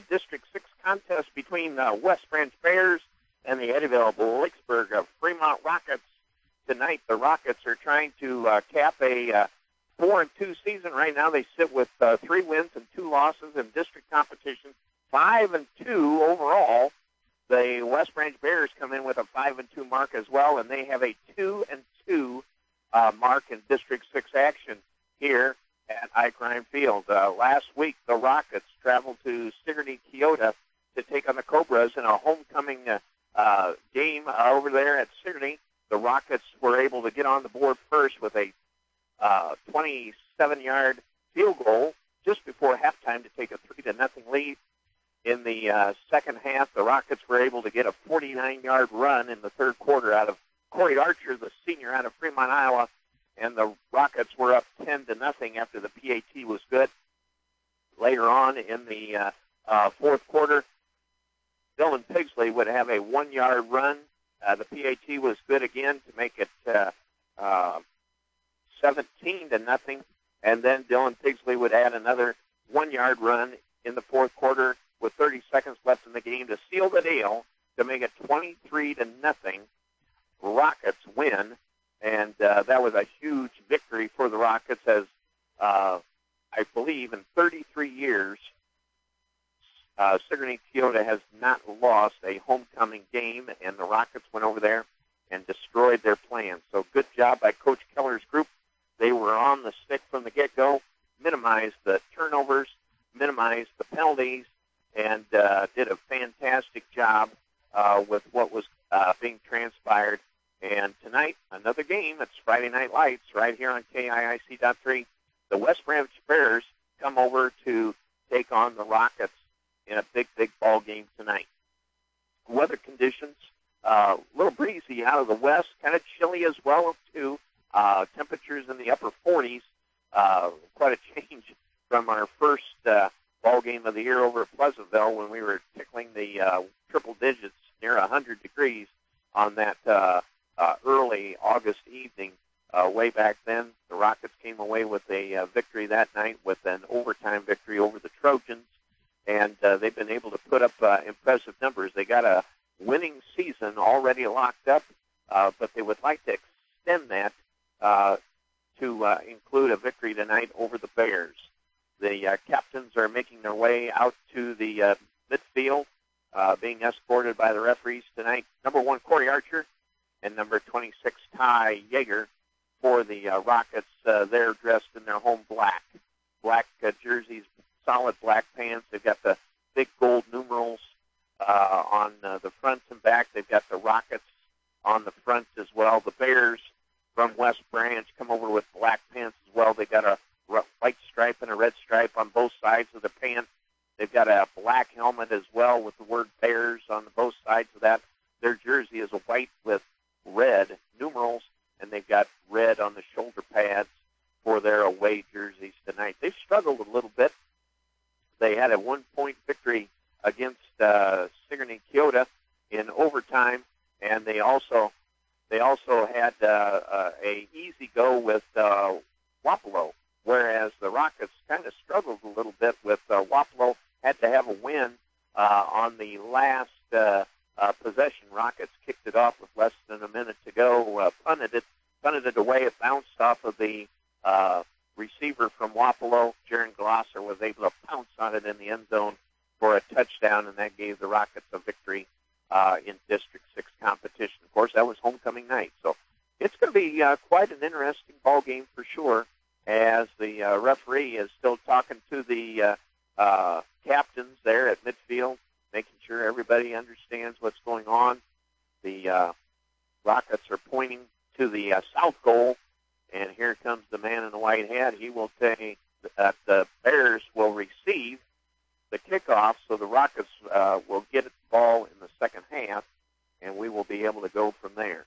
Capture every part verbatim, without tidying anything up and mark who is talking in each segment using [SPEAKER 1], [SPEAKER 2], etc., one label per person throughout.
[SPEAKER 1] District six contest between the West Branch Bears and the Eddyville Blacksburg of Fremont Rockets. Tonight, the Rockets are trying to uh, cap a uh, four and two season. Right now, they sit with uh, three wins and two losses in district competition, five and two overall. The West Branch Bears come in with a five and two mark as well, and they have a two and two uh, mark in District six action here at Ike Ryan Field. Uh, last week, the Rockets traveled to Sigourney Keota to take on the Cobras in a homecoming uh, uh, game uh, over there at Sigourney. The Rockets were able to get on the board first with a uh, twenty-seven-yard field goal just before halftime to take a three to nothing lead. In the uh, second half, the Rockets were able to get a forty-nine-yard run in the third quarter out of Corey Archer, the senior out of Fremont, Iowa, and the Rockets were up ten to nothing after the P A T was good. Later on in the uh, uh, fourth quarter, Dylan Pigsley would have a one-yard run. Uh, the P A T was good again to make it uh, uh, seventeen to nothing, and then Dylan Pigsley would add another one-yard run in the fourth quarter with thirty seconds left in the game to seal the deal to make it twenty-three to nothing. Rockets win, and uh, that was a huge victory for the Rockets as uh, I believe in thirty-three years, uh, Sigourney Keota has not lost a homecoming game, and the Rockets went over there and destroyed their plans. So good job by Coach Keller's group. They were on the stick from the get-go, minimized the turnovers, minimized the penalties, and uh, did a fantastic job uh, with what was uh, being transpired. And tonight, another game. It's Friday Night Lights right here on K I I C point three. The West Branch Bears come over to take on the Rockets in a big, big ball game tonight. Weather conditions, a uh, little breezy out of the west, kind of chilly as well, too. Uh, temperatures in the upper forties, uh, quite a change from our first uh, ball game of the year over at Pleasantville when we were tickling the uh, triple digits near one hundred degrees on that uh, uh, early August evening. Uh, way back then, the Rockets came away with a uh, victory that night with an overtime victory over the Trojans, and uh, they've been able to put up uh, impressive numbers. They got a winning season already locked up, uh, but they would like to extend that uh, to uh, include a victory tonight over the Bears. The uh, captains are making their way out to the uh, midfield, uh, being escorted by the referees tonight. Number one, Corey Archer, and number twenty-six, Ty Yeager. For the uh, Rockets, uh, they're dressed in their home black. Black uh, jerseys, solid black pants. They've got the big gold numerals uh, on uh, the front and back. They've got the Rockets on the front as well. The Bears from West Branch come over with black pants as well. They've got a white stripe and a red stripe on both sides of the pants. They've got a black helmet as well with the word Bears on both sides of that. Their jersey is a white with red numerals, and they've got red on the shoulder pads for their away jerseys tonight. They've struggled a little bit. They had a one-point victory against uh, Sigourney Keota in overtime, and they also they also had uh, uh, a easy go with uh, Wapello, whereas the Rockets kind of struggled a little bit with uh, Wapello. Had to have a win uh, on the last uh, uh, possession. Rockets kicked it off with less than a minute to go, uh, punted it, punted it away. It bounced off of the uh, receiver from Wapello. Jaron Glosser was able to pounce on it in the end zone for a touchdown, and that gave the Rockets a victory uh, in District six competition. Of course, that was homecoming night, so it's going to be uh, quite an interesting ball game for sure, as the uh, referee is still talking to the uh, uh, captains there at midfield, making sure everybody understands what's going on. The uh, Rockets are pointing to the uh, south goal, and here comes the man in the white hat. He will say that the Bears will receive the kickoff, so the Rockets uh, will get the ball in the second half, and we will be able to go from there.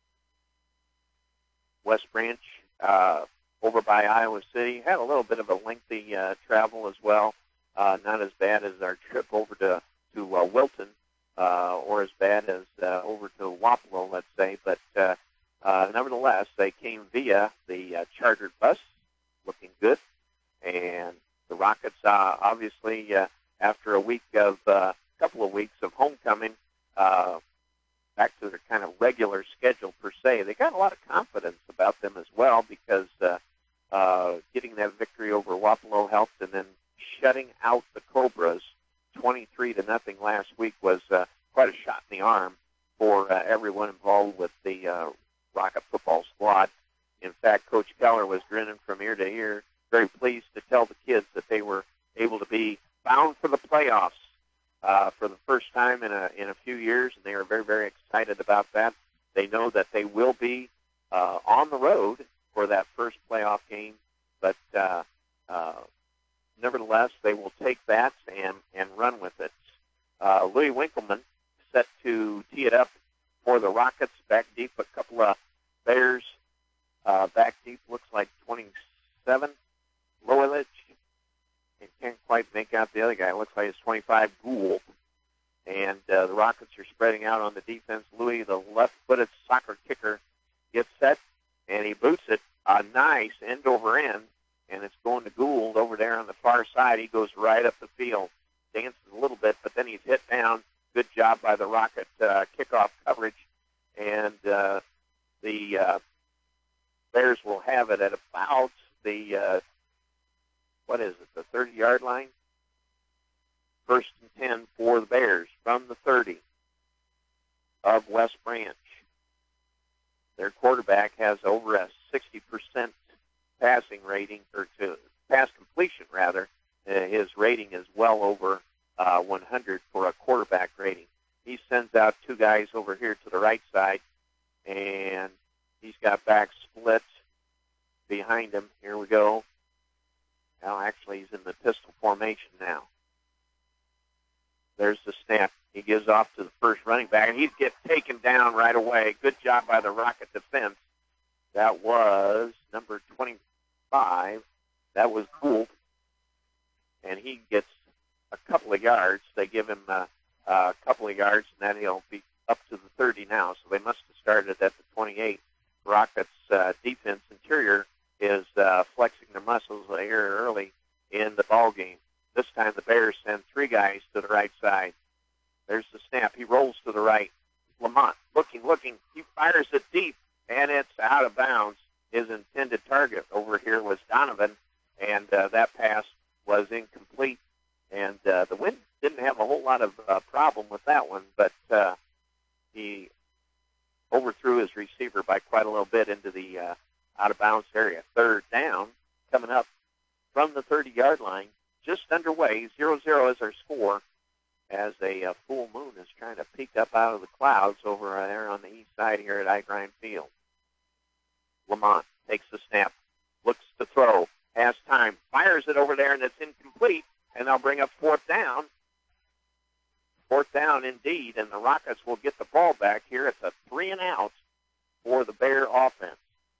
[SPEAKER 1] West Branch, uh, over by Iowa City, had a little bit of a lengthy uh, travel as well. Uh, not as bad as our trip over to, to uh, Wilton, uh, or as bad as uh, over to Wapello, let's say. But uh, uh, nevertheless, they came via the uh, chartered bus, looking good. And the Rockets uh, obviously uh, after a week of, a uh, couple of weeks of homecoming, uh, back to their kind of regular schedule per se. They got a lot of confidence about them as well because uh, uh, getting that victory over Wapello helped, and then shutting out the Cobras twenty-three to nothing last week was uh, quite a shot in the arm for uh, everyone involved with the uh, Rocket football squad. In fact, Coach Keller was grinning from ear to ear, very pleased to tell the kids that they were able to be bound for the playoffs uh, for the first time in a in a few years, and they are very, very excited about that. They know that they will be uh, on the road for that first playoff game, but uh, uh, nevertheless, they will take that and, and run with it. Uh, Louis Winkleman set to tee it up for the Rockets back deep. A couple of Bears uh, back deep, looks like twenty-seven. Lowilich, you can't quite make out the other guy. It looks like it's twenty-five, Gould. And uh, the Rockets are spreading out on the defense. Louis, the left-footed soccer kicker, gets set, and he boots it a nice end over end, and it's going to Gould over there on the far side. He goes right up the field, dances a little bit, but then he's hit down. Good job by the Rocket uh, kickoff coverage, and uh, the uh, Bears will have it at about the, uh, what is it, the thirty-yard line? First and ten for the Bears from the thirty of West Branch. Their quarterback has over a sixty percent passing rating, or to pass completion, rather. Uh, his rating is well over uh, one hundred for a quarterback rating. He sends out two guys over here to the right side, and he's got back split behind him. Here we go. Now, actually, he's in the pistol formation now. There's the snap. He gives off to the first running back, and he'd get taken down right away. Good job by the Rocket defense. That was number twenty-five. That was Gould. And he gets a couple of yards. They give him uh, a couple of yards, and then he'll be up to the thirty now. So they must have started at the twenty-eight. Rockets' uh, defense interior is uh, flexing their muscles here early in the ball game. This time the Bears send three guys to the right side. There's the snap. He rolls to the right. Lamont looking, looking. He fires it deep, and it's out of bounds. His intended target over here was Donovan, and uh, that pass was incomplete. And uh, the Wind didn't have a whole lot of uh, problem with that one, but uh, he overthrew his receiver by quite a little bit into the uh, out-of-bounds area. Third down coming up from the thirty-yard line. Just underway, zero zero is our score, as a uh, full moon is trying to peek up out of the clouds over there on the east side here at Igrind Field. Lamont takes the snap, looks to throw, has time, fires it over there, and it's incomplete, and they'll bring up fourth down. Fourth down indeed, and the Rockets will get the ball back here. It's a three and out for the Bear offense.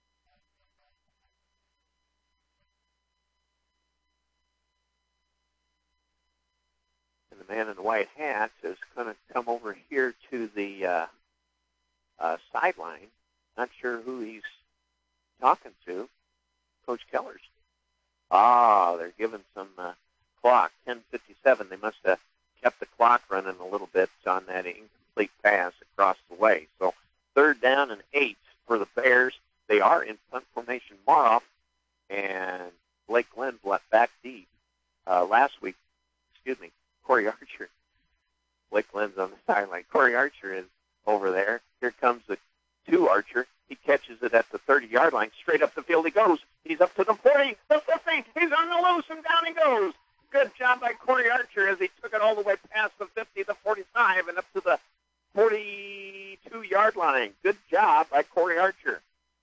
[SPEAKER 1] The man in the white hat is going to come over here to the uh, uh, sideline. Not sure who he's talking to. Coach Keller's. Ah, they're giving some uh, clock. ten fifty-seven. They must have kept the clock running a little bit on that incomplete pass across the way. So third down and eight for the Bears. They are in punt formation. Maroff and Blake Glenn back deep. Uh, last week, excuse me, Corey Archer. Blake Glenn's on the sideline. Corey Archer is over there. Here comes the two Archer. He catches it at the thirty-yard line. Straight up the field he goes. He's up to the forty, the fifty. He's on the loose, and down he goes. Good job by Corey Archer as he took it all the way past the fifty, the forty-five, and up to the forty-two-yard line. Good job by Corey Archer.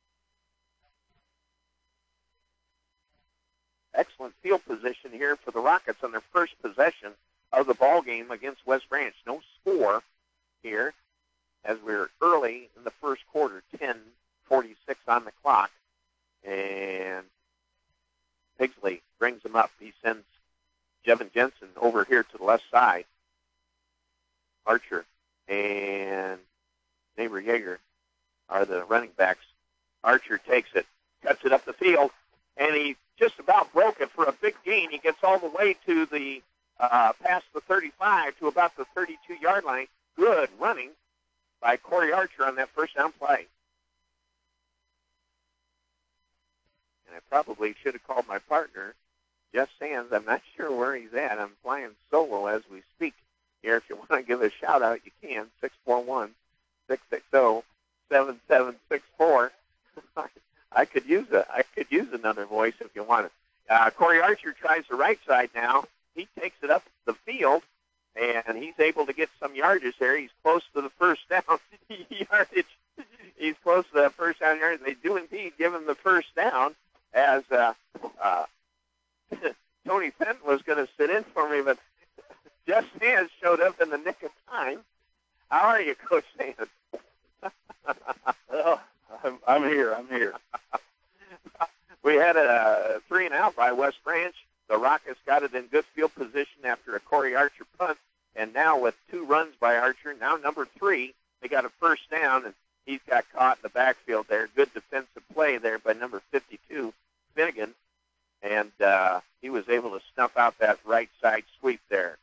[SPEAKER 1] Excellent field position here for the Rockets on their first possession of the ball game against West Branch. No score here as we're early in the first quarter, ten forty-six on the clock. And Pigsley brings him up. He sends Jevin Jensen over here to the left side. Archer and Neighbor Yeager are the running backs. Archer takes it, cuts it up the field, and he just about broke it for a big gain. He gets all the way to the uh, past the thirty-five to about the thirty-two-yard line. Good running by Corey Archer on that first down play. And I probably should have called my partner, Jeff Sands. I'm not sure where he's at. I'm flying solo as we speak here. If you want to give a shout-out, you can, six four one, six six zero, seven seven six four. I could use a, I could use another voice if you want it. Uh, Corey Archer tries the right side now. He takes it up the field, and he's able to get some yardage there. He's close to the first down yardage. He's close to that first down yardage. They do indeed give him the first down, as uh, uh, Tony Fenton was going to sit in for me, but Jeff Sands showed up in the nick of time. How are you, Coach Sands?
[SPEAKER 2] Well, I'm, I'm here. I'm here.
[SPEAKER 1] We had a three and out by West Branch. The Rockets got it in good field position after a Corey Archer punt, and now with two runs by Archer, now number three, they got a first down, and he's got caught in the backfield there. Good defensive play there by number fifty-two, Finnegan, and uh, he was able to snuff out that right side sweep there.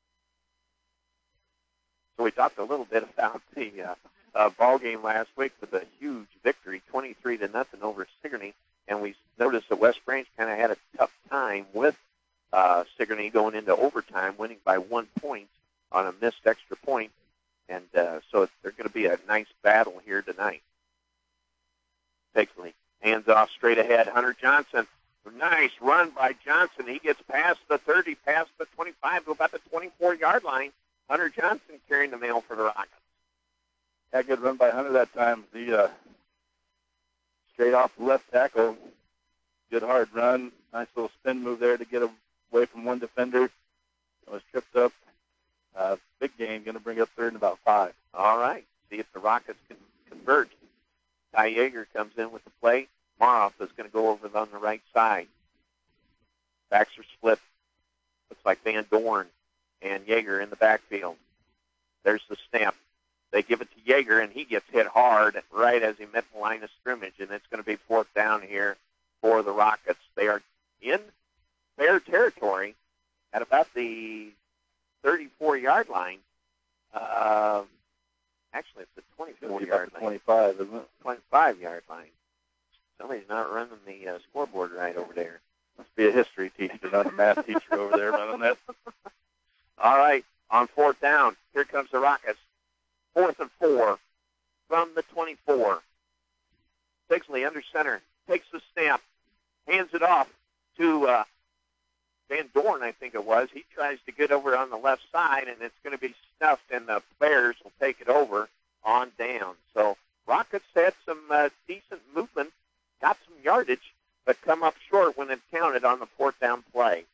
[SPEAKER 1] So we talked a little bit about the uh, uh, ball game last week with a huge victory, twenty-three to nothing over Sigourney. And we noticed that West Branch kind of had a tough time with uh, Sigourney going into overtime, winning by one point on a missed extra point. And uh, so they're going to be a nice battle here tonight. Bixley, hands off straight ahead. Hunter Johnson, nice run by Johnson. He gets past the thirty, past the twenty-five to about the twenty-four-yard line. Hunter Johnson carrying the mail for the Rockets.
[SPEAKER 2] Had a good run by Hunter that time. The uh, straight off the left tackle. Good hard run. Nice little spin move there to get away from one defender. It was tripped up. Uh, big game, going to bring up third and about five.
[SPEAKER 1] All right. See if the Rockets can convert. Ty Yeager comes in with the play. Maroff is going to go over on the right side. Backs are split. Looks like Van Dorn and Yeager in the backfield. There's the snap. They give it to Yeager, and he gets hit hard right as he met the line of scrimmage, and it's going to be fourth down here for the Rockets. They are in their territory at about the thirty-four-yard line. Uh, actually, it's the twenty-four-yard line.
[SPEAKER 2] twenty-five, isn't it?
[SPEAKER 1] twenty-five-yard line. Somebody's not running the uh, scoreboard right over there.
[SPEAKER 2] Must be a history teacher, not a math teacher over there running that.
[SPEAKER 1] All right, on fourth down, here comes the Rockets. Fourth and four from the twenty-four. Bixley under center, takes the snap, hands it off to uh, Van Dorn, I think it was. He tries to get over on the left side, and it's going to be stuffed, and the Bears will take it over on down. So Rockets had some uh, decent movement, got some yardage, but come up short when it counted on the fourth down play.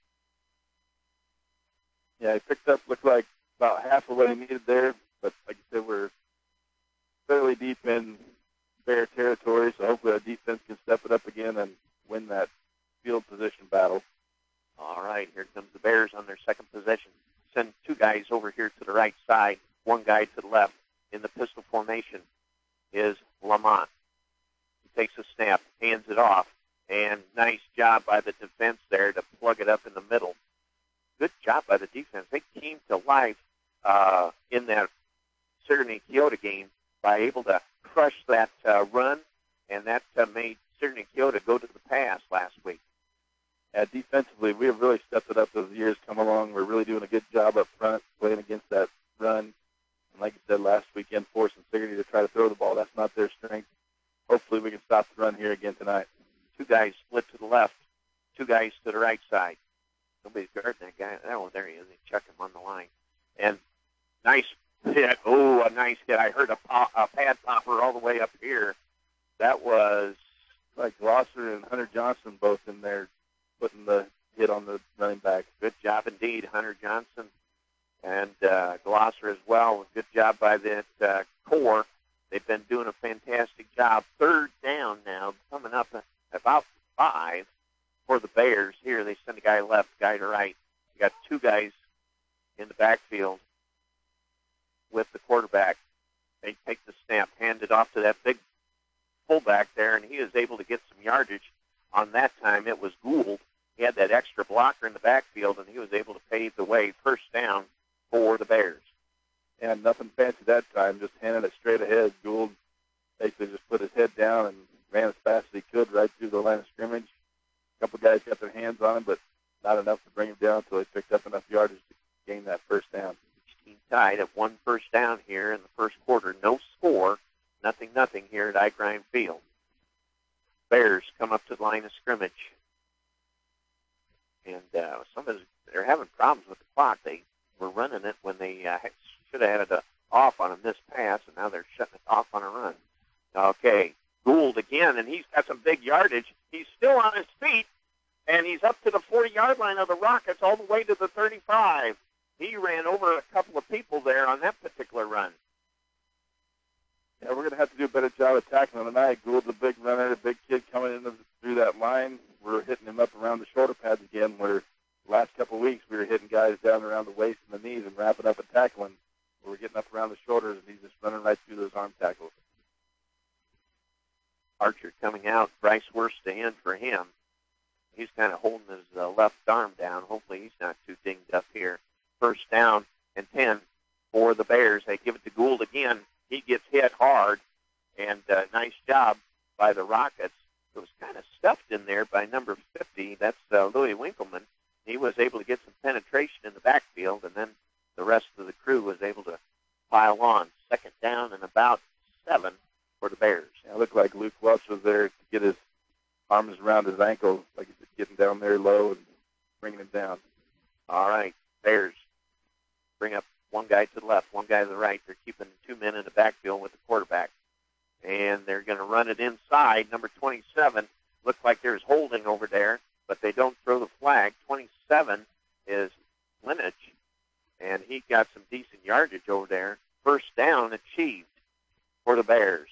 [SPEAKER 2] Yeah, he picked up, looked like about half of what he needed there. But like I said, we're fairly deep in Bear territory, so hopefully our defense can step it up again and win that field position battle.
[SPEAKER 1] All right, here comes the Bears on their second possession. Send two guys over here to the right side, one guy to the left. In the pistol formation is Lamont. He takes a snap, hands it off, and nice job by the defense there to plug it up in the middle. Good job by the defense. They came to life uh, in that Sigourney-Keota game by able to crush that uh, run, and that uh, made Sigourney-Keota go to the pass last week.
[SPEAKER 2] Yeah, defensively, we have really stepped it up as the years come along. We're really doing a good job up front, playing against that run. And like I said last weekend, forcing Sigourney to try to throw the ball. That's not their strength. Hopefully we can stop the run here again tonight.
[SPEAKER 1] Two guys split to the left, two guys to the right side. Nobody's guarding that guy. Oh, there he is. They chuck him on the line. And nice hit. Oh, a nice hit. I heard a, pop, a pad popper all the way up here. That was
[SPEAKER 2] like Glosser and Hunter Johnson both in there putting the hit on the running back.
[SPEAKER 1] Good job indeed, Hunter Johnson and uh, Glosser as well. Good job by that uh, core. They've been doing a fantastic job. Third down now, coming up about five for the Bears. Here they send a guy left, guy to right. You got two guys in the backfield with the quarterback. They take the snap, hand it off to that big fullback there, and he is able to get some yardage. On that time, it was Gould He had that extra blocker in the backfield, and he was able to pave the way, first down for the Bears.
[SPEAKER 2] And nothing fancy that time, just handed it straight ahead. Gould basically just put his head down and ran as fast as he could right through the line of scrimmage. A couple guys got their hands on him, but not enough to bring him down until he picked up enough yardage to gain that first down.
[SPEAKER 1] Each team tied at one first down here in the first quarter. No score, nothing, nothing here at Ike Field. Bears come up to the line of scrimmage. And uh, some of they're having problems with the clock. They were running it when they uh, should have had it uh, off on a missed pass, and now they're shutting it off on a run. Okay, Gould again, and he's got some big yardage. He's still on his feet, and he's up to the forty-yard line of the Rockets all the way to the thirty-five. He ran over a couple of people there on that particular run.
[SPEAKER 2] Yeah, we're going to have to do a better job of tackling tonight. Gould's a big runner, a big kid coming in through that line. We're hitting him up around the shoulder pads again, where the last couple of weeks we were hitting guys down around the waist and the knees and wrapping up and tackling. We're getting up around the shoulders, and he's just running right through those arm tackles.
[SPEAKER 1] Archer coming out, Bryce Worst to end for him. He's kind of holding his uh, left arm down. Hopefully he's not too dinged up here. First down and ten for the Bears. They give it to Gould again. He gets hit hard, and uh, nice job by the Rockets. It was kind of stuffed in there by number fifty. That's uh, Louis Winkleman. He was able to get some penetration in the backfield, and then the rest of the crew was able to pile on. Second down and about seven for the Bears.
[SPEAKER 2] Yeah, it looked like Luke Welch was there to get his arms around his ankles, like he's getting down there low and bringing him down.
[SPEAKER 1] All right, Bears bring up one guy to the left, one guy to the right. They're keeping two men in the backfield with the quarterback. And they're going to run it inside. Number twenty-seven, looks like there's holding over there, but they don't throw the flag. twenty-seven is Lineage, and he got some decent yardage over there. First down achieved for the Bears.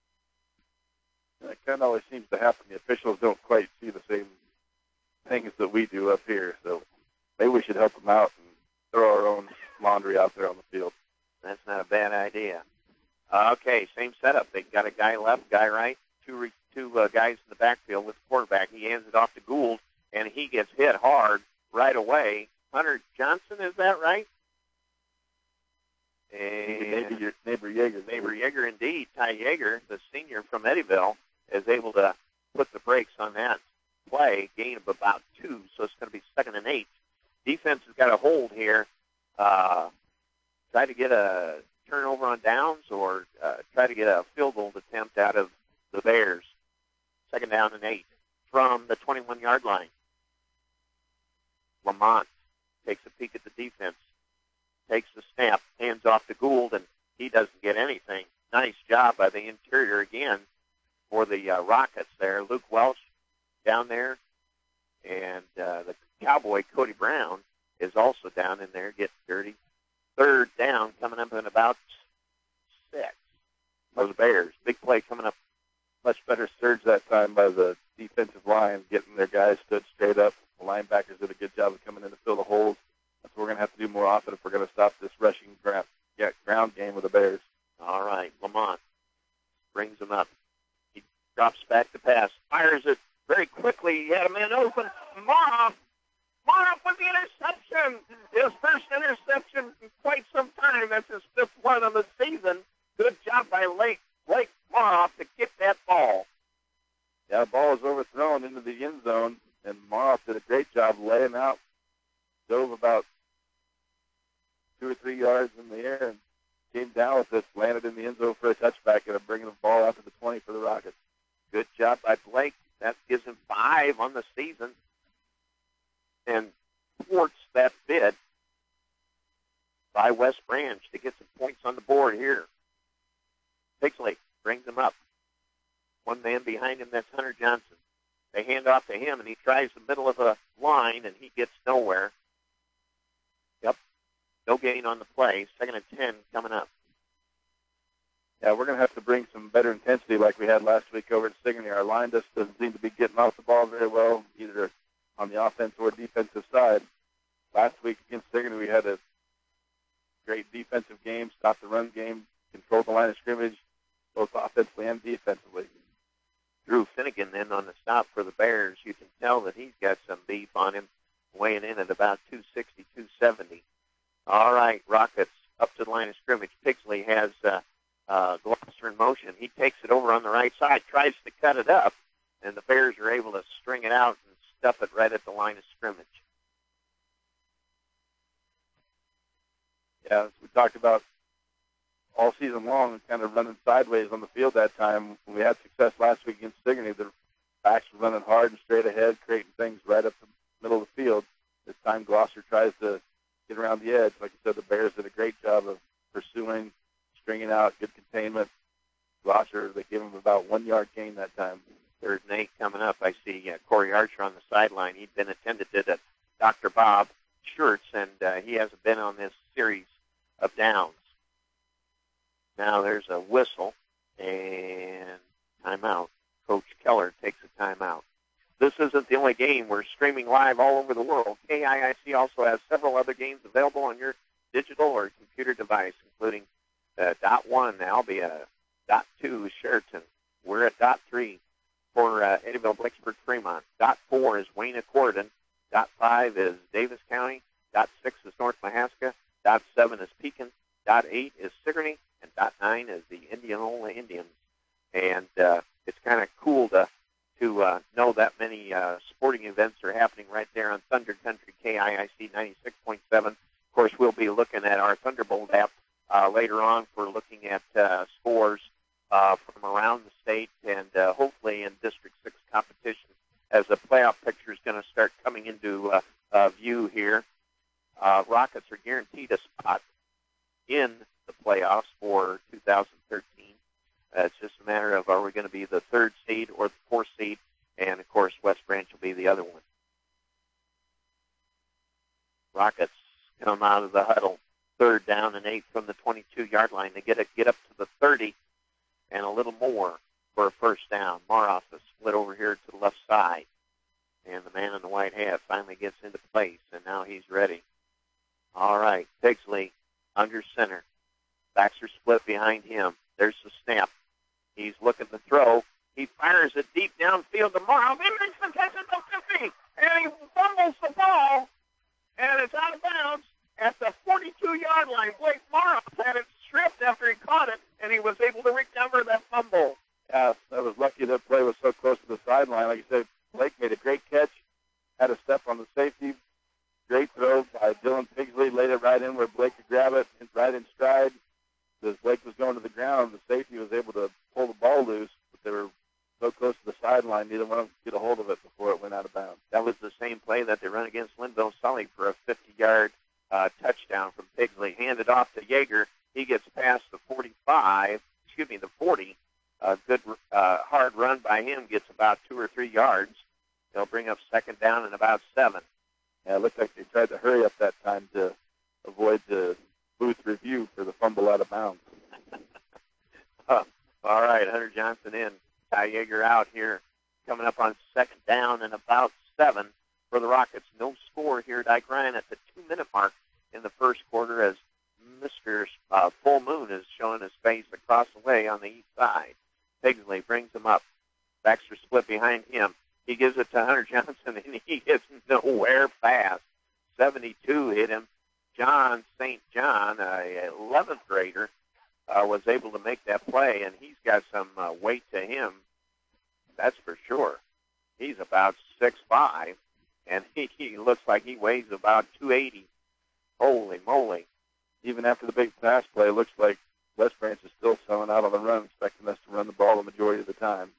[SPEAKER 2] That kind of always seems to happen. The officials don't quite see the same things that we do up here, so maybe we should help them out and throw our own laundry out there on the field.
[SPEAKER 1] That's not a bad idea. Okay, same setup. They got a guy left, guy right, two re- two uh, guys in the backfield with the quarterback. He hands it off to Gould, and he gets hit hard right away. Hunter Johnson, is that right? And
[SPEAKER 2] maybe your neighbor Yeager.
[SPEAKER 1] Neighbor Yeager, indeed. Ty Yeager, the senior from Eddyville, is able to put the brakes on that play. Gain of about two, so it's going to be second and eight. Defense has got a hold here. Uh, try to get a turnover on downs or uh, try to get a field goal attempt out of the Bears. Second down and eight from the twenty-one-yard line. Lamont takes a peek at the defense, takes the snap, hands off to Gould, and he doesn't get anything. Nice job by the interior again for the uh, Rockets there. Luke Welch down there, and uh, the Cowboy, Cody Brown, is also down in there getting dirty. Third down coming up in about six for the Bears. Big play coming up.
[SPEAKER 2] Much better surge that time by the defensive line, getting their guys stood straight up. The linebackers did a good job of coming in to fill the holes. That's what we're going to have to do more often if we're going to stop this rushing ground, yeah, ground game with the Bears.
[SPEAKER 1] All right, Lamont brings him up. He drops back to pass, fires it very quickly. He had a man open. Moroff. Moroff with the interception. His first interception in quite some time. That's his fifth one of the season. Good job by Lake, Blake Moroff to kick that ball.
[SPEAKER 2] Yeah, the ball was overthrown into the end zone, and Moroff did a great job laying out. Dove about two or three yards in the air and came down with it, landed in the end zone for a touchback, and bringing the ball out to the twenty for the Rockets.
[SPEAKER 1] Good job by Blake. That gives him five on the season and thwarts that bid by West Branch to get some points on the board here. Pixley brings him up. One man behind him, that's Hunter Johnson. They hand off to him, and he tries the middle of the line, and he gets nowhere. Yep, no gain on the play. Second and ten coming up.
[SPEAKER 2] Yeah, we're going to have to bring some better intensity like we had last week over at Sigourney. Our line just doesn't seem to be getting off the ball very well, either on the offense or defensive side. Last week against Sigourney, we had a great defensive game, stopped the run game, controlled the line of scrimmage, both offensively and defensively.
[SPEAKER 1] Drew Finnegan then on the stop for the Bears. You can tell that he's got some beef on him, weighing in at about two sixty, two seventy. All right, Rockets up to the line of scrimmage. Pixley has uh, uh, Gloucester in motion. He takes it over on the right side, tries to cut it up, and the Bears are able to string it out and stuff it right at the line of scrimmage.
[SPEAKER 2] Yeah, as we talked about all season long, kind of running sideways on the field that time. When we had success last week against Sigourney, the backs were running hard and straight ahead, creating things right up the middle of the field. This time Gloucester tries to get around the edge. Like I said, the Bears did a great job of pursuing, stringing out, good containment. Gloucester, they gave him about one yard gain that time.
[SPEAKER 1] Third and eight coming up. I see uh, Corey Archer on the sideline. He'd been attended to Doctor Bob Schurz, and uh, he hasn't been on this series of downs. Now there's a whistle and timeout. Coach Keller takes a timeout. This isn't the only game. We're streaming live all over the world. K I I C also has several other games available on your digital or computer device, including uh, dot one, Albia, dot two is Sheraton. We're at dot three for uh, Eddyville, Blacksburg, Fremont. Dot four is Wayne Accordon. Dot five is Davis County. Dot six is North Mahaska. Dot seven is Pekin. Dot eight is Sigourney. And dot nine is the Indianola Indians. And uh, it's kind of cool to to uh, know that many uh, sporting events are happening right there on Thunder Country K I I C ninety-six point seven. Of course, we'll be looking at our Thunderbolt app uh, later on for looking at uh, scores uh, from around the state and uh, hopefully in District six competition as the playoff picture is going to start coming into uh, uh, view here. Uh, Rockets are guaranteed a spot in the playoffs for two thousand thirteen. Uh, it's just a matter of are we going to be the third seed or the fourth seed, and, of course, West Branch will be the other one. Rockets come out of the huddle, third down and eight from the twenty-two-yard line. They get, a, get up to the thirty and a little more for a first down. Maroff is split over here to the left side, and the man in the white hat finally gets into place, and now he's ready. All right, Pigsley under center. Backs are split behind him. There's the snap. He's looking to throw. He fires it deep downfield to Morrow. He makes the catch at the fifty, and he fumbles the ball, and it's out of bounds at the forty-two-yard line. Blake Morrow had it stripped after he caught it, and he was able to recover that fumble.
[SPEAKER 2] Yeah, that was lucky that play was so close to the sideline. Like you said, Blake made a great catch, had a step on the safety. Great throw by Dylan Pigsley, laid it right in where Blake could grab it, right in stride. As Blake was going to the ground, the safety was able to pull the ball loose, but they were so close to the sideline, neither one of them could get a hold of it before it went out of bounds.
[SPEAKER 1] That was the same play that they run against Linville Sully for a fifty-yard uh, touchdown from Pigsley. Handed off to Yeager. He gets past the forty-five, excuse me, the forty. A uh, good uh, hard run by him gets about two or three yards. They'll bring up second down and about seven.
[SPEAKER 2] Yeah, it looked like they tried to hurry up that time to avoid the booth review for the fumble out of bounds.
[SPEAKER 1] uh, all right, Hunter Johnson in. Ty Yeager out here, coming up on second down and about seven for the Rockets. No score here at Ike Ryan at the two-minute mark in the first quarter as Mister Uh, Full Moon is showing his face across the way on the east side. Pigsley brings him up. Baxter split behind him. He gives it to Hunter Johnson, and he gets nowhere fast. seventy-two hit him. John Saint John, a eleventh grader, uh, was able to make that play, and he's got some uh, weight to him. That's for sure. He's about six five, and he, he looks like he weighs about two eighty. Holy moly.
[SPEAKER 2] Even after the big pass play, it looks like West Branch is still selling out on the run, expecting us to run the ball the majority of the time.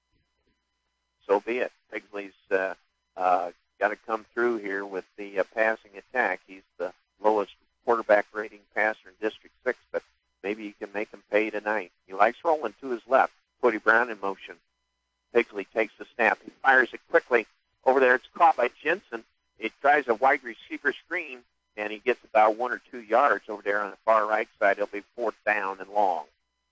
[SPEAKER 1] So be it. Pigsley's uh, uh, got to come through here with the uh, passing attack. He's the lowest quarterback rating passer in District six, but maybe you can make him pay tonight. He likes rolling to his left. Cody Brown in motion. Pigsley takes the snap. He fires it quickly. Over there, it's caught by Jensen. It tries a wide receiver screen, and he gets about one or two yards over there on the far right side. It'll be fourth down and long.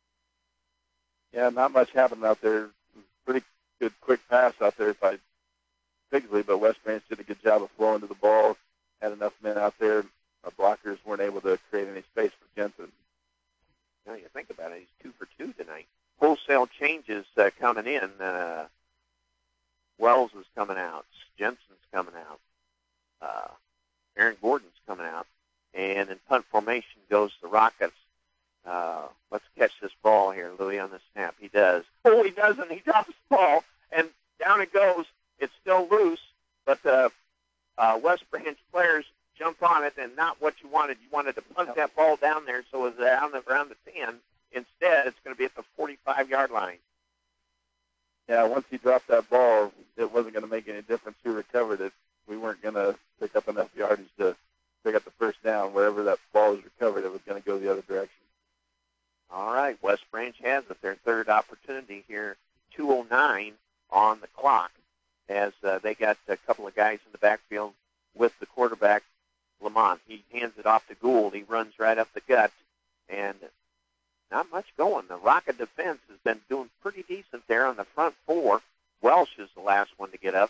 [SPEAKER 2] Yeah, not much happened out there. Pretty good quick pass out there by Pigsley, but West Branch did a good job of flowing to the ball. Had enough men out there. Our blockers weren't able to create any space for Jensen.
[SPEAKER 1] Now you think about it, he's two for two tonight. Wholesale changes uh, come coming in. Uh, Wells is coming out. Jensen's coming out. Uh, Aaron Gordon's coming out. And in punt formation goes the Rockets. Uh, let's catch this ball here, Louis, on the snap. He does. Oh, he doesn't. He drops the ball, and down it goes. It's still loose, but the uh, West Branch players jump on it, and not what you wanted. You wanted to punt that ball down there so it was down around the ten. Instead, it's going to be at the forty-five-yard line.
[SPEAKER 2] Yeah, once he dropped that ball, it wasn't going to make any difference who recovered it. We weren't going to pick up enough yardage to pick up the first down. Wherever that ball was recovered, it was going to go the other direction.
[SPEAKER 1] All right, West Branch has it, their third opportunity here, two oh nine on the clock, as uh, they got a couple of guys in the backfield with the quarterback, Lamont. He hands it off to Gould. He runs right up the gut, and not much going. The Rocket defense has been doing pretty decent there on the front four. Welsh is the last one to get up.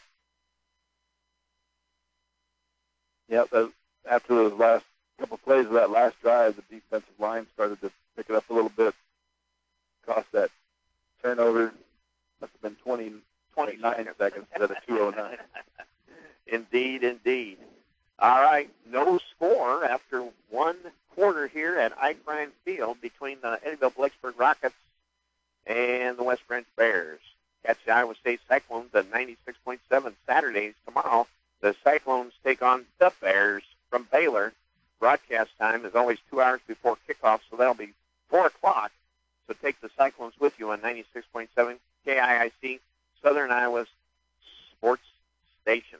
[SPEAKER 2] Yep, uh, after those last couple plays of that last drive, the defensive line started to pick it up a little bit. Cost that turnover. Must have been twenty, twenty-nine seconds instead of two oh nine.
[SPEAKER 1] Indeed, indeed. All right, no score after one quarter here at Ike Ryan Field between the Eddyville-Blacksburg Rockets and the West Branch Bears. Catch the Iowa State Cyclones at ninety-six point seven Saturdays tomorrow. The Cyclones take on the Bears from Baylor. Broadcast time is always two hours before kickoff, so that'll be four o'clock. So take the Cyclones with you on ninety-six point seven K I I C, Southern Iowa's sports station.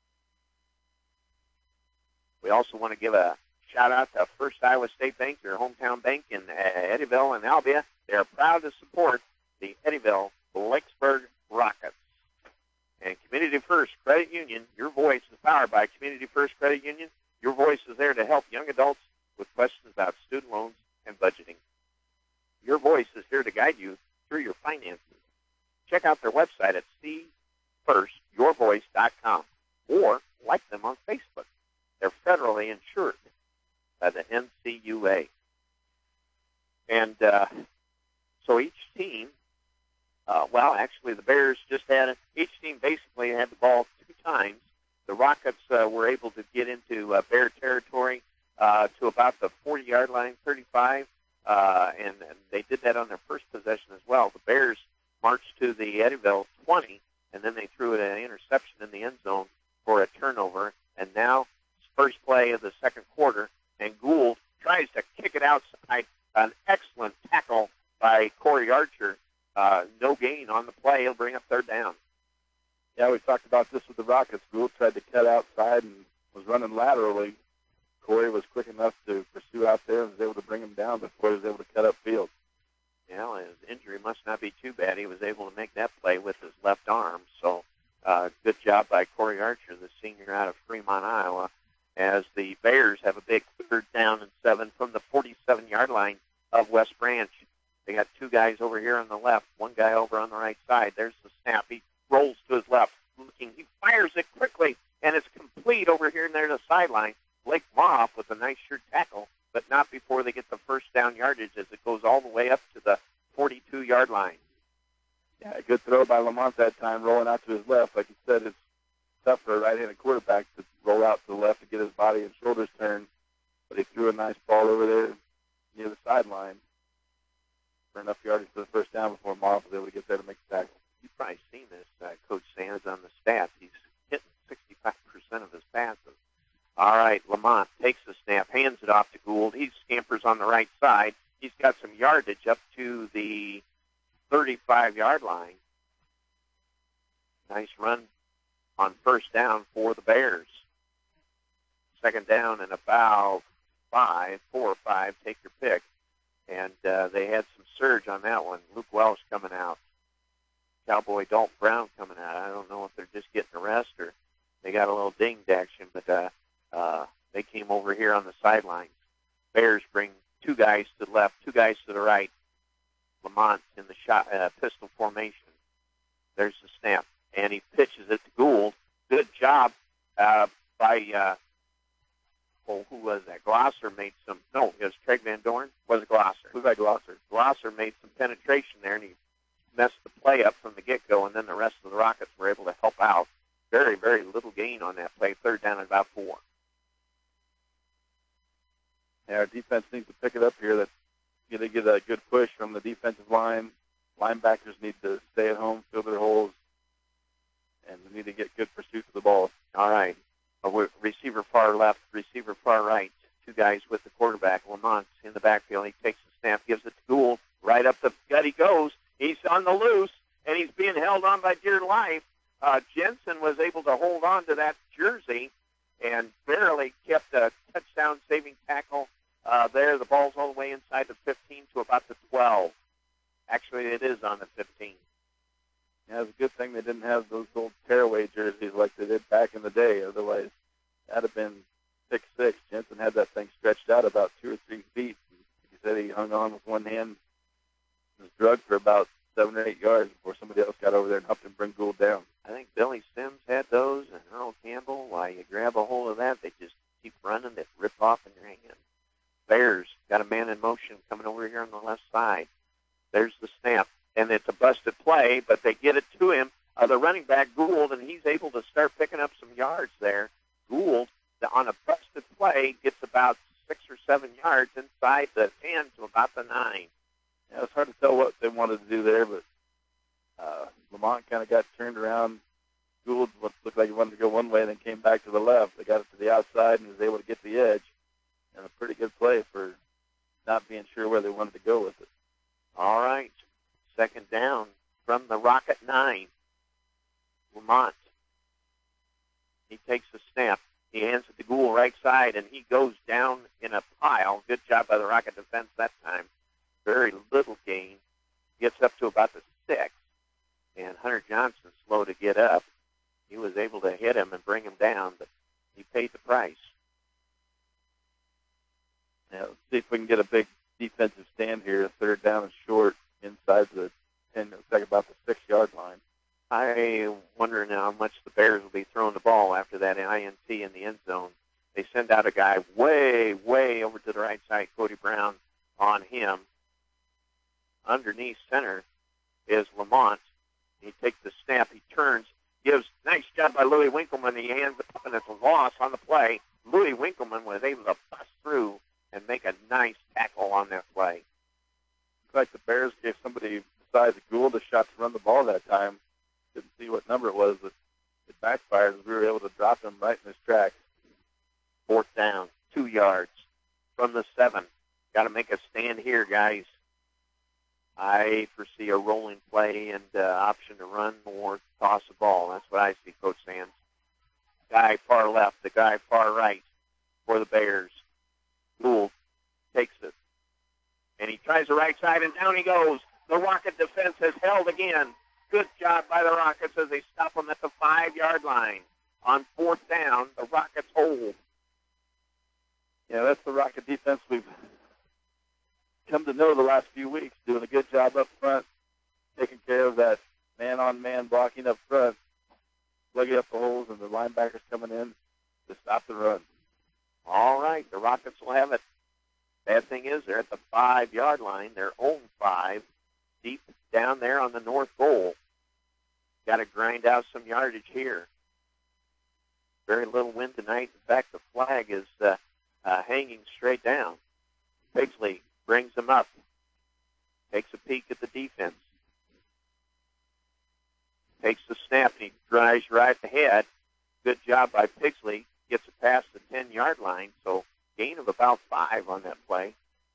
[SPEAKER 1] We also want to give a shout-out to First Iowa State Bank, your hometown bank in Eddyville and Albia. They are proud to support the Eddyville-Blacksburg Rockets. And Community First Credit Union, your voice is powered by Community First Credit Union. Your voice is there to help young adults with questions about student loans and budgeting. Your voice is here to guide you through your finances. Check out their website at see first your voice dot com or like them on Facebook. They're federally insured by the N C U A. And uh, so each team, uh, well, actually the Bears just had it. Each team basically had the ball two times. The Rockets uh, were able to get into uh, Bear territory uh, to about the forty-yard line, thirty-five, uh, and, and they did that on their first possession as well. The Bears marched to the Eddyville twenty, and then they threw an interception in the end zone for a turnover. And now, first play of the second quarter, and Gould tries to kick it outside. An excellent tackle by Corey Archer. Uh, no gain on the play. He'll bring up third down.
[SPEAKER 2] Yeah, we talked about this with the Rockets. Gould tried to cut outside and was running laterally. Corey was quick enough to pursue out there and was able to bring him down before he was able to cut upfield.
[SPEAKER 1] Well, his injury must not be too bad. He was able to make that play with his left arm. So uh, good job by Corey Archer, the senior out of Fremont, Iowa, as the Bears have a big third down and seven from the forty-seven-yard line of West Branch. They got two guys over here on the left, one guy over on the right side. There's the snap. He rolls to his left, looking. He fires it quickly, and it's complete over here near the sideline. Blake Moff with a nice sure tackle, but not before they get the first down yardage as it goes all the way up to the forty-two-yard line.
[SPEAKER 2] Yeah, a good throw by Lamont that time, rolling out to his left. Like you said, it's tough for a right-handed quarterback to roll out to the left to get his body and shoulders turned, but he threw a nice ball over there near the sideline for enough yardage for the first down before Moff was able to get there to make the tackle.
[SPEAKER 1] You've probably seen this, uh, Coach Sands, on the stats. He's hitting sixty-five percent of his passes. All right, Lamont takes the snap, hands it off to Gould. He scampers on the right side. He's got some yardage up to the thirty-five-yard line. Nice run on first down for the Bears. Second down and about five, four or five, take your pick. And uh, they had some surge on that one. Luke Welsh coming out. Cowboy Dalton Brown coming out. I don't know if they're just getting a rest or they got a little dinged action, but uh, uh, they came over here on the sidelines. Bears bring two guys to the left, two guys to the right. Lamont in the shot, uh, pistol formation. There's the snap, and he pitches it to Gould. Good job uh, by, uh, oh, who was that? Glosser made some, no, it was Craig Van Dorn. Was it Glosser?
[SPEAKER 2] Who's that Glosser?
[SPEAKER 1] Glosser made some penetration there, and he messed the play up from the get-go, and then the rest of the Rockets were able to help out. Very, very little gain on that play. Third down at about four.
[SPEAKER 2] Yeah, our defense needs to pick it up here. That's going to get a good push from the defensive line. Linebackers need to stay at home, fill their holes, and we need to get good pursuit of the ball.
[SPEAKER 1] All right. A receiver far left, receiver far right. Two guys with the quarterback. Lamont in the backfield. He takes the snap, gives it to Gould. Right up the gut he goes. He's on the loose, and he's being held on by dear life. Uh, Jensen was able to hold on to that jersey and barely kept a touchdown-saving tackle uh, there. The ball's all the way inside the fifteen to about the twelve. Actually, it is on the fifteen.
[SPEAKER 2] Yeah, it's a good thing they didn't have those old tearaway jerseys like they did back in the day. Otherwise, that'd have been six six. Jensen had that thing stretched out about two or three feet. He said he hung on with one hand. Was drugged for about seven or eight yards before somebody else got over there and helped him bring Gould down.
[SPEAKER 1] I think Billy Sims had those, and Earl Campbell. While you grab a hold of that, they just keep running. They rip off in your hand. Bears got a man in motion coming over here on the left side. There's the snap, and it's a busted play, but they get it to him. Uh, the running back, Gould, and he's able to start picking up some yards there. Gould, on a busted play, gets about six or seven yards inside the ten to about the nine.
[SPEAKER 2] Yeah, it's hard to tell what they wanted to do there, but uh, Lamont kind of got turned around. Gould looked like he wanted to go one way and then came back to the left. They got it to the outside and was able to get the edge. And a pretty good play for not being sure where they wanted to go with it.
[SPEAKER 1] All right. Second down from the Rocket nine. Lamont. He takes the snap. He hands it to Gould right side, and he goes down in a pile. Good job by the Rocket defense that time. Very little gain. Gets up to about the six. And Hunter Johnson slow to get up. He was able to hit him and bring him down, but he paid the price.
[SPEAKER 2] Yeah, let's see if we can get a big defensive stand here. Third down and short inside the ten, looks like about the six-yard line.
[SPEAKER 1] I wonder now how much the Bears will be throwing the ball after that I N T in the end zone. They send out a guy way, way over to the right side, Cody Brown, on him. Underneath center is Lamont. He takes the snap. He turns, gives nice job by Louis Winkleman. He hands it up, and it's a loss on the play. Louis Winkleman was able to bust through and make a nice tackle on that play.
[SPEAKER 2] Looks like the Bears gave somebody besides Gould a shot to run the ball that time. Didn't see what number it was, but it backfired. We were able to drop him right in his tracks.
[SPEAKER 1] Fourth down, two yards from the seven. Got to make a stand here, guys. I foresee a rolling play and uh, option to run or toss the ball. That's what I see, Coach Sands. Guy far left, the guy far right for the Bears. Gould takes it. And he tries the right side, and down he goes. The Rocket defense has held again. Good job by the Rockets as they stop him at the five-yard line. On fourth down, the Rockets hold.
[SPEAKER 2] Yeah, that's the Rocket defense we've come to know the last few weeks, doing a good job up front, taking care of that man-on-man blocking up front, plugging up the holes, and the linebackers coming in to stop the run.
[SPEAKER 1] All right, the Rockets will have it. Bad thing is they're at the five-yard line. Their own five, deep down there on the north goal. Got to grind out some yardage here. Very little wind tonight. In fact, the flag is uh, uh, hanging straight down. Pigsley brings them up. Takes a peek at the defense. Takes the snap, and he drives right ahead. Good job by Pigsley. Gets it past the ten-yard line, so gain of about five on that play.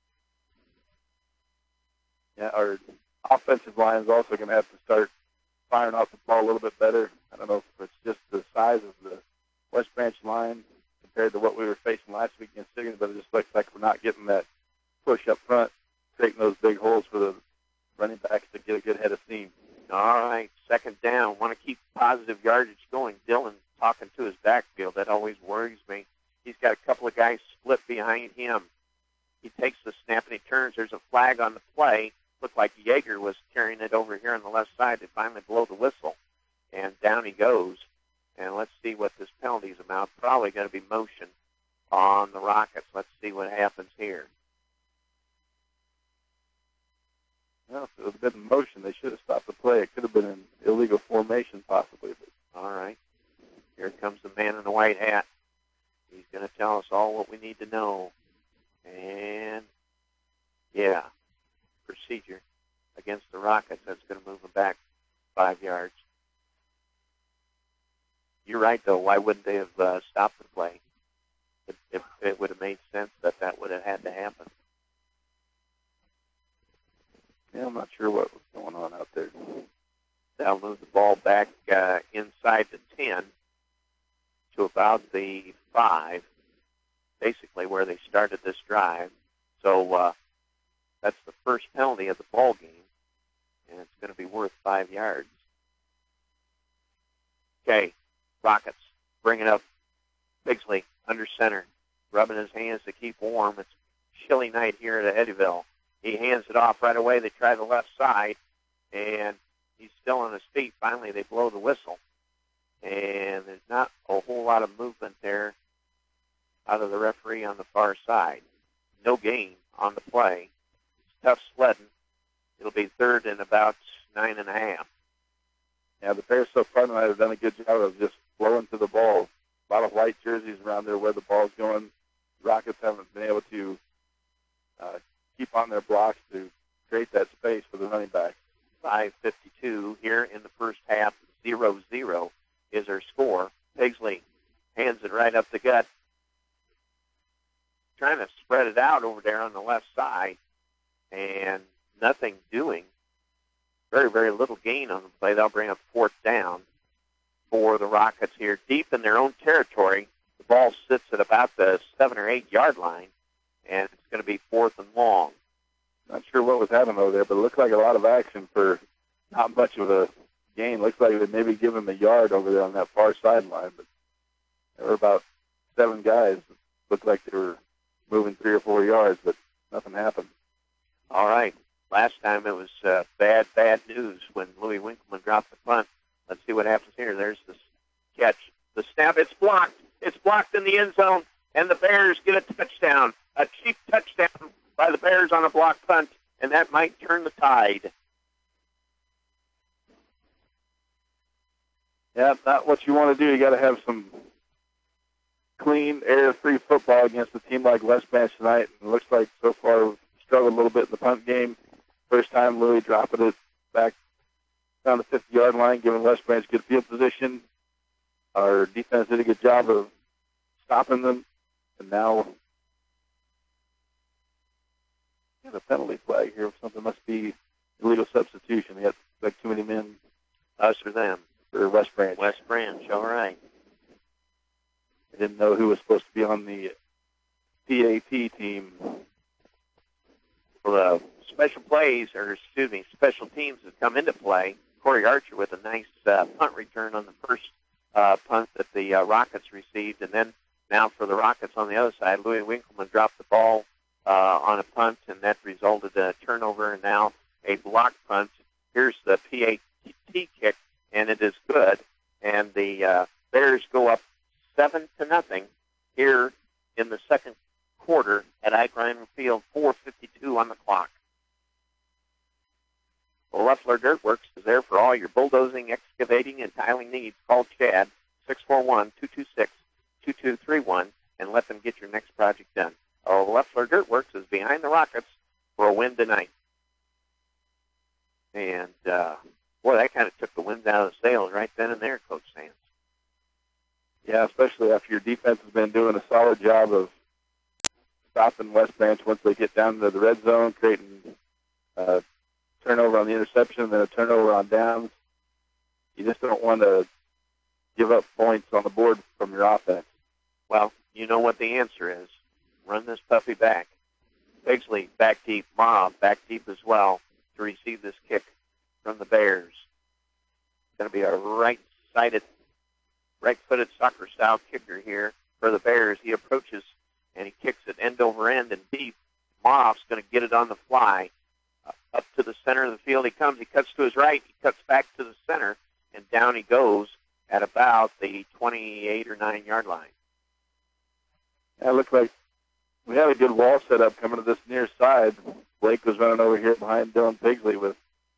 [SPEAKER 2] Yeah, our offensive line is also going to have to start firing off the ball a little bit better. I don't know if it's just the size of the West Branch line compared to what we were facing last week against Siggins, but it just looks like we're not getting that push up front, creating those big holes for the running backs to get a good head of steam.
[SPEAKER 1] All right, second down. Want to keep positive yardage going. Dylan talking to his backfield. That always worries me. He's got a couple of guys split behind him. He takes the snap and he turns. There's a flag on the play. Looked like Yeager was carrying it over here on the left side. They finally blow the whistle, and down he goes. And let's see what this penalty is about. Probably going to be motion on the Rockets. Let's see what happens here.
[SPEAKER 2] Well, if it have been in motion, they should have stopped the play. It could have been an illegal formation, possibly.
[SPEAKER 1] All right. Here comes the man in the white hat. He's going to tell us all what we need to know. And, yeah, procedure against the Rockets. That's going to move them back five yards. You're right, though. Why wouldn't they have uh, stopped the play? It, it, it would have made sense that that would have had to happen.
[SPEAKER 2] Yeah, I'm not sure what was going on out there.
[SPEAKER 1] They'll move the ball back uh, inside the ten to about the five, basically where they started this drive. So uh, that's the first penalty of the ball game, and it's going to be worth five yards. Okay, Rockets bring it up. Bigsley under center, rubbing his hands to keep warm. It's a chilly night here at Eddyville. He hands it off right away. They try the left side, and he's still on his feet. Finally, they blow the whistle. And there's not a whole lot of movement there out of the referee on the far side. No gain on the play. It's tough sledding. It'll be third and about nine and a half.
[SPEAKER 2] Yeah, the Bears so far tonight have done a good job of just blowing to the ball. A lot of white jerseys around there where the ball's going. Rockets haven't been able to uh, keep on their blocks to create that space for the running back.
[SPEAKER 1] five fifty-two here in the first half, zero zero is our score. Bigsley hands it right up the gut. Trying to spread it out over there on the left side, and nothing doing. Very, very little gain on the play. They'll bring up fourth down for the Rockets here. Deep in their own territory, the ball sits at about the seven or eight yard line, and it's going to be fourth and long.
[SPEAKER 2] Not sure what was happening over there, but it looked like a lot of action for not much of a gain. Looks like they maybe give him a yard over there on that far sideline, but there were about seven guys. Looked like they were moving three or four yards, but nothing happened.
[SPEAKER 1] All right. Last time it was uh, bad, bad news when Louis Winkleman dropped the punt. Let's see what happens here. There's the catch. The snap. It's blocked. It's blocked in the end zone, and the Bears get a touchdown. A cheap touchdown by the Bears on a block punt, and that might turn the tide.
[SPEAKER 2] Yeah, not what you want to do. You got to have some clean, air-free football against a team like West Branch tonight. And it looks like so far we've struggled a little bit in the punt game. First time Louis dropping it back down the fifty-yard line, giving West Branch good field position. Our defense did a good job of stopping them, and now we have a penalty flag here. Something must be illegal substitution. We got like too many men.
[SPEAKER 1] Us or them?
[SPEAKER 2] For West Branch.
[SPEAKER 1] West Branch, all right.
[SPEAKER 2] I didn't know who was supposed to be on the P A T team.
[SPEAKER 1] Well, uh, special plays, or excuse me, special teams have come into play. Corey Archer with a nice uh, punt return on the first uh, punt that the uh, Rockets received. And then now for the Rockets on the other side, Louis Winkleman dropped the ball uh, on a punt, and that resulted in a turnover and now a block punt. Here's the P A T kick, and it is good. And the uh, Bears go up seven to nothing here in the second quarter at Ike Ryman Field, four fifty-two on the clock. Well, Leffler Dirt Works is there for all your bulldozing, excavating, and tiling needs. Call Chad, six four one, two two six, two two three one, and let them get your next project done. Oh, Leffler Dirt Works is behind the Rockets for a win tonight. And, uh, boy, that kind of took the wind out of the sails right then and there, Coach Sands.
[SPEAKER 2] Yeah, especially after your defense has been doing a solid job of stopping West Branch once they get down to the red zone, creating a turnover on the interception and then a turnover on downs. You just don't want to give up points on the board from your offense.
[SPEAKER 1] Well, you know what the answer is. Run this puppy back. Bigsley back deep. Ma back deep as well to receive this kick from the Bears. It's going to be a right-sided, right-footed soccer-style kicker here for the Bears. He approaches, and he kicks it end over end and deep. Moff's going to get it on the fly. Uh, up to the center of the field he comes. He cuts to his right. He cuts back to the center, and down he goes at about the twenty-eight or nine yard line.
[SPEAKER 2] Yeah, it looked like we had a good wall set up coming to this near side. Blake was running over here behind Dylan Bigsley with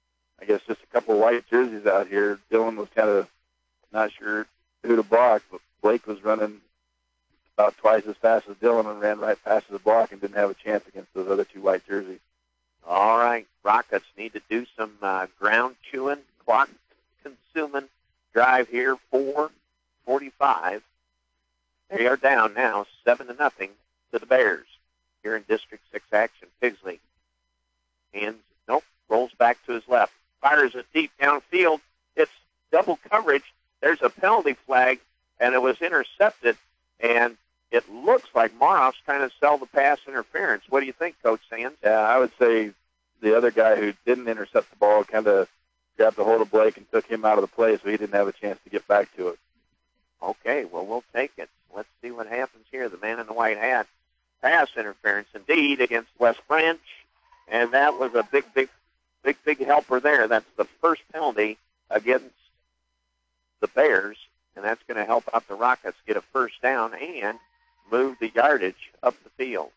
[SPEAKER 2] I guess, just a couple of white jerseys out here. Dylan was kind of not sure who to block, but Blake was running about twice as fast as Dylan and ran right past the block and didn't have a chance against those other two white jerseys.
[SPEAKER 1] All right, Rockets need to do some uh, ground chewing, clock consuming drive here. four forty-five. They are down now, seven to nothing to the Bears here in District Six action. Pigsley hands, nope, rolls back to his left, fires it deep downfield. It's double coverage. There's a penalty flag, and it was intercepted, and it looks like Maroff's trying to sell the pass interference. What do you think, Coach Sands?
[SPEAKER 2] Yeah, I would say the other guy who didn't intercept the ball kind of grabbed a hold of Blake and took him out of the play, so he didn't have a chance to get back to it.
[SPEAKER 1] Okay, well, we'll take it. Let's see what happens here. The man in the white hat. Pass interference, indeed, against West Branch, and that was a big, big, big, big helper there. That's the first penalty against the Bears, and that's going to help out the Rockets get a first down and move the yardage up the field.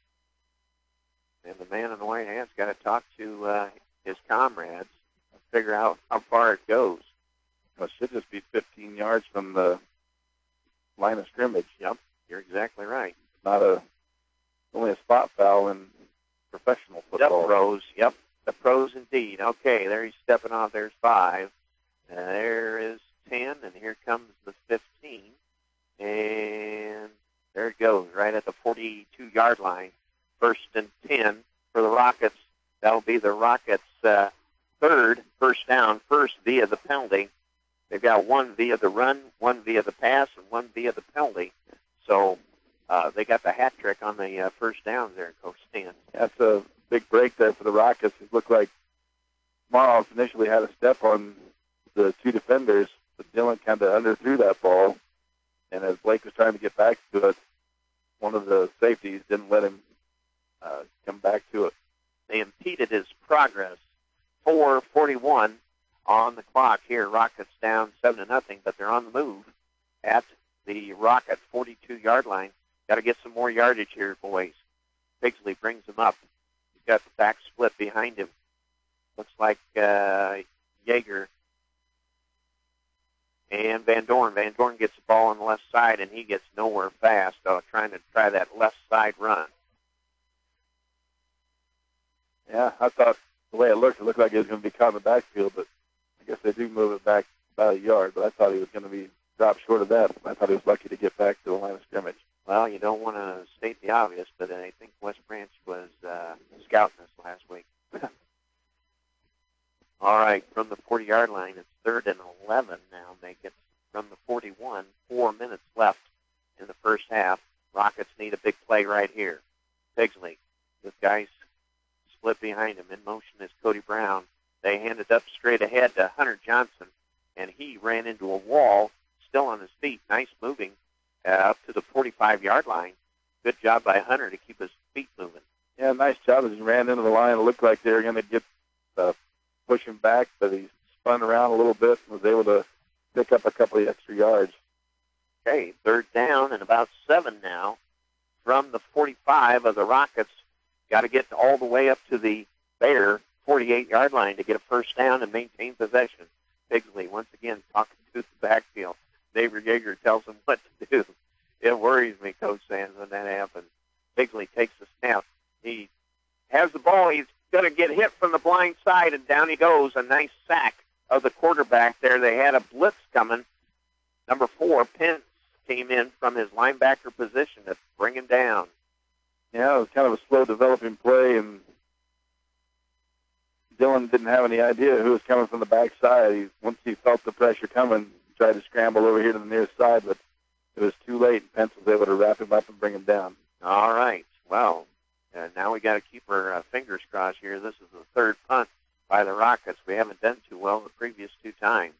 [SPEAKER 1] And the man in the white hat's got to talk to uh, his comrades and figure out how far it goes.
[SPEAKER 2] Well, it should just be fifteen yards from the line of scrimmage.
[SPEAKER 1] Yep, you're exactly right.
[SPEAKER 2] Not a only a spot foul in professional football.
[SPEAKER 1] The pros, yep, the pros indeed. Okay, there he's stepping off. There's five. Uh, there is ten, and here comes the fifteen. And there it goes, right at the forty-two-yard line. First and ten for the Rockets. That'll be the Rockets' uh, third first down, first via the penalty. They've got one via the run, one via the pass, and one via the penalty. So uh, they got the hat trick on the uh, first down there, Coach Stan.
[SPEAKER 2] That's a big break there for the Rockets. It looked like Maroff initially had a step on the two defenders, but Dylan kind of underthrew that ball. And as Blake was trying to get back to it, one of the safeties didn't let him uh, come back to it.
[SPEAKER 1] They impeded his progress. four forty-one on the clock here. Rockets down seven to nothing, but they're on the move at the Rocket forty-two-yard line. Got to get some more yardage here, boys. Pigsley brings him up. He's got the back split behind him. Looks like uh, Yeager and Van Dorn. Van Dorn gets the ball on the left side, and he gets nowhere fast, uh, trying to try that left side run.
[SPEAKER 2] Yeah, I thought the way it looked, it looked like he was going to be caught in the backfield, but I guess they do move it back about a yard, but I thought he was going to be dropped short of that. I thought he was lucky to get back to the line of scrimmage.
[SPEAKER 1] Well, you don't want to state the obvious, but I think West Branch was uh, scouting us last week. All right, from the forty-yard line, it's third and eleven now. Make it from the forty-one. Four minutes left in the first half. Rockets need a big play right here. Pigsley, with guys split behind him. In motion is Cody Brown. They hand it up straight ahead to Hunter Johnson, and he ran into a wall, still on his feet. Nice moving uh, up to the forty-five-yard line. Good job by Hunter to keep his feet moving.
[SPEAKER 2] Yeah, nice job as he ran into the line. It looked like they were going to get uh, push him back, but he spun around a little bit and was able to pick up a couple of extra yards.
[SPEAKER 1] Okay, third down and about seven now from the forty-five of the Rockets. Got to get all the way up to the Bear forty-eight-yard line to get a first down and maintain possession. Pigsley, once again, talking to the backfield. Neighbor Yeager tells him what to do. It worries me, Coach Sands, when that happens. Pigsley takes the snap. He has the ball. He's going to get hit from the blind side, and down he goes. A nice sack of the quarterback there. They had a blitz coming. Number four, Pence, came in from his linebacker position to bring him down.
[SPEAKER 2] Yeah, it was kind of a slow developing play, and Dylan didn't have any idea who was coming from the backside. He, once he felt the pressure coming, he tried to scramble over here to the near side, but it was too late, and Pence was able to wrap him up and bring him down.
[SPEAKER 1] All right. Well, uh, now we got to keep our uh, fingers crossed here. This is the third punt by the Rockets. We haven't done too well the previous two times.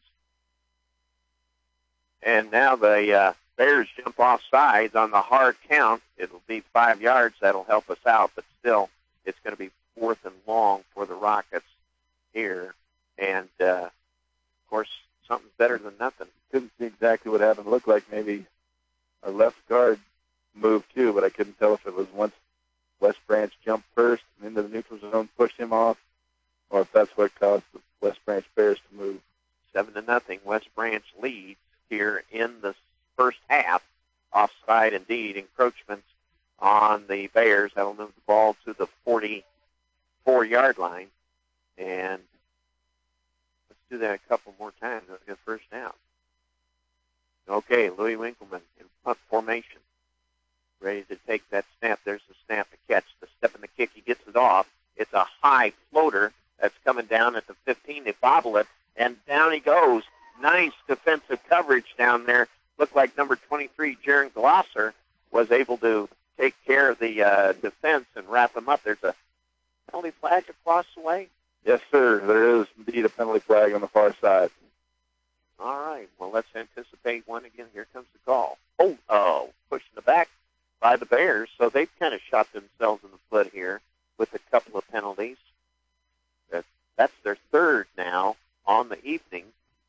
[SPEAKER 1] And now the uh, Bears jump off sides on the hard count. It'll be five yards. That'll help us out, but still, it's going to be fourth and long for the Rockets here. And, uh, of course, something's better than nothing.
[SPEAKER 2] Couldn't see exactly what happened. It looked like maybe our left guard moved too, but I couldn't tell if it was once West Branch jumped first and into the neutral zone, pushed him off, or if that's what caused West Branch Bears to move.
[SPEAKER 1] Seven to nothing. West Branch leads here in the first half. Offside, indeed, encroachment on the Bears. That'll move the ball to the forty-four-yard line. And let's do that a couple more times. Let's get first down. Okay, Louis Winkleman in punt formation. Ready to take that snap. There's the snap, the catch, the step and the kick. He gets it off. It's a high floater that's coming down at the fifteen. They bobble it, and down he goes. Nice defensive coverage down there. Looked like number twenty-three, Jaron Glosser, was able to take care of the uh, defense and wrap him up. There's a penalty flag across the way.
[SPEAKER 2] Yes, sir. There is indeed a penalty flag on the far side.
[SPEAKER 1] All right. Well, let's anticipate one again. Here comes the call. Oh, oh, pushing the back by the Bears. So they've kind of shot themselves in the foot here with a couple of penalties. That, that's their third now on the evening.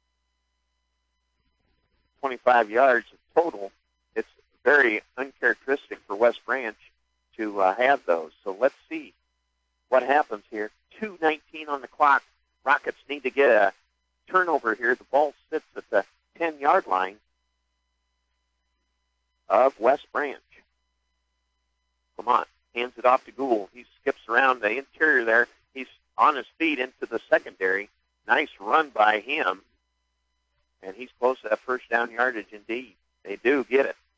[SPEAKER 1] twenty-five yards total. It's very uncharacteristic for West Branch to uh, have those. So let's see what happens here. two nineteen on the clock. Rockets need to get a turnover here. The ball sits at the ten-yard line of West Branch. Come on. Hands it off to Gould. He skips around the interior there. He's on his feet into the secondary. Nice run by him. And he's close to that first down yardage indeed. They do get it.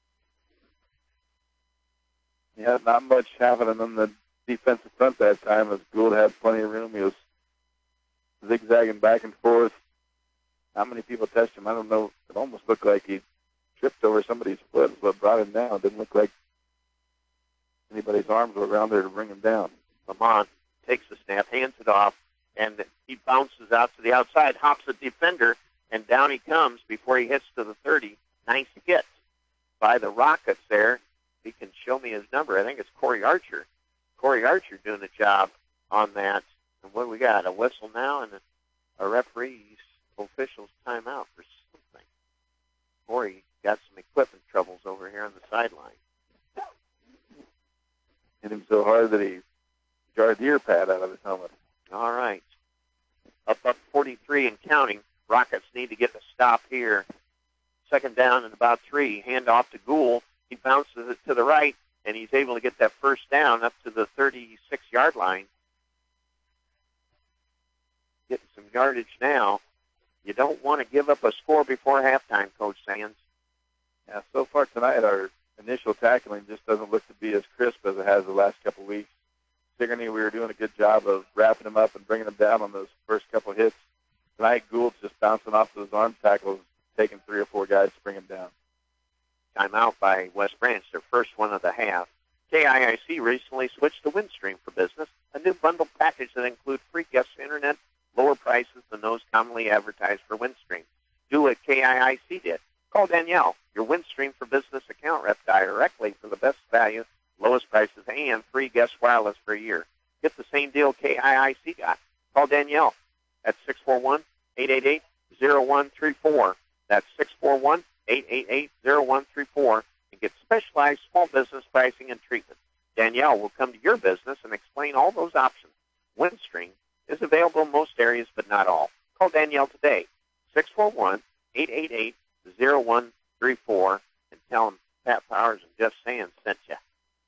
[SPEAKER 2] Yeah, not much happening on the defensive front that time as Gould had plenty of room. He was zigzagging back and forth. How many people touched him? I don't know. It almost looked like he tripped over somebody's foot, but brought him down. It didn't look like anybody's arms were around there to bring him down.
[SPEAKER 1] Lamont takes the snap, hands it off, and he bounces out to the outside, hops the defender, and down he comes before he hits to the thirty. Nice hit by the Rockets there. He can show me his number. I think it's Corey Archer. Corey Archer doing the job on that. And what do we got? A whistle now and a, a referee's official's timeout for something. Corey got some equipment troubles over here on the sideline.
[SPEAKER 2] Hit him so hard that he jarred the ear pad out of his helmet.
[SPEAKER 1] All right. Up, up forty-three and counting. Rockets need to get the stop here. Second down and about three. Hand off to Gould. He bounces it to the right, and he's able to get that first down up to the thirty-six-yard line. Getting some yardage now. You don't want to give up a score before halftime, Coach Sands.
[SPEAKER 2] Yeah, so far tonight, our initial tackling just doesn't look to be as crisp as it has the last couple of weeks. Sigourney, we were doing a good job of wrapping him up and bringing him down on those first couple of hits. Tonight, Gould's just bouncing off those arm tackles, taking three or four guys to bring him down.
[SPEAKER 1] Timeout by West Branch, their first one of the half. K I I C recently switched to Windstream for Business, a new bundle package that includes free guest internet, lower prices than those commonly advertised for Windstream. Do what K I I C did. Call Danielle, your Windstream for Business account rep, directly for the best value, lowest prices, and free guest wireless for a year. Get the same deal K I I C got. Call Danielle at six four one, eight eight eight, zero one three four. That's six four one, eight eight eight, zero one three four and get specialized small business pricing and treatment. Danielle will come to your business and explain all those options. Windstream is available in most areas, but not all. Call Danielle today, six four one, eight eight eight, zero one three four, and tell them Pat Powers and Jeff Sands sent you.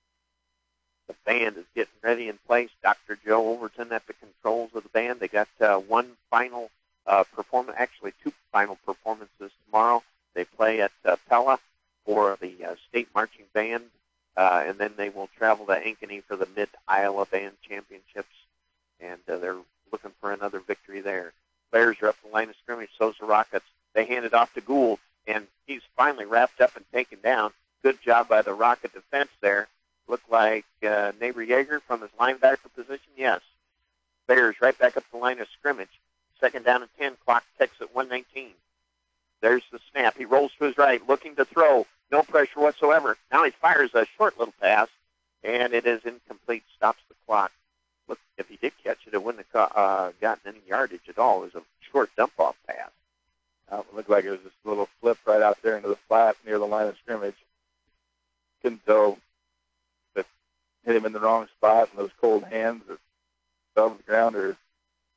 [SPEAKER 1] The band is getting ready in place. Doctor Joe Overton at the controls of the band. They got uh, one final uh, performance, actually two final performances tomorrow. They play at uh, Pella for the uh, state marching band, uh, and then they will travel to Ankeny for the Mid-Iowa Band Championships, and uh, they're looking for another victory there. Bears are up the line of scrimmage, so's the Rockets. They hand it off to Gould, and he's finally wrapped up and taken down. Good job by the Rocket defense there. Looked like uh, Neighbor Yeager from his linebacker position. Yes. Bears right back up the line of scrimmage. Second down and ten. Clock ticks at one nineteen. There's the snap. He rolls to his right, looking to throw. No pressure whatsoever. Now he fires a short little pass, and it is incomplete. Stops the clock. Look, if he did catch it, it wouldn't have uh, gotten any yardage at all. It was a short dump-off pass.
[SPEAKER 2] Uh, it looked like it was just a little flip right out there into the flat near the line of scrimmage. Couldn't tell if it hit him in the wrong spot and those cold hands or fell to the ground, or if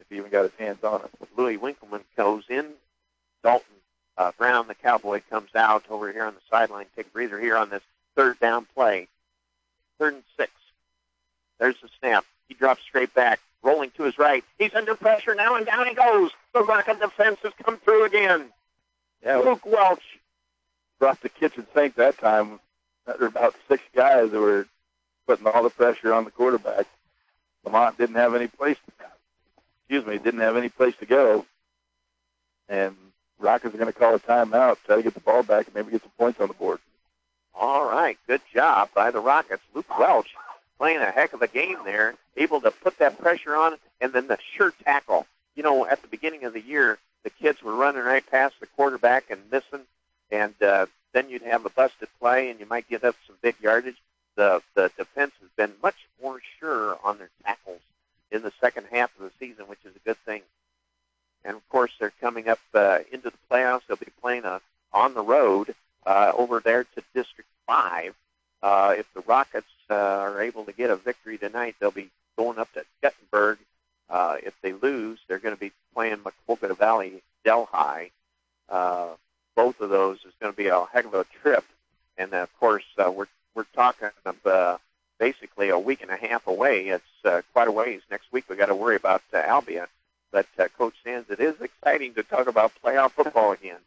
[SPEAKER 2] he even got his hands on it.
[SPEAKER 1] Louis Winkleman goes in. Dalton uh, Brown, the Cowboy, comes out over here on the sideline. Take a breather here on this third down play. Third and six. There's the snap. He drops straight back, rolling to his right. He's under pressure now, and down he goes. The Rocket defense has come through again.
[SPEAKER 2] Yeah,
[SPEAKER 1] Luke Welch
[SPEAKER 2] brought the kitchen sink that time. There were about six guys that were putting all the pressure on the quarterback. Lamont didn't have any place. Excuse me, didn't have any place to go, and Rockets are going to call a timeout, try to get the ball back, and maybe get some points on the board.
[SPEAKER 1] All right, good job by the Rockets. Luke Welch playing a heck of a game there, able to put that pressure on, and then the sure tackle. You know, at the beginning of the year, the kids were running right past the quarterback and missing, and uh, then you'd have a busted play, and you might get up some big yardage. The, the defense has been much more sure on their tackles in the second half of the season, which is a good thing. And, of course, they're coming up uh, into the playoffs. They'll be playing uh, on the road uh, over there to District five. Uh, if the Rockets uh, are able to get a victory tonight, they'll be going up to Guttenberg. Uh, if they lose, they're going to be playing Maquoketa Valley Delhi. Uh, both of those is going to be a heck of a trip. And, uh, of course, uh, we're we're talking of uh, basically a week and a half away. It's uh, quite a ways. Next week we got to worry about uh, Albion. But, uh, Coach Sands, it is exciting to talk about playoff football again.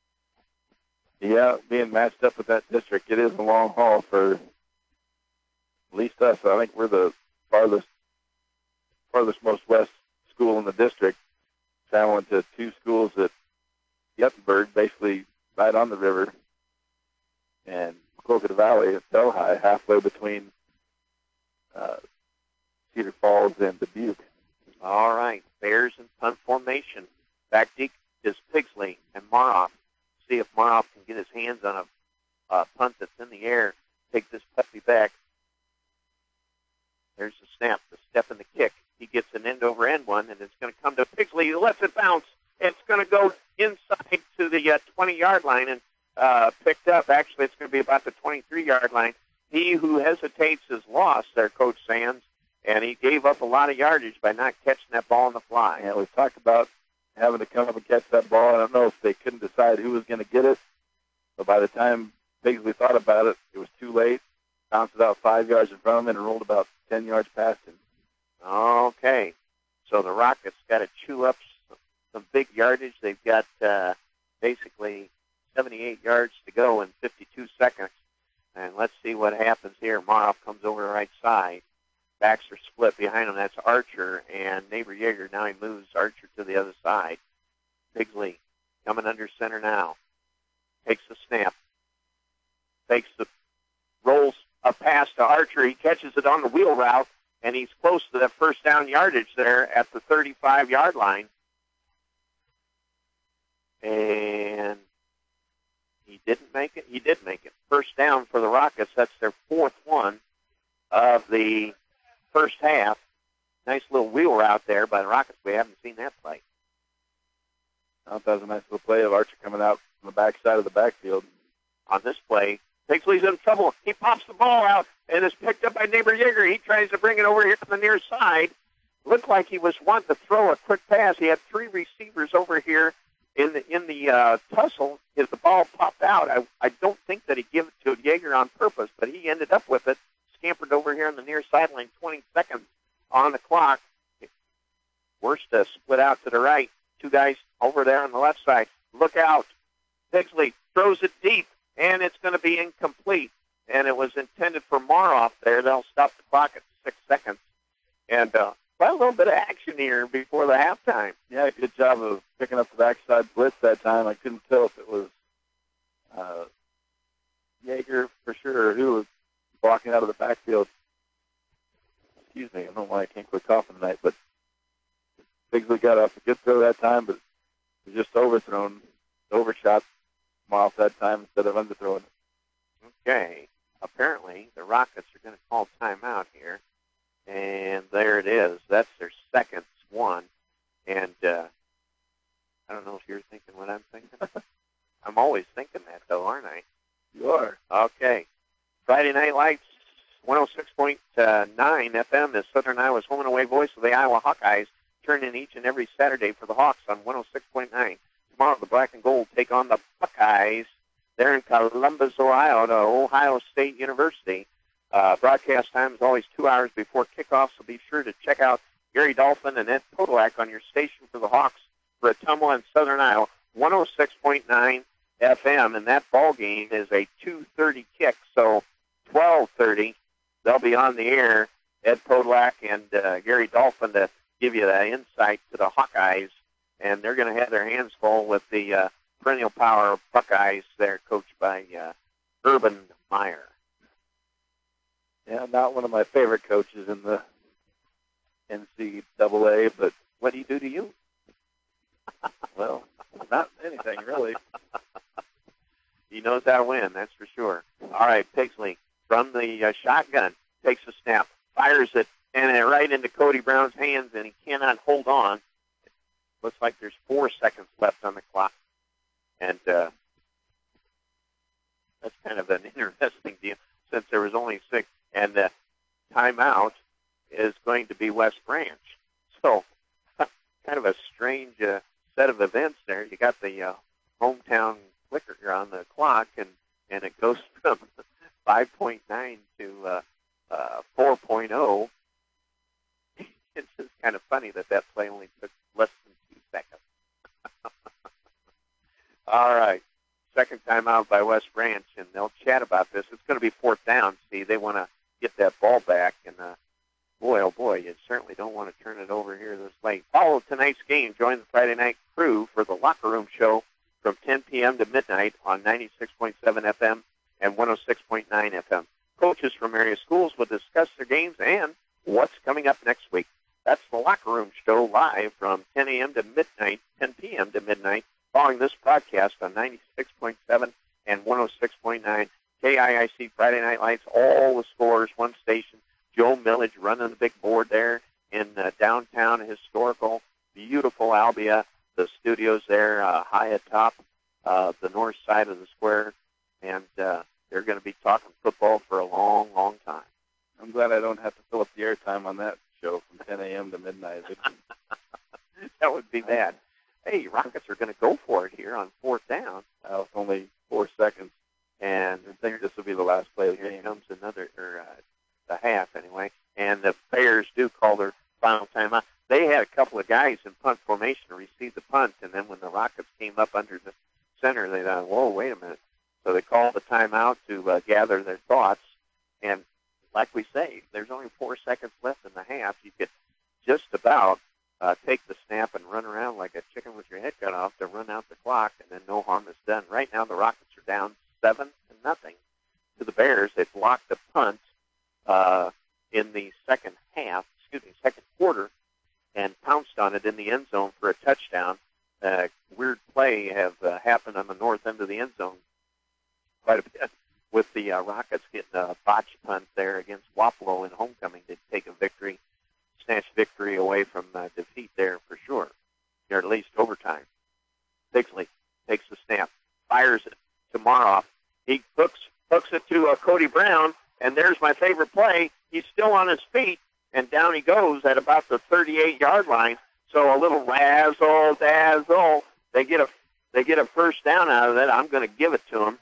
[SPEAKER 2] Yeah, being matched up with that district, it is a long haul for at least us. I think we're the farthest, farthest most west school in the district, traveling to two schools at Guttenberg, basically right on the river, and Maquoketa Valley at Delhi, halfway between uh, Cedar Falls and Dubuque.
[SPEAKER 1] All right, Bears in punt formation. Back deep is Pigsley and Maroff. See if Maroff can get his hands on a uh, punt that's in the air. Take this puppy back. There's the snap, the step and the kick. He gets an end-over-end one, and it's going to come to Pigsley. He lets it bounce. It's going to go inside to the uh, twenty-yard line and uh, picked up. Actually, it's going to be about the twenty-three-yard line. He who hesitates is lost there, Coach Sands, and he gave up a lot of yardage by not catching that ball on the fly.
[SPEAKER 2] Yeah, we've talked about having to come up and catch that ball. I don't know if they couldn't decide who was going to get it, but by the time Pigsley thought about it, it was too late. Bounced it out five yards in front of him and rolled about ten yards past him.
[SPEAKER 1] Okay, so the Rockets got to chew up some, some big yardage. They've got uh, basically seventy-eight yards to go in fifty-two seconds. And let's see what happens here. Maroff comes over the right side. Backs are split behind him. That's Archer and Neighbor Yeager. Now he moves Archer to the other side. Pigsley coming under center now. Takes the snap. Takes the rolls a pass to Archer. He catches it on the wheel route, and he's close to that first down yardage there at the thirty-five-yard line. And he didn't make it. He did make it. First down for the Rockets. That's their fourth one of the first half. Nice little wheel route there by the Rockets. We haven't seen that play.
[SPEAKER 2] I thought that was a nice little play of Archer coming out from the backside of the backfield.
[SPEAKER 1] On this play, Pigsley's in trouble. He pops the ball out and is picked up by Neighbor Yeager. He tries to bring it over here to the near side. Looked like he was wanting to throw a quick pass. He had three receivers over here in the in the uh, tussle. As the ball popped out, I, I don't think that he gave it to Yeager on purpose, but he ended up with it. Scampered over here on the near sideline, twenty seconds on the clock. Worst uh, split out to the right. Two guys over there on the left side. Look out. Pigsley throws it deep, and it's going to be incomplete. And it was intended for Maroff there. They'll stop the clock at six seconds. And uh, quite a little bit of action here before the halftime.
[SPEAKER 2] Yeah, good job of picking up the backside blitz that time. I couldn't tell if it was uh, Yeager for sure or who was blocking out of the backfield. Excuse me, I don't know why I can't quit coughing tonight, but Pigsley got off a good throw that time, but it was just overthrown, overshot Miles that time instead of underthrowing it.
[SPEAKER 1] Okay, apparently the Rockets are going to call timeout here, and there it is. That's their second one, and uh, I don't know if you're thinking what I'm thinking. I'm always thinking that, though, aren't I?
[SPEAKER 2] You are.
[SPEAKER 1] Okay. Friday Night Lights, one oh six point nine F M is Southern Iowa's home and away voice of the Iowa Hawkeyes. turn in each and every Saturday for the Hawks on one oh six point nine. Tomorrow, the Black and Gold take on the Buckeyes. They're in Columbus, Ohio, to Ohio State University. Uh, broadcast time is always two hours before kickoff, so be sure to check out Gary Dolphin and Ed Podolak on your station for the Hawks for Ottumwa in Southern Iowa, one oh six point nine F M, and that ball game is a two thirty kick, so twelve thirty they'll be on the air, Ed Podolak and uh, Gary Dolphin, to give you that insight to the Hawkeyes, and they're going to have their hands full with the uh, perennial power of Buckeyes there, coached by uh, Urban Meyer.
[SPEAKER 2] Yeah, not one of my favorite coaches in the N C double A, but
[SPEAKER 1] what do you do to you?
[SPEAKER 2] Well, not anything, really.
[SPEAKER 1] He knows how to win, that's for sure. All right, Pigsley, from the uh, shotgun, takes a snap, fires it, and it right into Cody Brown's hands, and he cannot hold on. Looks like there's four seconds left on the clock. And uh, that's kind of an interesting deal, since there was only six. And the timeout is going to be West Branch. So kind of a strange uh, set of events there. You got the uh, hometown clicker on the clock, and, and it goes from five point nine to uh, uh, four point oh. It's just kind of funny that that play only took less than two seconds. All right. Second timeout by West Branch, and they'll chat about this. It's going to be fourth down. See, they want to get that ball back, and uh, boy, oh boy, you certainly don't want to turn it over here this late. Follow tonight's game. Join the Friday night crew for the Locker Room Show from ten p.m. to midnight on ninety-six point seven F M and one oh six point nine F M. Coaches from area schools will discuss their games and what's coming up next week. That's the Locker Room Show live from ten a.m. to midnight, ten p.m. to midnight, following this broadcast on ninety-six point seven and one oh six point nine K I I C Friday Night Lights. All the scores, one station. Joe Millage running the big board there in uh, downtown historical, beautiful Albia. The studios there uh, high atop uh, the north side of the square, and uh, they're going to be talking football for a long, long time.
[SPEAKER 2] I'm glad I don't have to fill up the airtime on that show from ten a.m. to midnight.
[SPEAKER 1] That would be bad. Hey, Rockets are going to go for it here on fourth down.
[SPEAKER 2] Uh, it's only four seconds,
[SPEAKER 1] and
[SPEAKER 2] I think this will be the last play of the
[SPEAKER 1] here
[SPEAKER 2] game.
[SPEAKER 1] comes another, or uh, the half anyway, and the Bears do call their final timeout. They had a couple of guys in punt formation to receive the punt, and then when the Rockets came up under the center, they thought, whoa, wait a minute. So they called the timeout to uh, gather their thoughts, and like we say, there's only four seconds left in the half. You could just about uh, take the snap and run around like a chicken with your head cut off to run out the clock, and then no harm is done. Right now, the Rockets are down seven to nothing to the Bears. They blocked the punt uh, in the second half, excuse me, second quarter, and pounced on it in the end zone for a touchdown. Uh, weird play have uh, happened on the north end of the end zone quite a bit, with the uh, Rockets getting a botch punt there against Wapello in homecoming to take a victory, snatch victory away from uh, defeat there for sure, or at least overtime. Bixley takes the snap, fires it to Maroff. He hooks, hooks it to uh, Cody Brown, and there's my favorite play. He's still on his feet, and down he goes at about the thirty-eight-yard line. So a little razzle dazzle. They get a they get a first down out of that. I'm going to give it to them.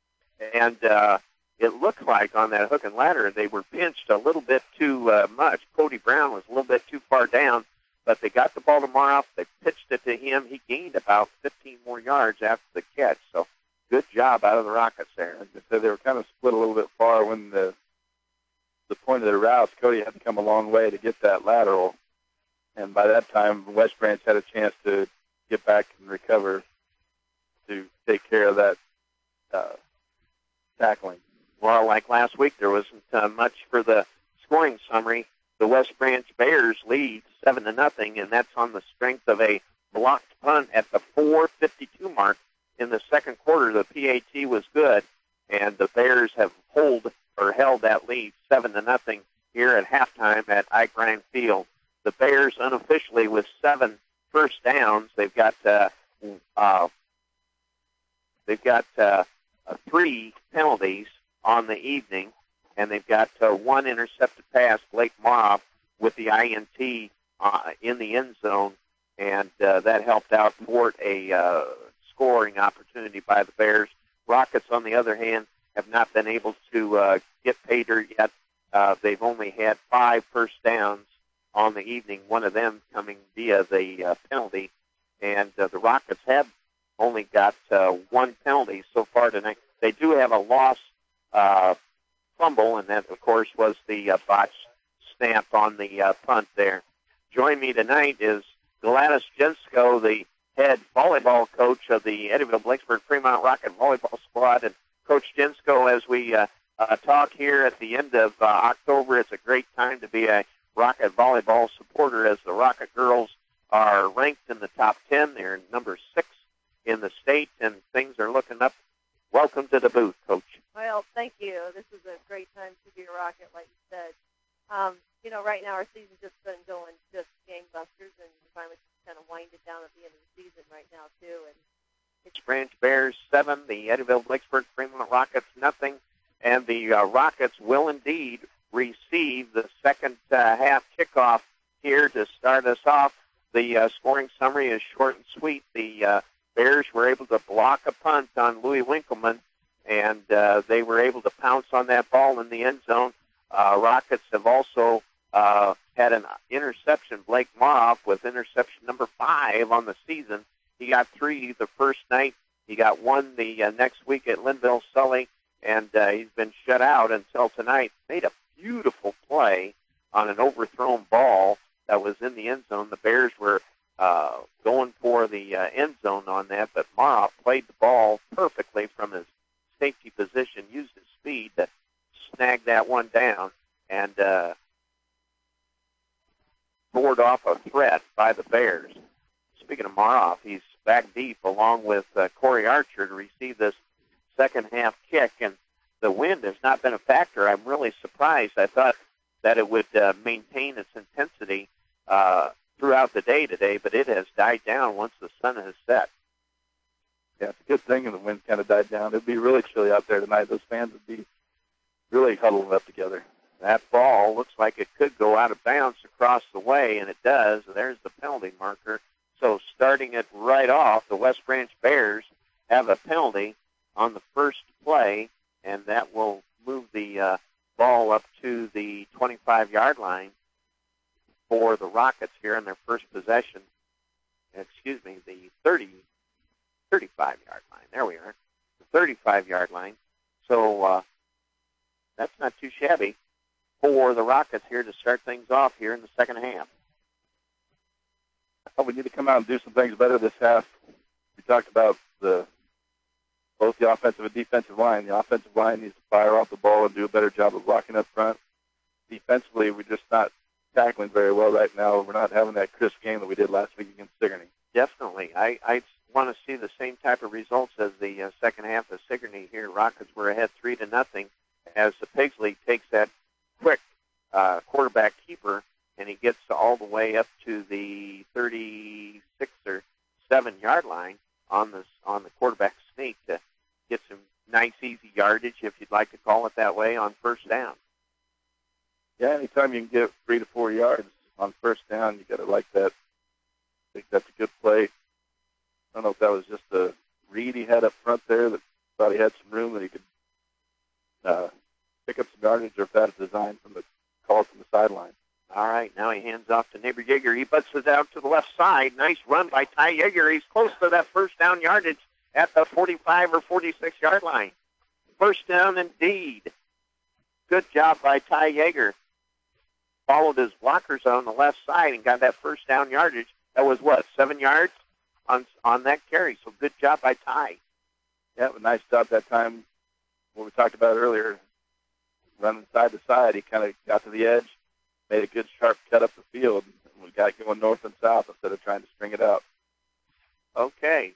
[SPEAKER 1] And uh, it looked like on that hook and ladder they were pinched a little bit too uh, much. Cody Brown was a little bit too far down, but they got the ball to Maroff. They pitched it to him. He gained about fifteen more yards after the catch. So good job out of the Rockets there.
[SPEAKER 2] Like I said, they were kind of split a little bit far when the the point of their routes. Cody had to come a long way to get that lateral. And by that time, West Branch had a chance to get back and recover to take care of that uh, tackling.
[SPEAKER 1] Well, like last week, there wasn't uh, much for the scoring summary. The West Branch Bears lead seven to nothing, and that's on the strength of a blocked punt at the four fifty-two mark in the second quarter. The P A T was good, and the Bears have hold or held that lead seven to nothing here at halftime at Ike Ryan Field. The Bears unofficially with seven first downs. They've got uh, uh, they've got uh, uh, three penalties on the evening, and they've got uh, one intercepted pass. Blake Maroff with the I N T uh, in the end zone, and uh, that helped out thwart a uh, scoring opportunity by the Bears. Rockets, on the other hand, have not been able to uh, get pay dirt yet. Uh, they've only had five first downs on the evening, one of them coming via the uh, penalty, and uh, the Rockets have only got uh, one penalty so far tonight. They do have a lost uh, fumble, and that, of course, was the uh, botched snap on the uh, punt there. Join me tonight is Gladys Jensko, the head volleyball coach of the Eddyville-Blacksburg Fremont Rocket volleyball squad. And Coach Jensko, as we uh, uh, talk here at the end of uh, October, it's a great time to be a Rocket volleyball supporter, as the Rocket girls are ranked in the top ten. They're number six in the state, and things are looking up. Welcome to the booth, Coach.
[SPEAKER 3] Well, thank you. This is a great time to be a Rocket, like you said. Um, you know, right now our season's just been going just gangbusters, and we finally kind of wind it down at the end of the season right now, too. And
[SPEAKER 1] it's Branch Bears seven, the Eddyville-Blacksburg Fremont Rockets nothing, and the uh, Rockets will indeed receive the second uh, half kickoff here to start us off. The uh, scoring summary is short and sweet. The uh, Bears were able to block a punt on Louis Winkleman, and uh, they were able to pounce on that ball in the end zone. Uh, Rockets have also uh, had an interception. Blake Maroff with interception number five on the season. He got three the first night. He got one the uh, next week at Linville-Sully, and uh, he's been shut out until tonight. Made a beautiful play on an overthrown ball that was in the end zone. The Bears were uh, going for the uh, end zone on that, but Maroff played the ball perfectly from his safety position, used his speed to snag that one down, and uh, board off a threat by the Bears. Speaking of Maroff, he's back deep along with uh, Corey Archer to receive this second half kick, and the wind has not been a factor. I'm really surprised. I thought that it would uh, maintain its intensity uh, throughout the day today, but it has died down once the sun has set.
[SPEAKER 2] Yeah, it's a good thing and the wind kind of died down. It'd be really chilly out there tonight. Those fans would be really huddled up together.
[SPEAKER 1] That ball looks like it could go out of bounds across the way, and it does. There's the penalty marker. So starting it right off, the West Branch Bears have a penalty on the first play, and that will move the uh, ball up to the twenty-five-yard line for the Rockets here in their first possession. Excuse me, the thirty, thirty-five-yard line. There we are, the thirty-five-yard line. So uh, that's not too shabby for the Rockets here to start things off here in the second half.
[SPEAKER 2] Oh, we need to come out and do some things better this half. We talked about the both the offensive and defensive line. The offensive line needs to fire off the ball and do a better job of blocking up front. Defensively, we're just not tackling very well right now. We're not having that crisp game that we did last week against Sigourney.
[SPEAKER 1] Definitely. I, I want to see the same type of results as the uh, second half of Sigourney here. Rockets were ahead three to nothing as the Pigsley takes that quick uh, quarterback keeper, and he gets all the way up to the thirty-six or seven yard line on the on the quarterback sneak to get some nice easy yardage, if you'd like to call it that way, on first down.
[SPEAKER 2] Yeah, anytime you can get three to four yards on first down, you got to like that. I think that's a good play. I don't know if that was just a read he had up front there that thought he had some room that he could uh, pick up some yardage, or if that's designed from the call from the sideline.
[SPEAKER 1] All right, now he hands off to Neighbor Yeager. He butts it out to the left side. Nice run by Ty Yeager. He's close to that first down yardage at the forty-five or forty-six yard line. First down indeed. Good job by Ty Yeager. Followed his blockers on the left side and got that first down yardage. That was, what, seven yards on on that carry. So good job by Ty.
[SPEAKER 2] Yeah, a nice job that time. What we talked about earlier, running side to side, he kind of got to the edge, made a good sharp cut up the field. We got it going north and south instead of trying to string it out.
[SPEAKER 1] Okay.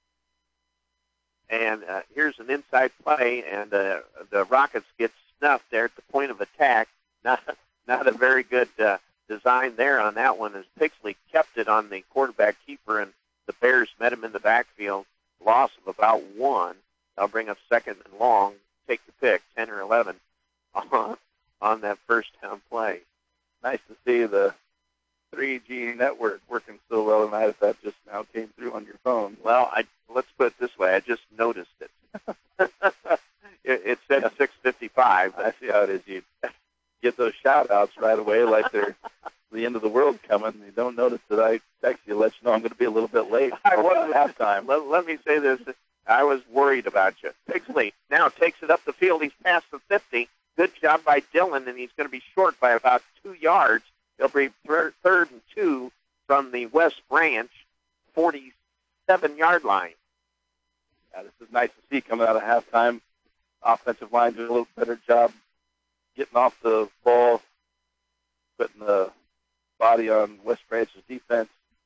[SPEAKER 1] And uh, here's an inside play, and uh, the Rockets get snuffed there at the point of attack. Not, not a very good uh, design there on that one, as Pigsley kept it on the quarterback keeper, and the Bears met him in the backfield. Loss of about one. They'll bring up second and long, take the pick, ten or eleven, on, on that first down play.
[SPEAKER 2] Nice to see the three G network working so well tonight if that just now came through on your phone.
[SPEAKER 1] Well, I let's put it this way. I just noticed it. it, it said six fifty-five.
[SPEAKER 2] I see how it is. You get those shout-outs right away like they're the end of the world coming. You don't notice that I text you, let you know I'm going to be a little bit late.
[SPEAKER 1] I was
[SPEAKER 2] at halftime.
[SPEAKER 1] Let, let me say this. I was worried about you. Pigsley now takes it up the field. He's past the fifty. Good job by Dillon, and he's going to be short by about two yards. He'll be th- third and two from the West Branch forty-seven-yard line.
[SPEAKER 2] Yeah, this is nice to see coming out of halftime. Offensive line doing a little better job getting off the ball, putting the body on West Branch's defense.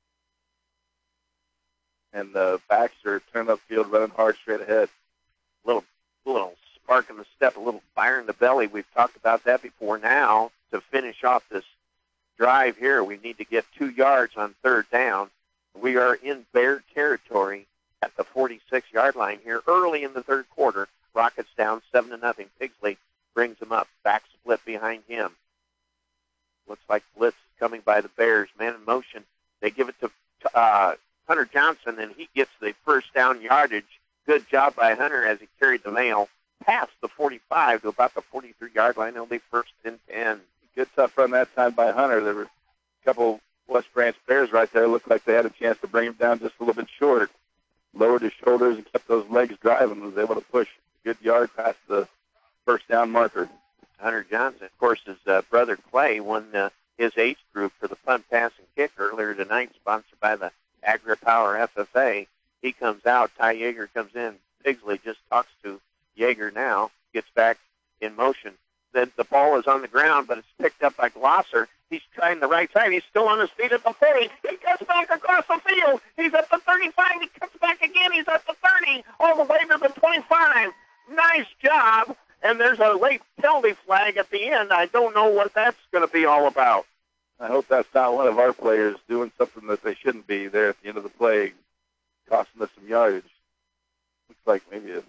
[SPEAKER 2] And the backs are turning upfield, running hard straight ahead.
[SPEAKER 1] Little, little spark in the step, a little fire in the belly. We've talked about that before. Now, to finish off this drive here, we need to get two yards on third down. We are in Bear territory at the forty-six-yard line here early in the third quarter. Rockets down seven to nothing. Pigsley brings them up. Back split behind him. Looks like blitz is coming by the Bears. Man in motion. They give it to uh, Hunter Johnson, and he gets the first down yardage. Good job by Hunter as he carried the mail past the forty-five to about the forty-three-yard line. It'll be first and ten.
[SPEAKER 2] Good tough run that time by Hunter. There were a couple West Branch Bears right there. Looked like they had a chance to bring him down just a little bit short. Lowered his shoulders and kept those legs driving. Was able to push a good yard past the first down marker.
[SPEAKER 1] Hunter Johnson, of course, his uh, brother Clay won uh, his age group for the punt, pass, and kick earlier tonight, sponsored by the Agri-Power F F A. He comes out. Ty Yeager comes in. Pigsley just talks to Yeager now. Gets back in motion. The, the ball is on the ground, but it's picked up by Glosser. He's trying the right side. He's still on his feet at the forty. He cuts back across the field. He's at the thirty-five. He cuts back again. He's at the thirty, all the way to the twenty-five. Nice job. And there's a late penalty flag at the end. I don't know what that's going to be all about.
[SPEAKER 2] I hope that's not one of our players doing something that they shouldn't be there at the end of the play, costing us some yardage. Looks like maybe a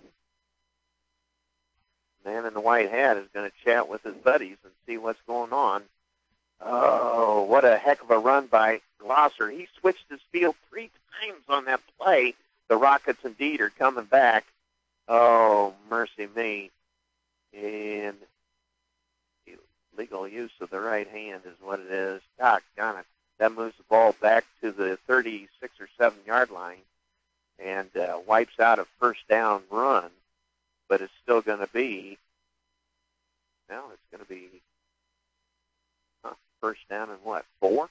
[SPEAKER 1] man in the white hat is going to chat with his buddies and see what's going on. Oh, what a heck of a run by Glosser. He switched his field three times on that play. The Rockets indeed are coming back. Oh, mercy me. And legal use of the right hand is what it is. Doggone it. That moves the ball back to the thirty-six or seven yard line and uh, wipes out a first down run. But it's still going to be, now it's going to be huh, first down and what, four?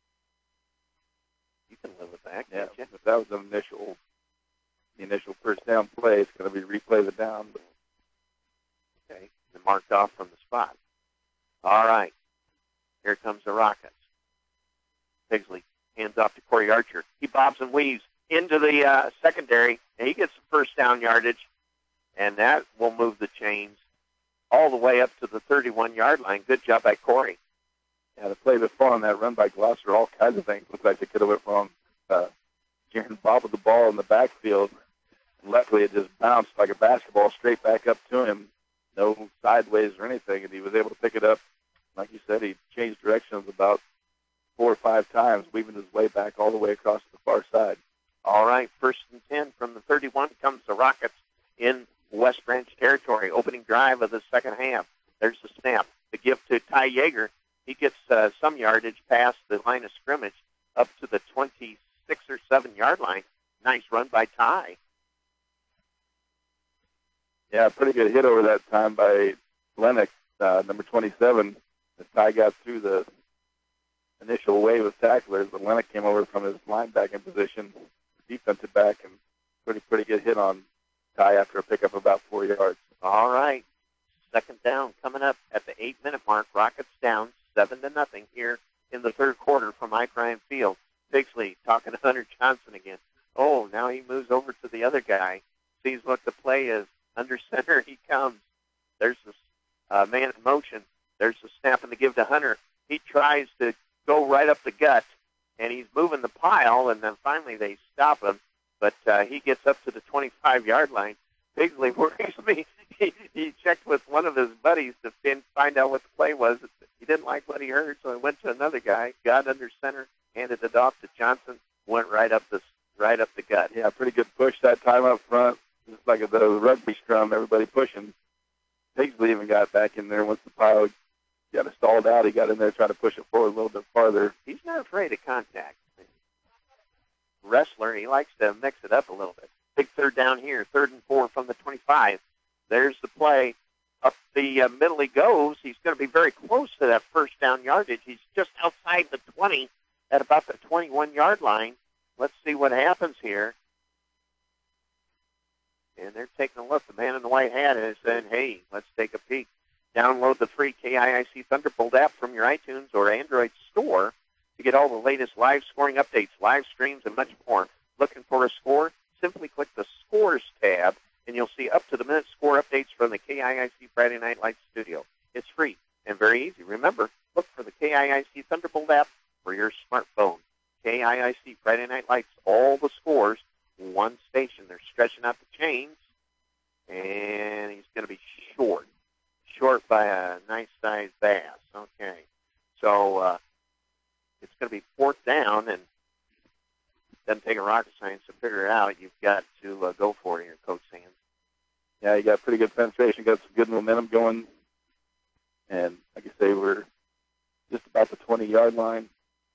[SPEAKER 1] You can live with that,
[SPEAKER 2] yeah,
[SPEAKER 1] can't you?
[SPEAKER 2] If that was the initial, the initial first down play, it's going to be replay the down. But
[SPEAKER 1] okay, and marked off from the spot. All right, here comes the Rockets. Pigsley hands off to Corey Archer. He bobs and weaves into the uh, secondary, and he gets the first down yardage, and that will move the chains all the way up to the thirty-one-yard line. Good job by Corey.
[SPEAKER 2] Yeah, the play before on that run by Glosser, all kinds of things. Looked like they could have went wrong. Uh, Jaron bobbled the ball in the backfield. And luckily, it just bounced like a basketball straight back up to him. No sideways or anything, and he was able to pick it up. Like you said, he changed directions about four or five times, weaving his way back all the way across to the far side.
[SPEAKER 1] All right, first and ten from the thirty-one comes the Rockets in West Branch territory. Opening drive of the second half. There's the snap. The gift to Ty Yeager. He gets uh, some yardage past the line of scrimmage up to the twenty-six or seven yard line. Nice run by Ty.
[SPEAKER 2] Yeah, pretty good hit over that time by Lennox, uh, number twenty-seven. As Ty got through the initial wave of tacklers, but Lennox came over from his linebacking position, defensive back, and pretty pretty good hit on Ty after a pickup about four yards.
[SPEAKER 1] All right. Second down coming up at the eight-minute mark. Rockets down seven to nothing here in the third quarter from Ike Ryan Field. Pigsley talking to Hunter Johnson again. Oh, now he moves over to the other guy, sees what the play is. Under center he comes. There's this uh, man in motion. There's the snap and the give to Hunter. He tries to go right up the gut, and he's moving the pile, and then finally they stop him. But uh, he gets up to the twenty-five yard line. Pigsley worries me. he, he checked with one of his buddies to fin- find out what the play was. He didn't like what he heard, so he went to another guy, got under center, handed it off to Johnson, went right up the right up the gut.
[SPEAKER 2] Yeah, pretty good push that time up front. Just like the rugby scrum, everybody pushing. Pigsley even got back in there once the pile got it stalled out. He got in there trying to push it forward a little bit farther.
[SPEAKER 1] He's not afraid of contact. Wrestler, he likes to mix it up a little bit. Big third down here, third and four from the twenty-five. There's the play. Up the uh, middle he goes. He's going to be very close to that first down yardage. He's just outside the twenty at about the twenty-one-yard line. Let's see what happens here. And they're taking a look. The man in the white hat is saying, hey, let's take a peek. Download the free K I I C Thunderbolt app from your iTunes or Android store to get all the latest live scoring updates, live streams, and much more. Looking for a score? Simply click the Scores tab, and you'll see up-to-the-minute score updates from the K I I C Friday Night Lights studio. It's free and very easy. Remember, look for the K I I C Thunderbolt app for your smartphone. K I I C Friday Night Lights, all the scores, one station. They're stretching out the chains, and he's going to be short. Short by a nice-sized bass. Okay. So uh, it's going to be fourth down, and doesn't take a rocket science to figure it out. You've got to uh, go for it here, Coach Sands.
[SPEAKER 2] Yeah, you got pretty good penetration, got some good momentum going. And like I say, we're just about the twenty-yard line.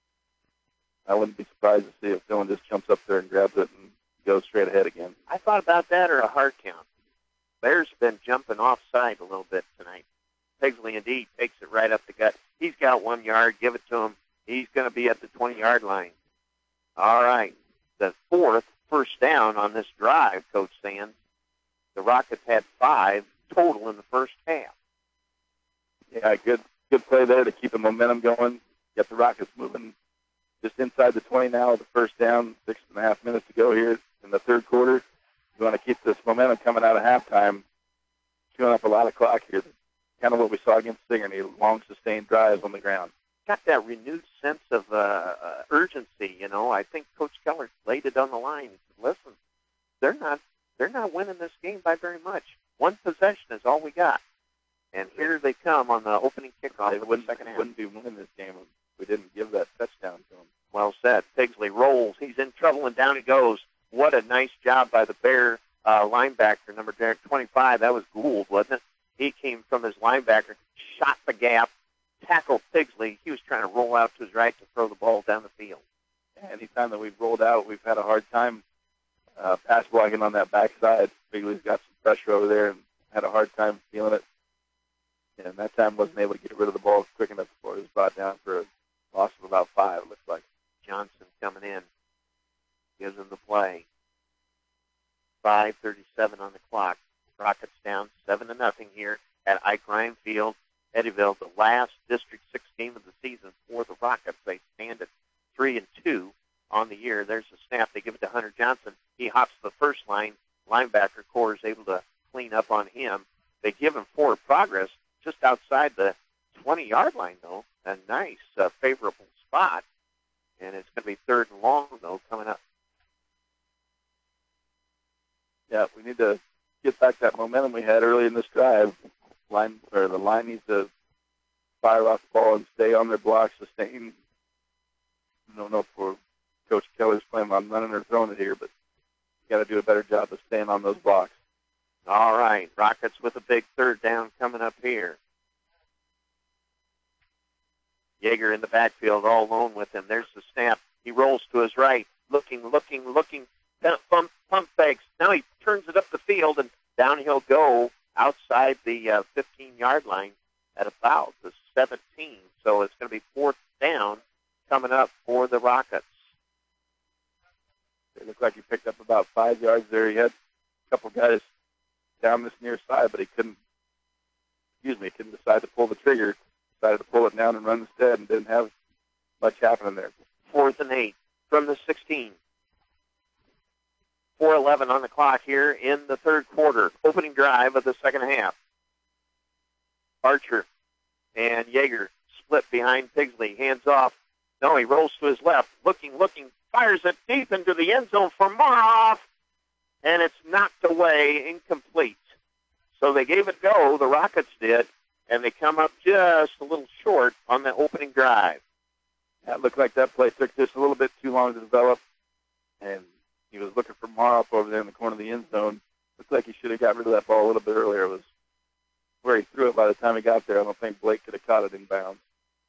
[SPEAKER 2] I wouldn't be surprised to see if Dylan just jumps up there and grabs it and goes straight ahead again.
[SPEAKER 1] I thought about that or a hard count. Bears been jumping offside a little bit tonight. Pigsley, indeed, takes it right up the gut. He's got one yard. Give it to him. He's going to be at the twenty-yard line. All right. The fourth first down on this drive, Coach Sands. The Rockets had five total in the first half.
[SPEAKER 2] Yeah, good good play there to keep the momentum going. Get the Rockets moving just inside the twenty now. The first down, six and a half minutes to go here in the third quarter. You want to keep this momentum coming out of halftime, chewing up a lot of clock here. Kind of what we saw against Sigourney, long sustained drives on the ground.
[SPEAKER 1] Got that renewed sense of uh, uh, urgency, you know. I think Coach Keller laid it on the line. He said, listen, they're not they're not winning this game by very much. One possession is all we got. And here they come on the opening kickoff of the second half.
[SPEAKER 2] Wouldn't be winning this game if we didn't give that touchdown to them.
[SPEAKER 1] Well said. Pigsley rolls. He's in trouble, and down he goes. What a nice job by the Bear uh, linebacker, number twenty-five. That was Gould, wasn't it? He came from his linebacker, shot the gap, tackled Pigsley. He was trying to roll out to his right to throw the ball down the field.
[SPEAKER 2] Anytime that we've rolled out, we've had a hard time uh, pass blocking on that backside. Pigsley's got some pressure over there and had a hard time feeling it. And that time wasn't able to get rid of the ball quick enough before it was brought down for a loss of about five, it looks like.
[SPEAKER 1] Johnson coming in. Gives him the play. five thirty-seven on the clock. Rockets down seven to nothing here at Ike Ryan Field, Eddyville. The last District six game of the season for the Rockets. They stand at three and two on the year. There's the snap. They give it to Hunter Johnson. He hops the first line. Linebacker core is able to clean up on him. They give him forward progress just outside the twenty-yard line, though. A nice, uh, favorable spot. And it's going to be third and long, though, coming up.
[SPEAKER 2] Yeah, we need to get back that momentum we had early in this drive. Line or the line needs to fire off the ball and stay on their block, sustain. I don't know if we're, Coach Keller's planning on running or throwing it here, but you got to do a better job of staying on those blocks.
[SPEAKER 1] All right, Rockets with a big third down coming up here. Yeager in the backfield all alone with him. There's the snap. He rolls to his right, looking, looking, looking. Pump, pump fakes. Now he turns it up the field, and down he'll go outside the uh, fifteen-yard line at about the seventeen. So it's going to be fourth down coming up for the Rockets.
[SPEAKER 2] It looked like he picked up about five yards there. He had a couple guys down this near side, but he couldn't, excuse me, he couldn't decide to pull the trigger. Decided to pull it down and run instead and didn't have much happening there.
[SPEAKER 1] Fourth and eight from the sixteen. four eleven on the clock here in the third quarter. Opening drive of the second half. Archer and Yeager split behind Pigsley. Hands off. No, he rolls to his left. Looking, looking. Fires it deep into the end zone for Moroff. And it's knocked away, incomplete. So they gave it go, the Rockets did, and they come up just a little short on the opening drive.
[SPEAKER 2] That looked like that play took just a little bit too long to develop, and he was looking for Maroff over there in the corner of the end zone. Looked like he should have got rid of that ball a little bit earlier. It was where he threw it by the time he got there. I don't think Blake could have caught it in bounds.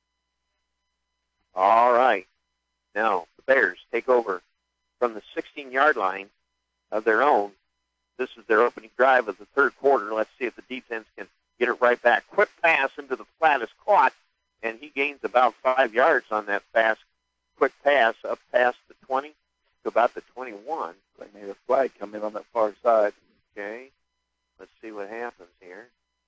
[SPEAKER 1] All right. Now, the Bears take over from the sixteen-yard line of their own. This is their opening drive of the third quarter. Let's see if the defense can get it right back. Quick pass into the flat is caught, and he gains about five yards on that fast, quick pass up past the twenty to about the twenty-one.
[SPEAKER 2] Like maybe a flag come in on that far side.
[SPEAKER 1] Okay. Let's see what happens here.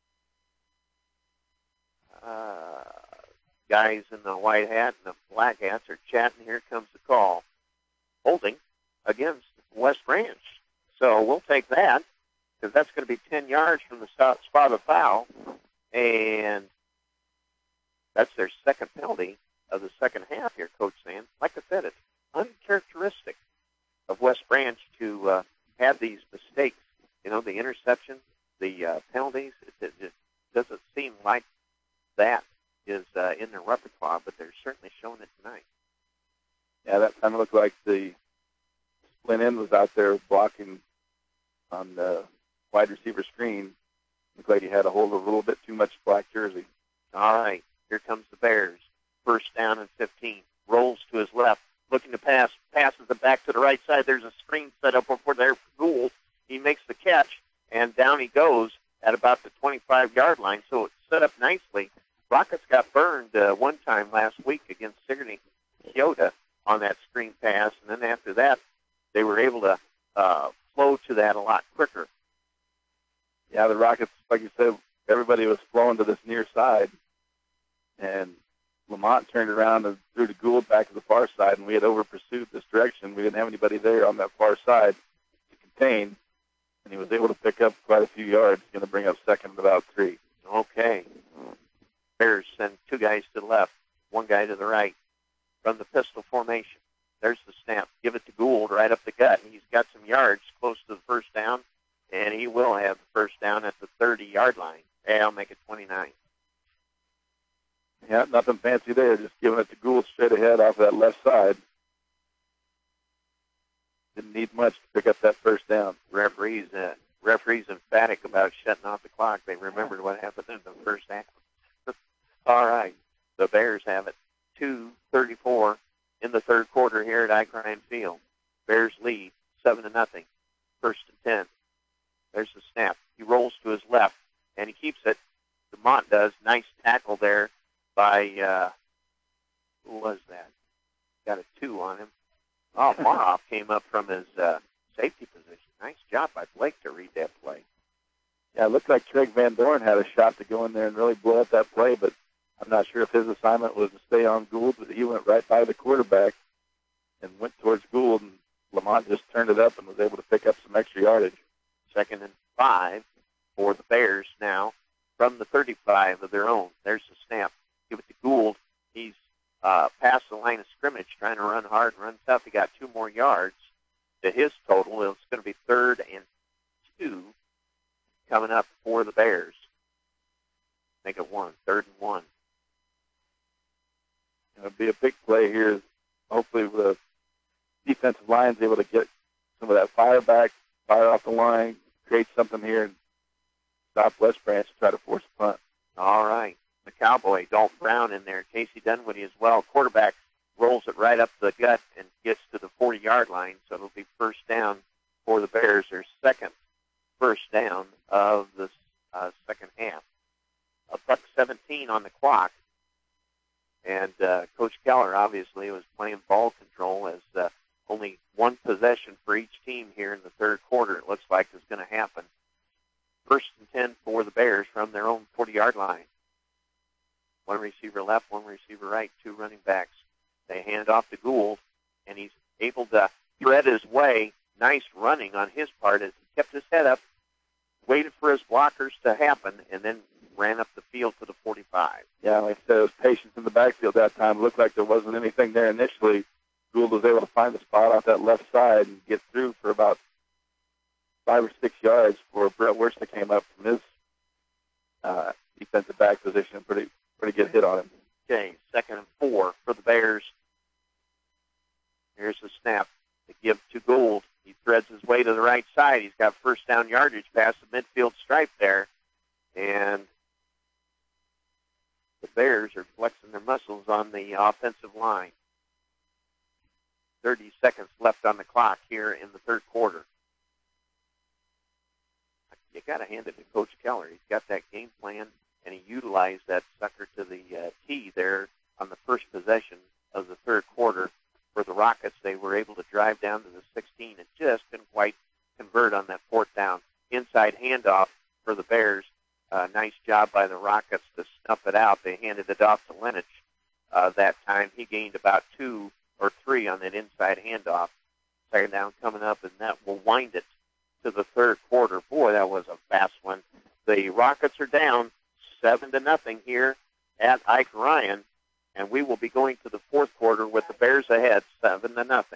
[SPEAKER 1] Uh, guys in the white hat and the black hats are chatting. Here comes the call. Holding against West Branch. So we'll take that, because that's going to be ten yards from the spot of foul. And that's their second penalty of the second half here, Coach Sand. Like I said, it's uncharacteristic of West Branch to uh, have these mistakes. You know, the interception, the uh, penalties, it, it, it doesn't seem like that is uh, in their repertoire, but they're certainly showing it tonight.
[SPEAKER 2] Yeah, that time it looked like the splint end was out there blocking on the wide receiver screen. Looked like he had a hold of a little bit too much black jersey.
[SPEAKER 1] All right, here comes the Bears. First down and fifteen. Rolls to his left, looking to pass. Passes it back to the right side. There's a screen set up over there for Gould. He makes the catch, and down he goes at about the twenty-five-yard line. So it's set up nicely. Rockets got burned uh, one time last week against Sigourney Keota on that screen pass, and then after that, they were able to uh, flow to that a lot quicker.
[SPEAKER 2] Yeah, the Rockets, like you said, everybody was flowing to this near side, and Lamont turned around and threw to Gould back to the far side, and we had over-pursued this direction. We didn't have anybody there on that far side to contain, and he was able to pick up quite a few yards. He's going to bring up second and about three.
[SPEAKER 1] Okay. Bears send two guys to the left, one guy to the right. From the pistol formation. There's the snap. Give it to Gould right up the gut. He's got some yards close to the first down, and he will have the first down at the thirty-yard line. Hey, I'll make it twenty-nine.
[SPEAKER 2] Yeah, nothing fancy there. Just giving it to Gould straight ahead off that left side. Didn't need much to pick up that first down.
[SPEAKER 1] Referees, uh, referees emphatic about shutting off the clock. They remembered what happened in the first half. All right, the Bears have it. two thirty-four in the third quarter here at Ike Field. Bears lead seven to nothing. First and ten. There's the snap. He rolls to his left, and he keeps it. DeMont does. Nice tackle there by, uh, who was that? Got a two on him. Oh, Maroff came up from his uh, safety position. Nice job by Blake to read that play.
[SPEAKER 2] Yeah, it looked like Craig Van Dorn had a shot to go in there and really blow up that play, but I'm not sure if his assignment was to stay on Gould, but he went right by the quarterback and went towards Gould, and Lamont just turned it up and was able to pick up some extra yardage.
[SPEAKER 1] Second and five for the Bears now from the thirty-five of their own. There's the snap. Give it to Gould. He's uh, past the line of scrimmage, trying to run hard and run tough. He got two more yards to his total. It's going to be third and two coming up for the Bears. Make it one. Third and one.
[SPEAKER 2] It'll be a big play here. Hopefully the defensive line's able to get some of that fire back, fire off the line, create something here, and stop West Branch to try to force a punt.
[SPEAKER 1] All right. The Cowboy, Dalton Brown in there. Casey Dunwoody as well. Quarterback rolls it right up the gut and gets to the forty-yard line, so it'll be first down for the Bears. Their second first down of the uh, second half. A buck seventeen on the clock. And uh, Coach Keller obviously was playing ball control as uh, only one possession for each team here in the third quarter. It looks like is going to happen. First and ten for the Bears from their own forty-yard line. One receiver left, one receiver right, two running backs. They hand off to Gould, and he's able to thread his way. Nice running on his part as he kept his head up, waited for his blockers to happen, and then ran up the field to the forty-five.
[SPEAKER 2] Yeah, like I said, it was patience in the backfield that time. It looked like there wasn't anything there initially. Gould was able to find the spot off that left side and get through for about five or six yards before Brett Worcester came up from his uh, defensive back position. Pretty pretty good hit on him.
[SPEAKER 1] Okay, second and four for the Bears. Here's the snap to give to Gould. He threads his way to the right side. He's got first down yardage past the midfield stripe there. And the Bears are flexing their muscles on the offensive line. thirty seconds left on the clock here in the third quarter. You got to hand it to Coach Keller. He's got that game plan, and he utilized that sucker to the uh, tee there on the first possession of the third quarter. For the Rockets, they were able to drive down to the sixteen and just couldn't quite convert on that fourth down. Inside handoff for the Bears. Uh, nice job by the Rockets to snuff it out. They handed it off to Lenich uh, that time. He gained about two or three on that inside handoff. Second down coming up, and that will wind it to the third quarter. Boy, that was a fast one. The Rockets are down seven to nothing here at Ike Ryan, and we will be going to the fourth quarter with the Bears ahead seven to nothing.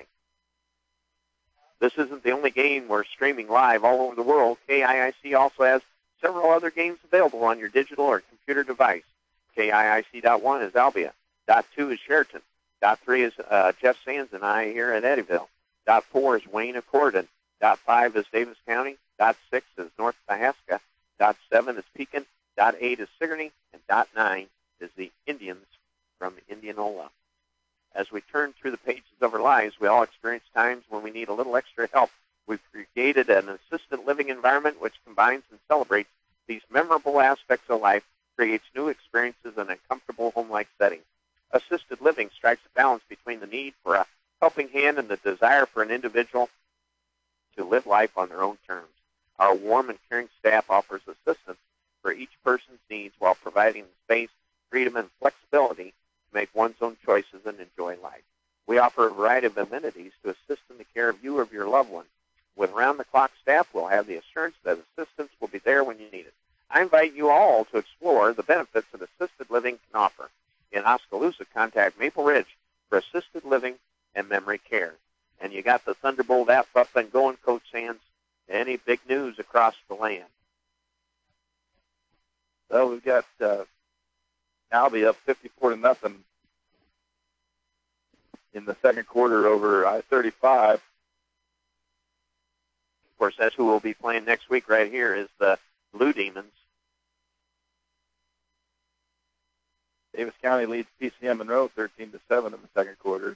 [SPEAKER 1] This isn't the only game we're streaming live all over the world. K I I C also has several other games available on your digital or computer device. K I I C dot one is Albia. Dot two is Sheraton. Dot three is uh, Jeff Sands and I here at Eddyville. Dot four is Wayne Accordon. Dot five is Davis County. Dot six is North Mahaska. Dot seven is Pekin. Dot eight is Sigourney. And dot nine is the Indians from Indianola. As we turn through the pages of our lives, we all experience times when we need a little extra help. We've created an assisted living environment which combines and celebrates these memorable aspects of life, creates new experiences in a comfortable home-like setting. Assisted living strikes a balance between the need for a helping hand and the desire for an individual to live life on their own terms. Our warm and caring staff offers assistance for each person's needs while providing space, freedom, and flexibility to make one's own choices and enjoy life. We offer a variety of amenities to assist in the care of you or of your loved one. With round-the-clock staff, we'll have the assurance that assistance will be there when you need it. I invite you all to explore the benefits that assisted living can offer. In Oskaloosa, contact Maple Ridge for assisted living and memory care. And you got the Thunderbolt app up and going, Coach Sands. Any big news across the land?
[SPEAKER 2] Well, we've got uh, Albie up fifty-four to nothing in the second quarter over I thirty-five.
[SPEAKER 1] Of course, that's who we'll be playing next week right here is the Blue Demons.
[SPEAKER 2] Davis County leads P C M Monroe thirteen to seven in the second quarter.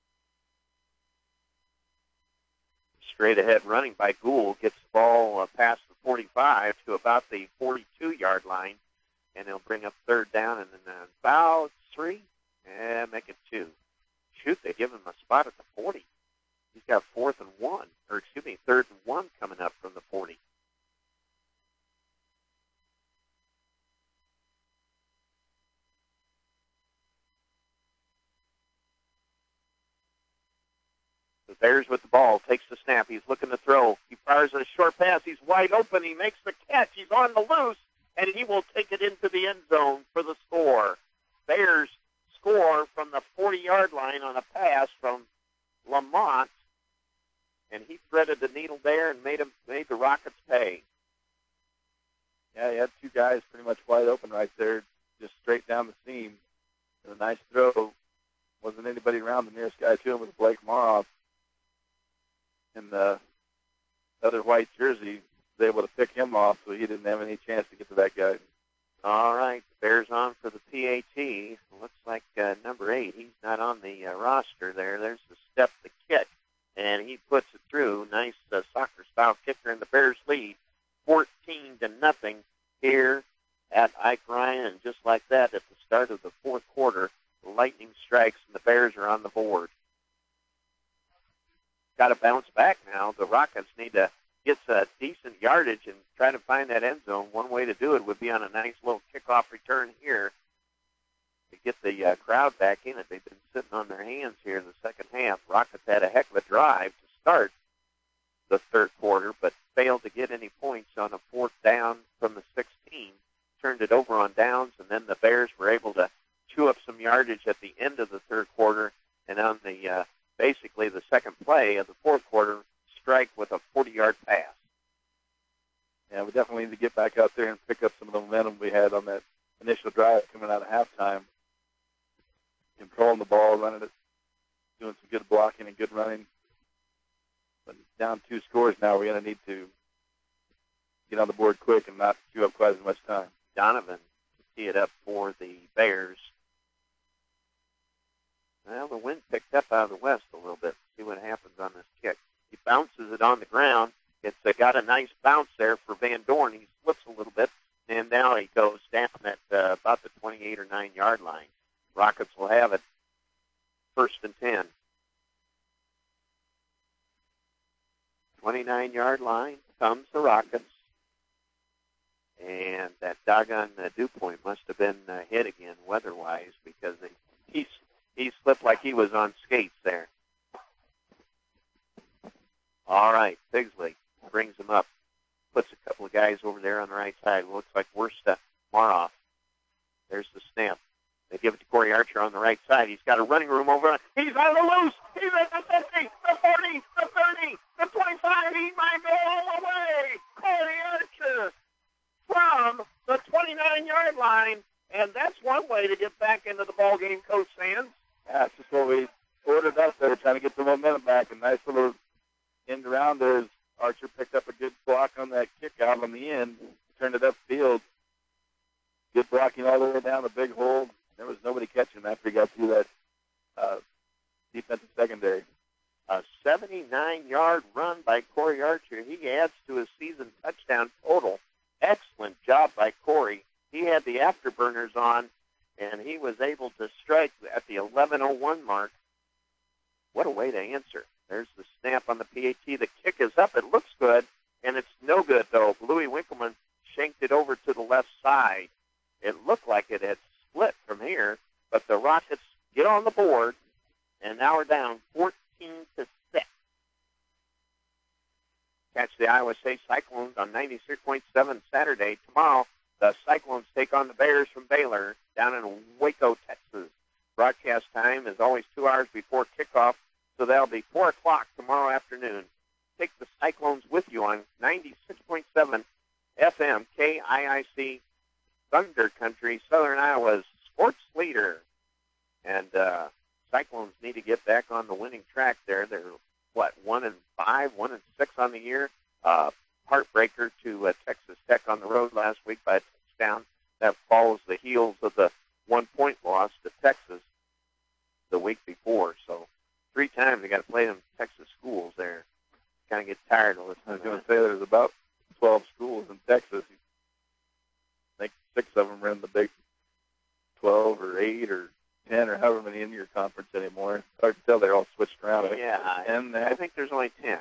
[SPEAKER 1] Straight ahead running by Gould gets the ball uh, past the forty-five to about the forty-two-yard line, and he'll bring up third down and then uh, about three and make it two. Shoot, they give him a spot at the forty. He's got fourth and one, or excuse me, third and one coming up from the forty. The Bears with the ball, takes the snap. He's looking to throw. He fires a short pass. He's wide open. He makes the catch. He's on the loose, and he will take it into the end zone for the score. Bears score from the forty-yard line on a pass from Lamont, and he threaded the needle there and made him made the Rockets pay.
[SPEAKER 2] Yeah, he had two guys pretty much wide open right there, just straight down the seam. And a nice throw. Wasn't anybody around. The nearest guy to him was Blake Maroff. And the other white jersey was able to pick him off, so he didn't have any chance to get to that guy.
[SPEAKER 1] All right, Bears on for the P A T. Looks like uh, number eight. He's not on the uh, roster there. There's the step, the kick, and he puts it through. Nice uh, soccer-style kicker, and the Bears lead fourteen to nothing here at Ike Ryan. And just like that, at the start of the fourth quarter, the lightning strikes, and the Bears are on the board. Got to bounce back now. The Rockets need to get a decent yardage and try to find that end zone. One way to do it would be on a nice little kickoff return here to get the uh, crowd back in it. They've been sitting on their hands here in the second half. Rockets had a heck of a drive to start the third quarter, but failed to get any points on a fourth down from the sixteen. Turned it over on downs, and then the Bears were able to chew up some yardage at the end of the third quarter, and on the uh, basically the second play of the fourth quarter, strike with a forty-yard pass.
[SPEAKER 2] Yeah, we definitely need to get back out there and pick up some of the momentum we had on that initial drive coming out of halftime. Controlling the ball, running it, doing some good blocking and good running. But down two scores now, we're going to need to get on the board quick and not chew up quite as much time.
[SPEAKER 1] Donovan to tee it up for the Bears. Well, the wind picked up out of the west a little bit. See what happens on this kick. He bounces it on the ground. It's uh, got a nice bounce there for Van Dorn. He slips a little bit, and now he goes down at uh, about the twenty-eight or nine yard line. Rockets will have it first and ten. twenty-nine yard line comes the Rockets. And that doggone uh, dew point must have been uh, hit again weather-wise because they, he, he slipped like he was on skates there. All right, Bigsley brings him up, puts a couple of guys over there on the right side. Looks like Worsta Maroff. There's the snap. They give it to Corey Archer on the right side. He's got a running room over. He's on the loose. He's at the fifty, the forty, the thirty, the twenty-five. He might go all the way. Corey Archer from the twenty-nine yard line, and that's one way to get back into the ball game, Coach Sands.
[SPEAKER 2] Yeah, that's just what we ordered up there, trying to get the momentum back. A nice little end around there as Archer picked up a good block on that kick out on the end, turned it upfield. Good blocking all the way down the big hole. There was nobody catching him after he got through that uh, defensive secondary.
[SPEAKER 1] A seventy-nine yard run by Corey Archer. He adds to his season touchdown total. Excellent job by Corey. He had the afterburners on, and he was able to strike at the eleven oh one mark. What a way to answer. There's the snap on the P A T. The kick is up. It looks good, and it's no good, though. Louis Winkleman shanked it over to the left side. It looked like it had split from here, but the Rockets get on the board, and now we're down fourteen to six. Catch the Iowa State Cyclones on ninety-six point seven Saturday. Tomorrow, the Cyclones take on the Bears from Baylor down in Waco, Texas. Broadcast time is always two hours before kickoff, so that'll be four o'clock tomorrow afternoon. Take the Cyclones with you on ninety-six point seven F M K I I C Thunder Country, Southern Iowa's sports leader. And uh, Cyclones need to get back on the winning track there. They're, what, one and five, one and six on the year. Uh, heartbreaker to uh, Texas Tech on the road last week by a touchdown. That follows the heels of the one-point loss to Texas the week before. So three times they got to play them Texas schools there. Kind of get tired of listening.
[SPEAKER 2] I was going to say there's about twelve schools in Texas. I think six of them are in the Big twelve or eight or ten or however many in your conference anymore. It's hard to tell. They're all switched around.
[SPEAKER 1] Yeah,
[SPEAKER 2] and
[SPEAKER 1] I think there's only ten.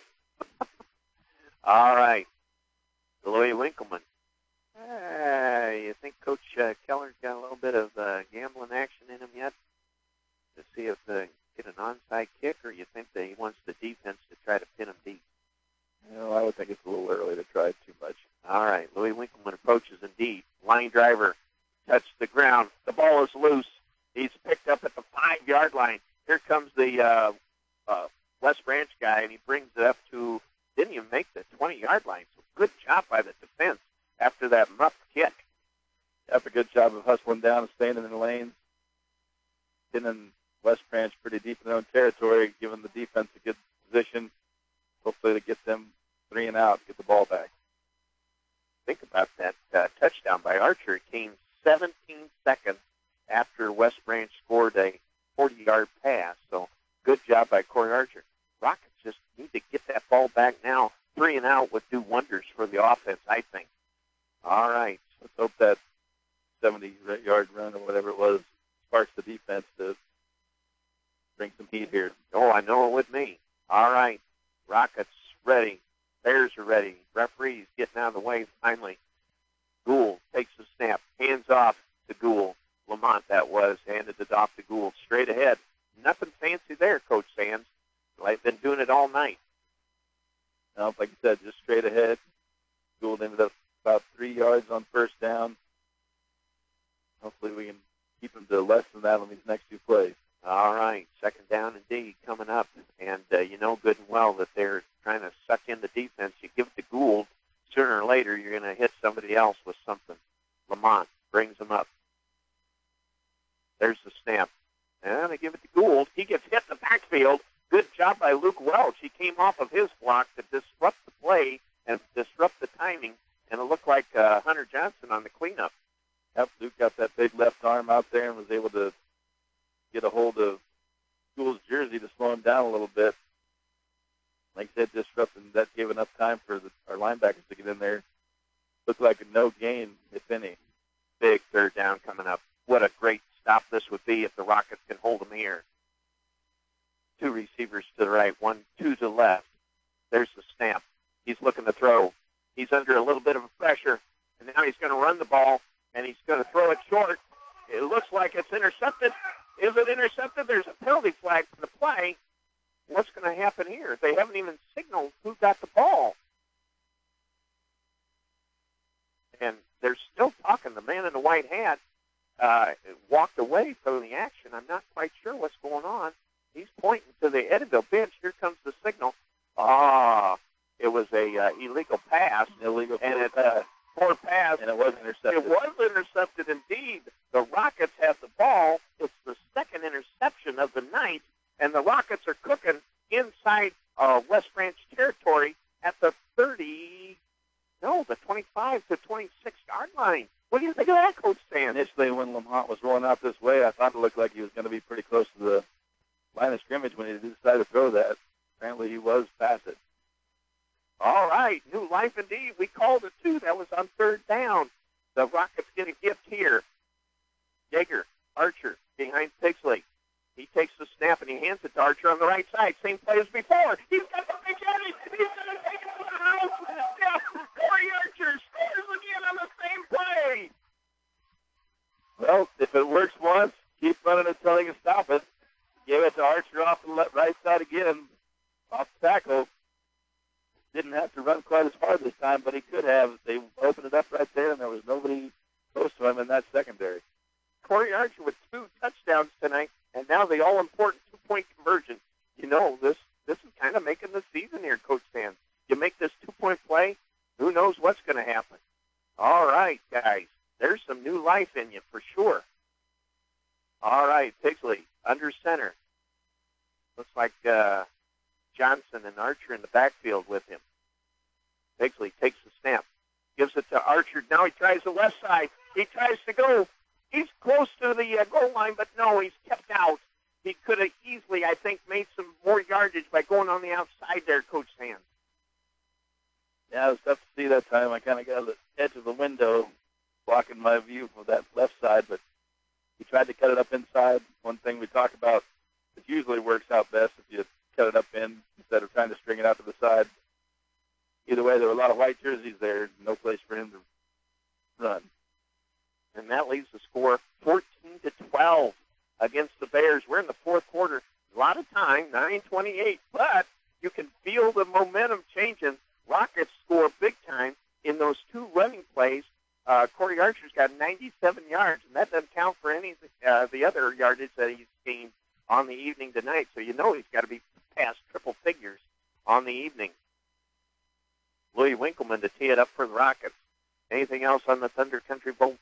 [SPEAKER 1] All right. Louis Winkleman. Uh, you think Coach uh, Keller's got a little bit of uh, gambling action in him yet to see if they get an onside kick, or you think that he wants the defense to try to pin him deep?
[SPEAKER 2] You know, I would think it's a little early to try too much.
[SPEAKER 1] All right. Louis Winkleman approaches indeed. Line driver touched the ground. The ball is loose. He's picked up at the five-yard line. Here comes the uh, uh, West Branch guy, and he brings it up to, didn't even make the twenty-yard line. So good job by the defense after that muff kick.
[SPEAKER 2] That's a good job of hustling down and staying in the lanes. Getting West Branch pretty deep in their own territory, giving the defense a good position. Hopefully to get them three and out, get the ball back.
[SPEAKER 1] Think about that uh, touchdown by Archer. It came seventeen seconds after West Branch scored a forty-yard pass. So good job by Corey Archer. Rockets just need to get that ball back now. Three and out would do wonders for the offense, I think. All right.
[SPEAKER 2] Let's hope that seventy-yard run or whatever it was sparks the defense to bring some heat here.
[SPEAKER 1] Oh, I know it with me. All right. Rockets ready. Bears are ready. Referees getting out of the way finally. Gould takes the snap. Hands off to Gould. Lamont, that was. Handed it off to Gould. Straight ahead. Nothing fancy there, Coach Sands. They've been doing it all night.
[SPEAKER 2] No, like you said, just straight ahead. Gould ended up about three yards on first down. Hopefully we can keep him to less than that on these next two plays.
[SPEAKER 1] All right, second down indeed coming up. And uh, you know good and well that they're trying to suck in the defense. You give it to Gould, sooner or later, you're going to hit somebody else with something. Lamont brings him up. There's the snap. And they give it to Gould. He gets hit in the backfield. Good job by Luke Welch. He came off of his block to disrupt the play and disrupt the timing, and it looked like uh, Hunter Johnson on the cleanup.
[SPEAKER 2] Yep, Luke got that big left arm out there and was able to get a hold of Gould's jersey to slow him down a little bit. Like I said, disrupting that gave enough time for the, our linebackers to get in there. Looked like a no gain, if any.
[SPEAKER 1] Big third down coming up. What a great stop this would be if the Rockets can hold them here. Two receivers to the right, one, two to the left. There's the snap. He's looking to throw. He's under a little bit of pressure, and now he's going to run the ball, and he's going to throw it short. It looks like it's intercepted. Is it intercepted? There's a penalty flag for the play. What's going to happen here? They haven't even signaled who got the ball. And they're still talking. The man in the white hat uh, walked away from the action. I'm not quite sure what's going on. He's pointing to the Eddyville bench. Here comes the signal. Ah, it was a uh, illegal pass.
[SPEAKER 2] Illegal
[SPEAKER 1] and it,
[SPEAKER 2] pass.
[SPEAKER 1] Uh, poor pass.
[SPEAKER 2] And it was intercepted.
[SPEAKER 1] It was intercepted indeed. The Rockets have the ball. It's the second interception of the night, and the Rockets are cooking inside uh, West Branch territory at the thirty, no, the twenty-five to twenty-six yard line. What do you think of that, Coach Stan?
[SPEAKER 2] Initially, when Lamont was rolling out this way, I thought it looked like he was going to be pretty close to the line of scrimmage when he decided to throw that. Apparently, he was past it.
[SPEAKER 1] All right, new life indeed. We called it, too. That was on third down. The Rockets get a gift here. Yeager, Archer, behind Pigsley. He takes the snap and he hands it to Archer on the right side. Same play as before. He's got the big headed. He's going to take it to the house. Yeah, Corey Archer scores again on the same play.
[SPEAKER 2] Well, if it works once, keep running until he can stop it. Give it to Archer off the left, right side again, off the tackle. Didn't have to run quite as hard this time, but he could have. They opened it up right there, and there was nobody close to him in that secondary.
[SPEAKER 1] Corey Archer with two touchdowns tonight, and now the all-important two-point conversion. You know, this this is kind of making the season here, Coach Stan. You make this two-point play, who knows what's going to happen. All right, guys, there's some new life in you for sure. All right, Pigsley, under center. Looks like uh, Johnson and Archer in the backfield with him. Pigsley takes the snap, gives it to Archer. Now he tries the left side. He tries to go. He's close to the uh, goal line, but no, he's kept out. He could have easily, I think, made some more yardage by going on the outside there, Coach Sand.
[SPEAKER 2] Yeah, it was tough to see that time. I kind of got the edge of the window blocking my view of that left side, but he tried to cut it up inside. One thing we talk about, it usually works out best if you cut it up in instead of trying to string it out to the side. Either way, there were a lot of white jerseys there. No place for him to run.
[SPEAKER 1] And that leaves the score fourteen to twelve against the Bears. We're in the fourth quarter. A lot of time, nine twenty-eight, but you can feel the momentum changing. Rockets score big time in those two running plays. Uh, Corey Archer's got ninety-seven yards, and that doesn't count for any of the, uh, the other yardage that he's gained on the evening tonight. So you know he's got to be past triple figures on the evening. Louis Winkleman to tee it up for the Rockets. Anything else on the Thunder Country Bowl?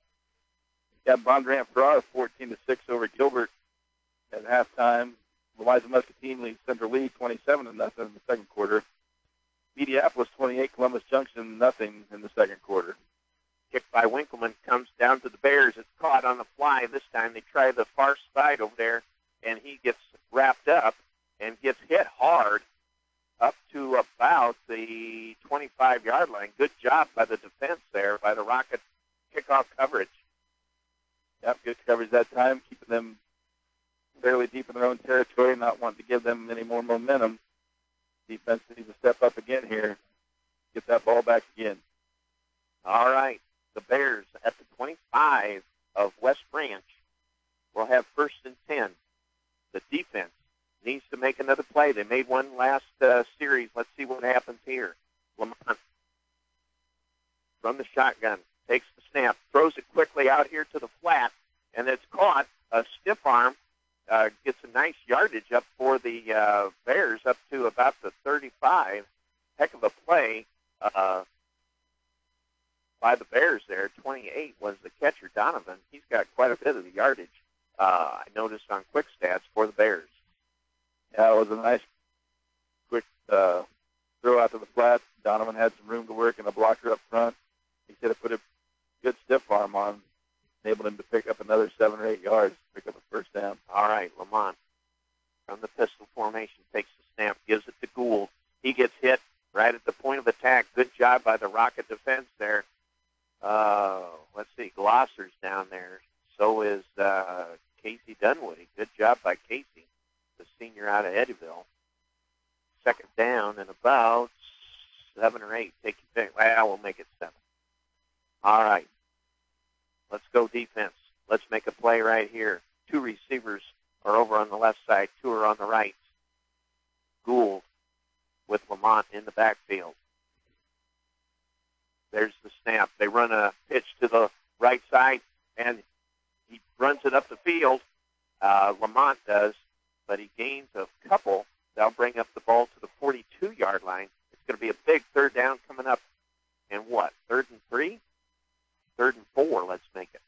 [SPEAKER 2] Got Bondurant Ferrara fourteen to six over Gilbert at halftime. Louisa Muscatine leads Central Lee twenty-seven to nothing in the second quarter. Mediapolis twenty-eight, Columbus Junction nothing in the second quarter.
[SPEAKER 1] Kick by Winkleman comes down to the Bears. It's caught on the fly this time. They try the far side over there, and he gets wrapped up and gets hit hard up to about the twenty-five yard line. Good job by the defense there, by the Rocket kickoff coverage.
[SPEAKER 2] Yep, good coverage that time, keeping them fairly deep in their own territory, not wanting to give them any more momentum. Defense needs to step up again here, get that ball back again.
[SPEAKER 1] All right, the Bears at the twenty-five of West Branch will have first and ten. The defense needs to make another play. They made one last uh, series. Let's see what happens here. Lamont from the shotgun takes the snap, throws it quickly out here to the flat, and it's caught. A stiff arm uh, gets a nice yardage up for the uh, Bears up to about the thirty-five. Heck of a play. Uh, by the Bears there. twenty-eight was the catcher, Donovan. He's got quite a bit of the yardage, uh, I noticed on quick stats for the Bears.
[SPEAKER 2] Yeah, it was a nice, quick uh, throw out to the flat. Donovan had some room to work and a blocker up front. He could have put a good stiff arm on, enabled him to pick up another seven or eight yards, pick up a first down.
[SPEAKER 1] All right, Lamont from the pistol formation takes the snap, gives it to Gould. He gets hit right at the point of attack. Good job by the Rocket defense there. Uh, let's see, Glosser's down there. So is uh, Casey Dunwoody. Good job by Casey, the senior out of Eddyville. Second down and about seven or eight. Take your pick. Well, we'll make it seven. All right. Let's go defense. Let's make a play right here. Two receivers are over on the left side. Two are on the right. Gould with Lamont in the backfield. There's the snap. They run a pitch to the right side, and he runs it up the field. Uh, Lamont does, but he gains a couple. They'll bring up the ball to the forty-two-yard line. It's going to be a big third down coming up. And what, third and three? Third and four, let's make it.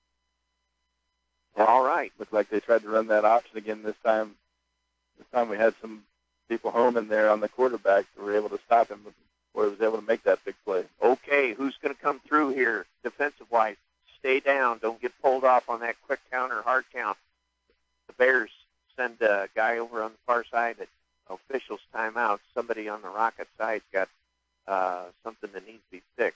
[SPEAKER 1] All right.
[SPEAKER 2] Looked like they tried to run that option again this time. This time we had some people home in there on the quarterback who were able to stop him before he was able to make that big play.
[SPEAKER 1] Okay, who's going to come through here defensive-wise? Stay down. Don't get pulled off on that quick count or hard count. The Bears send a guy over on the far side at officials' timeout. Somebody on the Rocket side's got uh, something that needs to be fixed.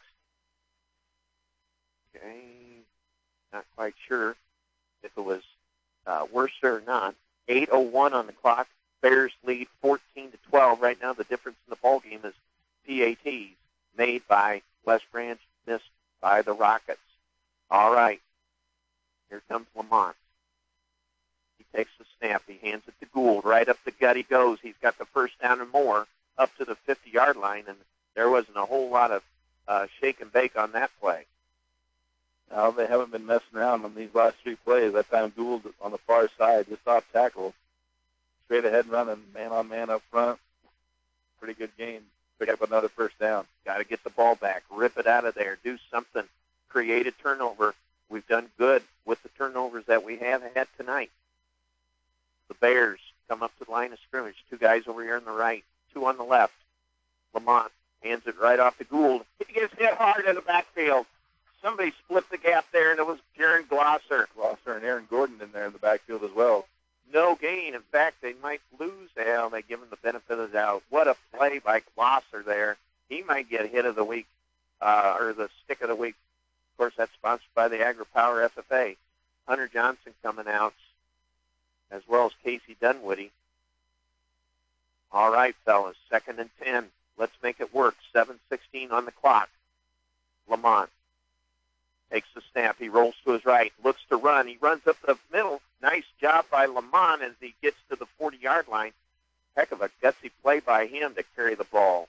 [SPEAKER 1] Okay, not quite sure if it was uh, Worcester or not. eight oh one on the clock. Bears lead fourteen to twelve. Right now, the difference in the ball game is P A Ts made by West Branch, missed by the Rockets. All right, here comes Lamont. He takes the snap. He hands it to Gould. Right up the gut he goes. He's got the first down and more up to the fifty-yard line, and there wasn't a whole lot of uh, shake and bake on that play.
[SPEAKER 2] Now, they haven't been messing around on these last three plays. That time Gould on the far side, just off tackle. Straight ahead running, man-on-man up front. Pretty good game. Pick up another first down.
[SPEAKER 1] Got to get the ball back. Rip it out of there. Do something. Create a turnover. We've done good with the turnovers that we have had tonight. The Bears come up to the line of scrimmage. Two guys over here on the right, two on the left. Lamont hands it right off to Gould. He gets hit hard in the backfield. Somebody split the gap there, and it was Jaron Glosser.
[SPEAKER 2] Glosser and Aaron Gordon in there in the backfield as well.
[SPEAKER 1] No gain. In fact, they might lose. Well, they give him the benefit of the doubt. What a play by Glosser there. He might get hit of the week, uh, or the stick of the week. Of course, that's sponsored by the AgriPower F F A. Hunter Johnson coming out, as well as Casey Dunwoody. All right, fellas, second and ten. Let's make it work. seven sixteen on the clock. Lamont takes the snap. He rolls to his right, looks to run. He runs up the middle. Nice job by Lamont as he gets to the forty-yard line. Heck of a gutsy play by him to carry the ball.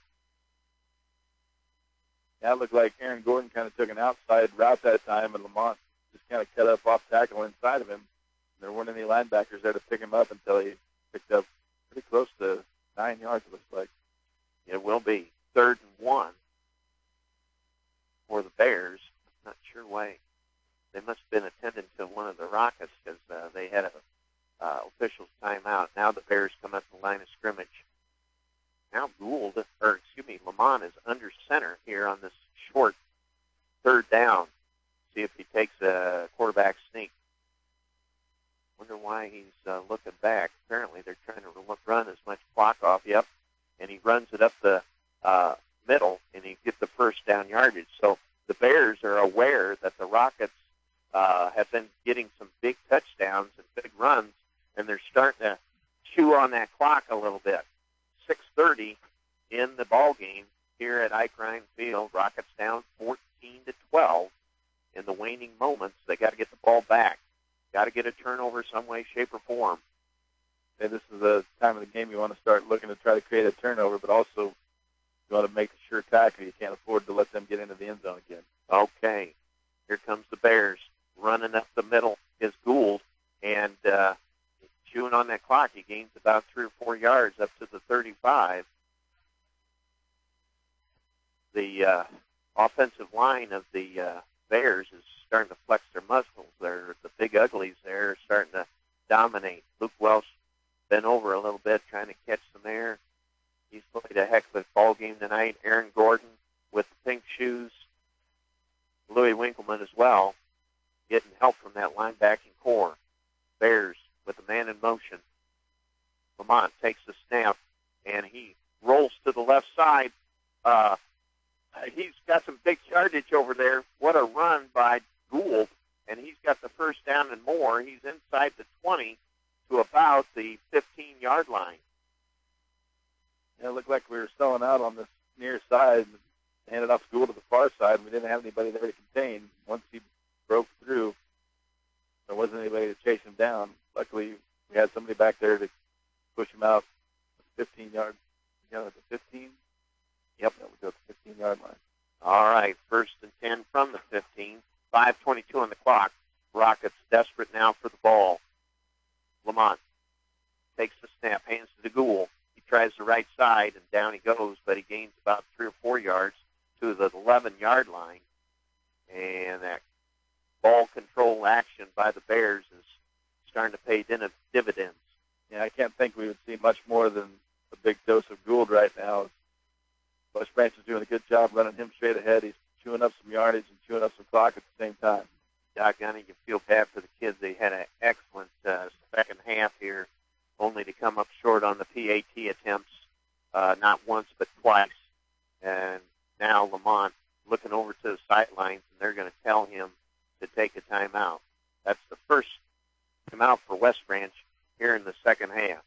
[SPEAKER 2] Yeah, it looked like Aaron Gordon kind of took an outside route that time, and Lamont just kind of cut up off tackle inside of him. There weren't any linebackers there to pick him up until he picked up pretty close to nine yards, it looks like.
[SPEAKER 1] It will be third and one for the Bears. Not sure why. They must have been attending to one of the Rockets because uh, they had a uh, official's timeout. Now the Bears come up the line of scrimmage. Now Gould, or excuse me, Lamont is under center here on this short third down. See if he takes a quarterback sneak. Wonder why he's uh, looking back. Apparently they're trying to run as much clock off. Yep. And he runs it up the uh, middle, and he gets the first down yardage. So the Bears are aware that the Rockets uh, have been getting some big touchdowns and big runs, and they're starting to chew on that clock a little bit. six thirty in the ball game here at Ike Ryan Field. Rockets down fourteen to twelve in the waning moments. They got to get the ball back. Got to get a turnover some way, shape, or form.
[SPEAKER 2] And this is the time of the game you want to start looking to try to create a turnover, but also you want to make a sure tackle. You can't afford to let them get into the end zone again.
[SPEAKER 1] Okay. Here comes the Bears. Running up the middle is Gould, and uh, chewing on that clock. He gains about three or four yards up to the thirty-five. The uh, offensive line of the uh, Bears is starting to flex their muscles. They're, the big uglies there are starting to dominate. Luke Welsh bent over a little bit trying to catch some air. He's played a heck of a ball game tonight. Aaron Gordon with the pink shoes. Louis Winkleman as well, getting help from that linebacking core. Bears with a man in motion. Lamont takes the snap, and he rolls to the left side. Uh, he's got some big yardage over there. What a run by Gould, and he's got the first down and more. He's inside the twenty to about the fifteen-yard line.
[SPEAKER 2] Yeah, it looked like we were selling out on this near side and handed off Gould to the far side, and we didn't have anybody there to contain. Once he broke through, there wasn't anybody to chase him down. Luckily, we had somebody back there to push him out fifteen yards. You know, the fifteen? Yep, that would go to the fifteen-yard line.
[SPEAKER 1] All right, first and ten from the fifteen. five twenty-two on the clock. Rockets desperate now for the ball. Lamont takes the snap, hands to the Gould. He tries the right side, and down he goes, but he gains about three or four yards to the eleven-yard line. And that ball control action by the Bears is starting to pay dividends.
[SPEAKER 2] Yeah, I can't think we would see much more than a big dose of Gould right now. West Branch is doing a good job running him straight ahead. He's chewing up some yardage and chewing up some clock at the same time.
[SPEAKER 1] Doggone it, you feel bad for the kids. They had an excellent uh, second half here, only to come up short on the P A T attempts, uh, not once but twice. And now Lamont looking over to the sidelines, and they're going to tell him to take a timeout. That's the first timeout for West Branch here in the second half.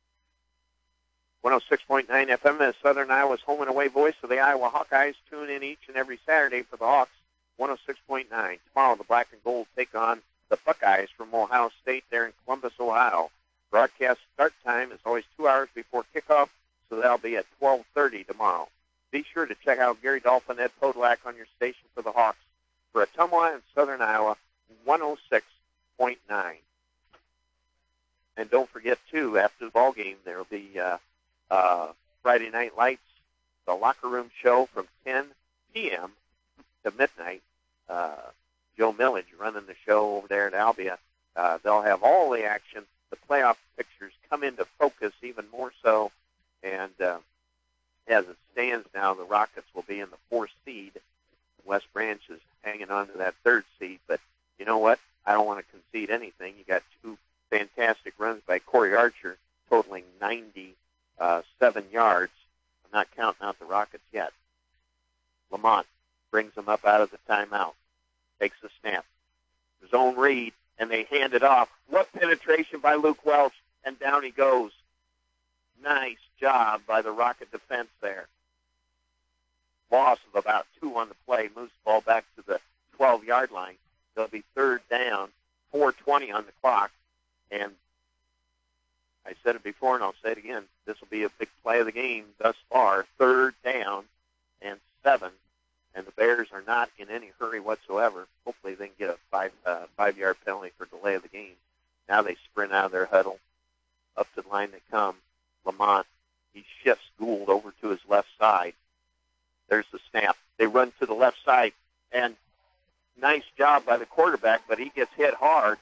[SPEAKER 1] one oh six point nine F M is Southern Iowa's home and away voice of the Iowa Hawkeyes. Tune in each and every Saturday for the Hawks. one oh six point nine. Tomorrow, the Black and Gold take on the Buckeyes from Ohio State there in Columbus, Ohio. Broadcast start time is always two hours before kickoff, so that'll be at twelve thirty tomorrow. Be sure to check out Gary Dolphin, Ed Podolak on your station for the Hawks. For Ottumwa and Southern Iowa, one oh six point nine. And don't forget, too, after the ball game, there will be uh, uh, Friday Night Lights, the locker room show from ten p.m. to midnight. Uh, Joe Millage running the show over there at Albia. Uh, they'll have all the action. The playoff pictures come into focus even more so. And uh, as it stands now, the Rockets will be in the fourth seed. West Branch is hanging on to that third seed. But you know what? I don't want to concede anything. You got two fantastic runs by Corey Archer, totaling ninety-seven yards. I'm not counting out the Rockets yet. Lamont brings them up out of the timeout, takes the snap. Zone read, and they hand it off. What penetration by Luke Welsh, and down he goes. Nice job by the Rocket defense there. Loss of about two on the play, moves the ball back to the twelve-yard line. There'll be third down, four twenty on the clock, and I said it before and I'll say it again, this will be a big play of the game thus far, third down and seven. And the Bears are not in any hurry whatsoever. Hopefully they can get a five, uh, five-yard penalty for delay of the game. Now they sprint out of their huddle. Up to the line they come. Lamont, he shifts Gould over to his left side. There's the snap. They run to the left side, and nice job by the quarterback, but he gets hit hard.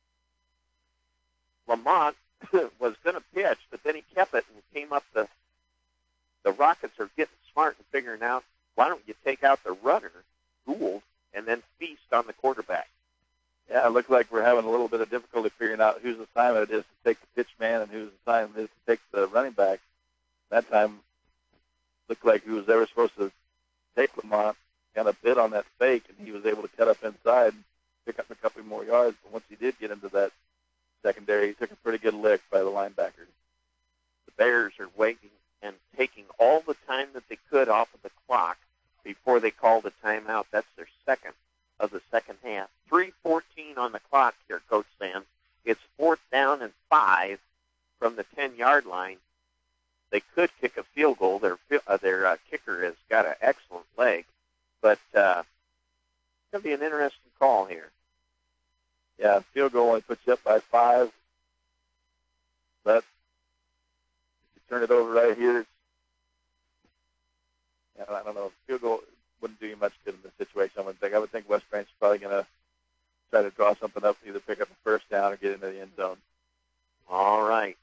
[SPEAKER 1] Lamont was going to pitch, but then he kept it and came up the the Rockets are getting smart and figuring out, why don't you take out the runner, Gould, and then feast on the quarterback?
[SPEAKER 2] Yeah, it looked like we're having a little bit of difficulty figuring out whose assignment it is to take the pitch man and whose assignment it is to take the running back. That time, it looked like who was ever supposed to take Lamont kind of bit on that fake, and he was able to cut up inside and pick up a couple more yards. But once he did get into that secondary, he took a pretty good lick by the linebacker.
[SPEAKER 1] The Bears are waiting and taking all the time that they could off of the clock before they call the timeout. That's their second of the second half. three fourteen on the clock here, Coach Sands. It's fourth down and five from the ten-yard line. They could kick a field goal. Their uh, their uh, kicker has got an excellent leg. But uh, it's going to be an interesting call here.
[SPEAKER 2] Yeah, field goal only puts you up by five. But if you turn it over right here, yeah, I don't know. Field goal, wouldn't do you much good in this situation. I would think. I would think West Branch is probably going to try to draw something up, either pick up a first down or get into the end zone.
[SPEAKER 1] All right.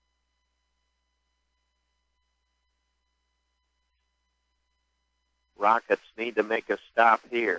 [SPEAKER 1] Rockets need to make a stop here.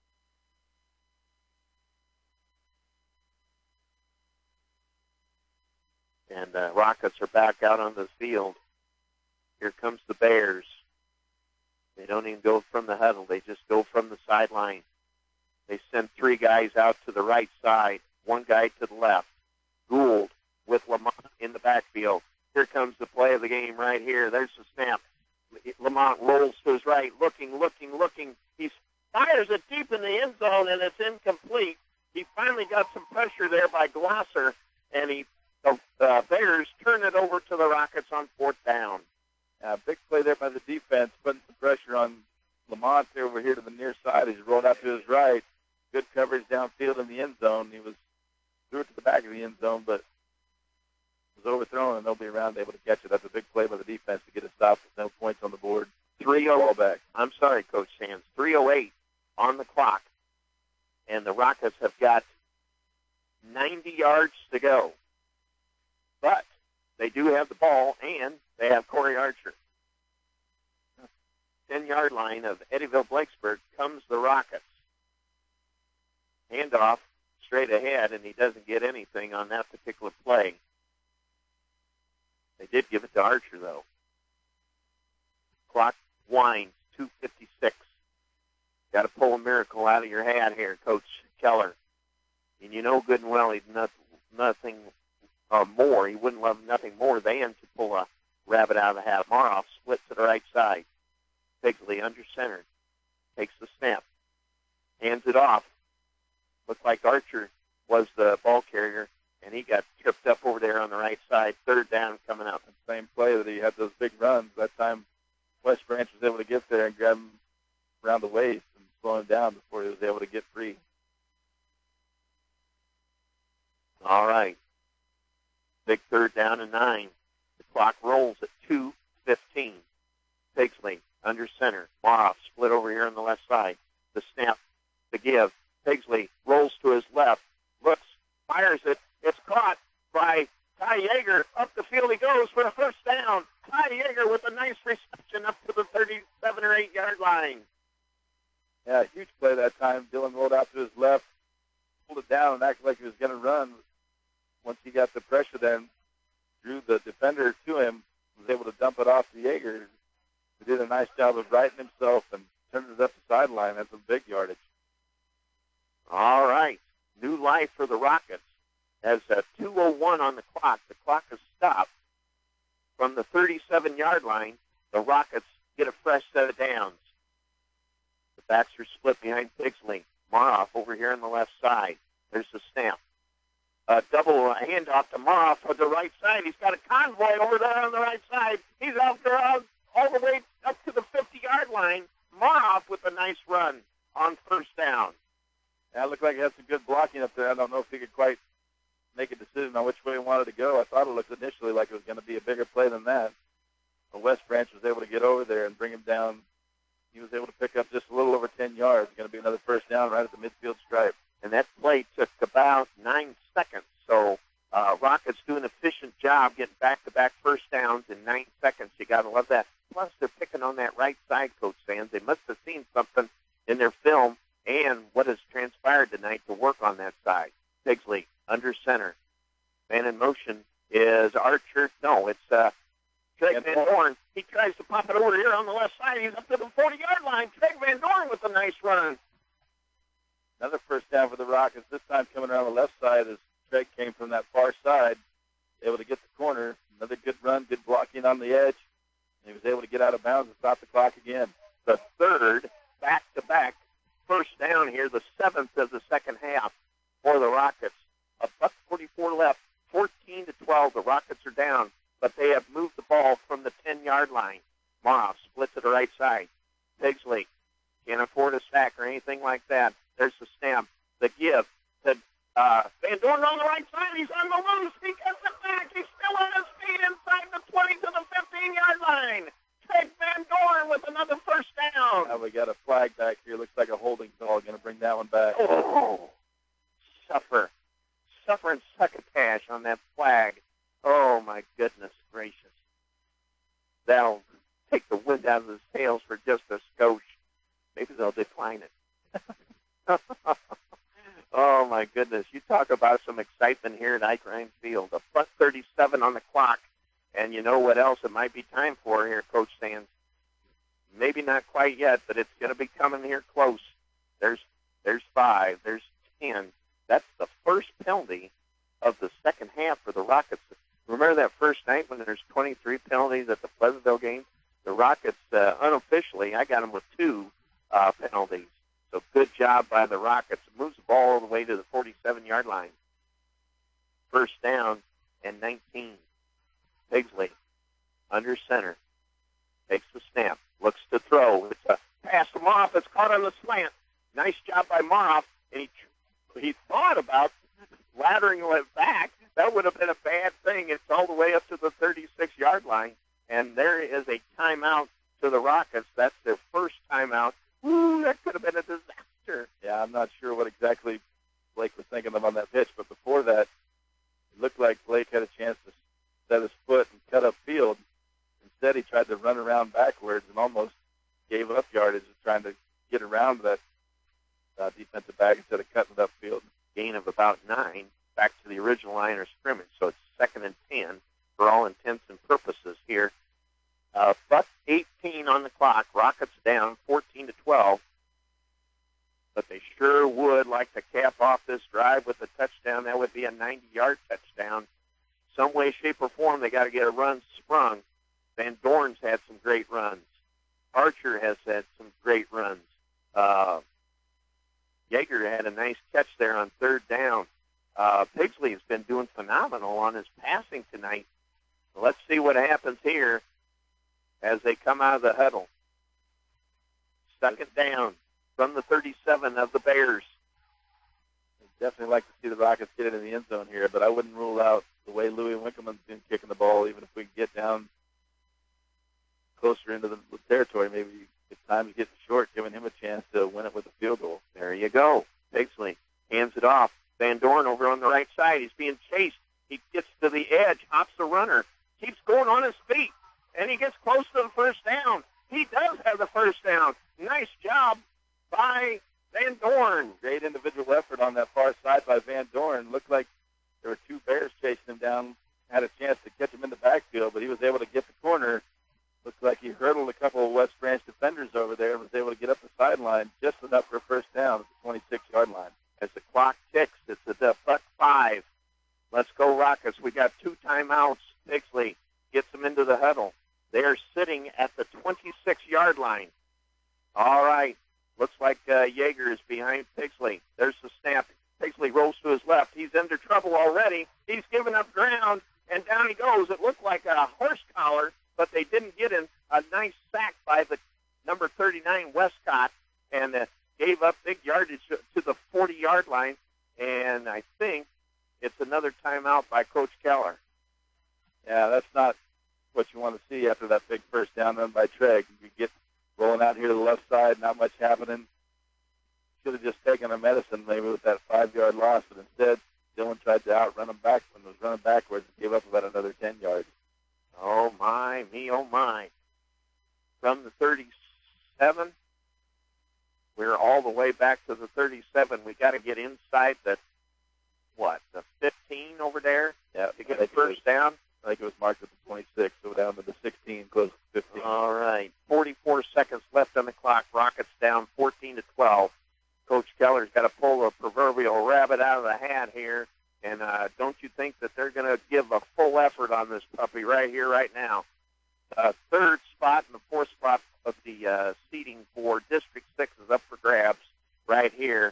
[SPEAKER 1] And uh, Rockets are back out on the field. Here comes the Bears. They don't even go from the huddle. They just go from the sideline. They send three guys out to the right side, one guy to the left. Gould with Lamont in the backfield. Here comes the play of the game right here. There's the snap. Lamont rolls to his right, looking, looking, looking. He fires it deep in the end zone, and it's incomplete. He finally got some pressure there by Glosser, and he the uh, Bears turn it over to the Rockets on fourth down.
[SPEAKER 2] Uh, big play there by the defense, putting some pressure on Lamont over here to the near side. He's rolled out to his right. Good coverage downfield in the end zone. He was threw it to the back of the end zone, but was overthrown, and they'll be around able to catch it. That's a big play by the defense to get a stop with no points on the board.
[SPEAKER 1] three oh back. I'm sorry, Coach Sands. three oh eight on the clock, and the Rockets have got ninety yards to go. But they do have the ball, and they have Corey Archer. ten-yard line of Eddyville-Blakesburg comes the Rockets. Handoff straight ahead, and he doesn't get anything on that particular play. They did give it to Archer, though. Clock winds, two fifty-six. Got to pull a miracle out of your hat here, Coach Keller. And you know good and well he's not, nothing uh, more. He wouldn't love nothing more than to pull a rabbit out of the hat. Maroff splits to the right side. Bigley under center. Takes the snap. Hands it off. Looks like Archer was the ball carrier, and he got tripped up over there on the right side. Third down coming up.
[SPEAKER 2] The same play that he had those big runs. That time West Branch was able to get there and grab him around the waist and slow him down before he was able to get free.
[SPEAKER 1] All right. Big third down and nine. The clock rolls at two fifteen. Pigsley under center. Maroff split over here on the left side. The snap, the give. Pigsley rolls to his left. Looks, fires it. It's caught by Ty Yeager. Up the field he goes for a first down. Ty Yeager with a nice reception up to the thirty-seven or eight yard line.
[SPEAKER 2] Yeah, huge play that time. Dylan rolled out to his left, pulled it down, and acted like he was going to run. Once he got the pressure, then drew the defender to him, was able to dump it off to Yeager. He did a nice job of righting himself and turned it up the sideline. That's some big yardage.
[SPEAKER 1] All right. New life for the Rockets. As a two oh one on the clock, the clock is stopped. From the thirty-seven yard line, the Rockets get a fresh set of downs. The backs are split behind Pigsley. Maroff over here on the left side. There's the snap. A double handoff to Maroff on the right side. He's got a convoy over there on the right side. He's out there all, all the way up to the fifty yard line. Maroff with a nice run on first down.
[SPEAKER 2] Yeah, it looked like he had some good blocking up there. I don't know if he could quite make a decision on which way he wanted to go. I thought it looked initially like it was going to be a bigger play than that. But West Branch was able to get over there and bring him down. He was able to pick up just a little over ten yards. It's going to be another first down right at the midfield stripe.
[SPEAKER 1] And that play took about nine seconds. So uh, Rockets do an efficient job getting back-to-back first downs in nine seconds. You got to love that. Plus, they're picking on that right side, Coach Sands. They must have seen something in their film and what has transpired tonight to work on that side. Pigsley under center. Man in motion is Archer. No, it's uh, Craig Van Dorn. He tries to pop it over here on the left side. He's up to the forty yard line. Craig Van Dorn with a nice run.
[SPEAKER 2] Another first down for the Rockets, this time coming around the left side as Craig came from that far side, able to get the corner. Another good run, good blocking on the edge. And he was able to get out of bounds and stop the clock again.
[SPEAKER 1] The third back-to-back first down here, the seventh of the second half for the Rockets. A buck forty-four left, fourteen to twelve. The Rockets are down, but they have moved the ball from the ten yard line. Maroff split to the right side. Pigsley can't afford a sack or anything like that. There's the snap, the give to uh, Van Dorn on the right side. He's on the loose. He gets it back. He's still on his feet inside the twenty to the fifteen yard line. Craig Van Dorn with another first down.
[SPEAKER 2] Now we got a flag back here. Looks like a holding call. Going to bring that one back.
[SPEAKER 1] Oh, suffer. Suffer and succotash on that flag. Oh, my goodness gracious. That'll take the wind out of the sails for just a skosh. Maybe they'll decline it. Oh, my goodness. You talk about some excitement here at Ike Ryan Field. A plus thirty-seven on the clock. And you know what else it might be time for here, Coach Sands? Maybe not quite yet, but it's going to be coming here close. There's there's five. There's ten. That's the first penalty of the second half for the Rockets. Remember that first night when there's twenty-three penalties at the Pleasantville game? The Rockets, uh, unofficially, I got them with two uh, penalties. So good job by the Rockets. It moves the ball all the way to the forty-seven-yard line. First down and nineteen. Pigsley, under center, takes the snap, looks to throw. It's a pass to Maroff. It's caught on the slant. Nice job by Maroff. And he, he thought about laddering it back. That would have been a bad thing. It's all the way up to the thirty-six-yard line. And there is a timeout to the Rockets. That's their first timeout. Ooh, that could have been a disaster.
[SPEAKER 2] Yeah, I'm not sure what exactly Blake was thinking of on that pitch, but before that, it looked like Blake had a chance to set his foot and cut up field. Instead, he tried to run around backwards and almost gave up yardage trying to get around that uh, defensive back instead of cutting it up field.
[SPEAKER 1] Gain of about nine back to the original line of scrimmage. So it's second and ten for all intents and purposes here. Uh, but eighteen on the clock. Rockets down fourteen to twelve. But they sure would like to cap off this drive with a touchdown. That would be a ninety-yard touchdown. Some way, shape, or form, they got to get a run sprung. Van Dorn's had some great runs. Archer has had some great runs. Uh, Yeager had a nice catch there on third down. Uh, Pigsley has been doing phenomenal on his passing tonight. So let's see what happens here as they come out of the huddle. Second down from the thirty-seven of the Bears.
[SPEAKER 2] I'd definitely like to see the Rockets get it in the end zone here, but I wouldn't rule out the way Louis Winkleman's been kicking the ball, even if we can get down closer into the territory. Maybe if time's getting short, giving him a chance to win it with a field goal.
[SPEAKER 1] There you go. Pigsley hands it off. Van Dorn over on the right side. He's being chased. He gets to the edge, hops the runner, keeps going on his feet, and he gets close to the first down. He does have the first down. Nice job by Van Dorn.
[SPEAKER 2] Great individual effort on that far side by Van Dorn. Looked like there were two Bears chasing him down. Had a chance to catch him in the backfield, but he was able to get the corner. Looked like he hurdled a couple of West Branch defenders over there and was able to get up the sideline just enough for a first down at the twenty-six-yard line.
[SPEAKER 1] As the clock ticks, it's at the buck five. Let's go Rockets. We got two timeouts. Pigsley gets them into the huddle. They are sitting at the twenty-six-yard line. All right. Looks like uh, Yeager is behind Pigsley. There's the snap. Pigsley rolls to his left. He's under trouble already. He's giving up ground, and down he goes. It looked like a horse collar, but they didn't get in. A nice sack by the number thirty-nine Westcott, and uh, gave up big yardage to the forty-yard line. And I think it's another timeout by Coach Keller.
[SPEAKER 2] Yeah, that's not what you want to see after that big first down run by Treg. You get rolling out here to the left side, not much happening. Should have just taken a medicine maybe with that five-yard loss, but instead Dylan tried to outrun him back when he was running backwards and gave up about another ten yards.
[SPEAKER 1] Oh, my, me, oh, my. From the thirty-seven, we're all the way back to the thirty-seven. We got to get inside the, what, the fifteen over there
[SPEAKER 2] yeah,
[SPEAKER 1] to get the first down?
[SPEAKER 2] I think it was marked at the twenty-six, so down to the sixteen, close to fifteen.
[SPEAKER 1] All right. forty-four seconds left on the clock. Rockets down fourteen to twelve. Coach Keller's got to pull the proverbial rabbit out of the hat here. And uh, don't you think that they're going to give a full effort on this puppy right here, right now? Uh, third spot and the fourth spot of the uh, seating for District six is up for grabs right here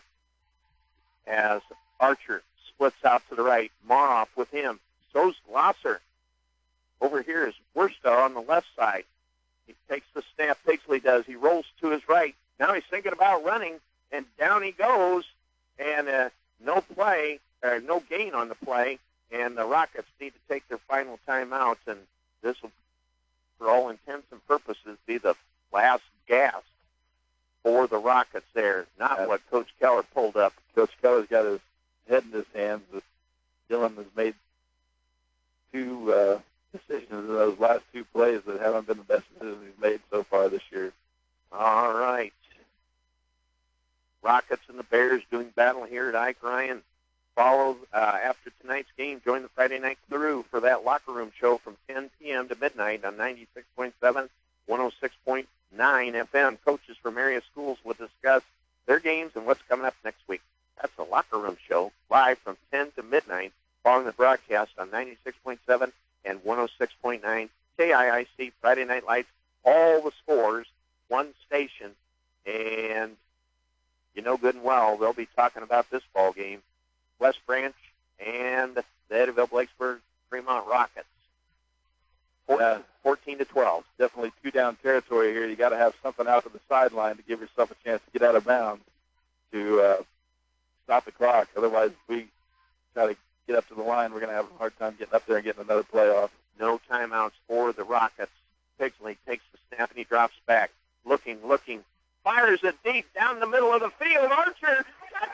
[SPEAKER 1] as Archer splits out to the right. Maroff with him. So's Glosser. Over here is Worstow on the left side. He takes the snap. Pigsley does. He rolls to his right. Now he's thinking about running, and down he goes, and uh, no play, or no gain on the play, and the Rockets need to take their final timeouts, and this will, for all intents and purposes, be the last Rockets there. Not
[SPEAKER 2] Yeah.
[SPEAKER 1] what Coach Keller pulled up.
[SPEAKER 2] Coach Keller's got his head in his hands. Dylan has made two uh, decisions in those last two plays that haven't been the best decisions he's made so far this year.
[SPEAKER 1] All right. Rockets and the Bears doing battle here at Ike Ryan. Follow uh, after tonight's game. Join the Friday Night Crew for that locker room show from ten p.m. to midnight on ninety-six point seven, one oh six point nine F M. Coaches from area schools will discuss their games and what's coming up next week. That's the locker room show live from ten to midnight following the broadcast on ninety-six point seven and one oh six point nine K I I C Friday Night Lights. All the scores, one station, and you know good and well they'll be talking about this ball game. West Branch and the Eddyville Blakesburg Fremont Rockets. fourteen,
[SPEAKER 2] Yeah.
[SPEAKER 1] fourteen to twelve.
[SPEAKER 2] Definitely two down territory here. You got to have something out to the sideline to give yourself a chance to get out of bounds to uh, stop the clock. Otherwise, if we try to get up to the line, we're going to have a hard time getting up there and getting another play off.
[SPEAKER 1] No timeouts for the Rockets. Pigsley takes the snap and he drops back. Looking, looking. Fires it deep down the middle of the field. Archer.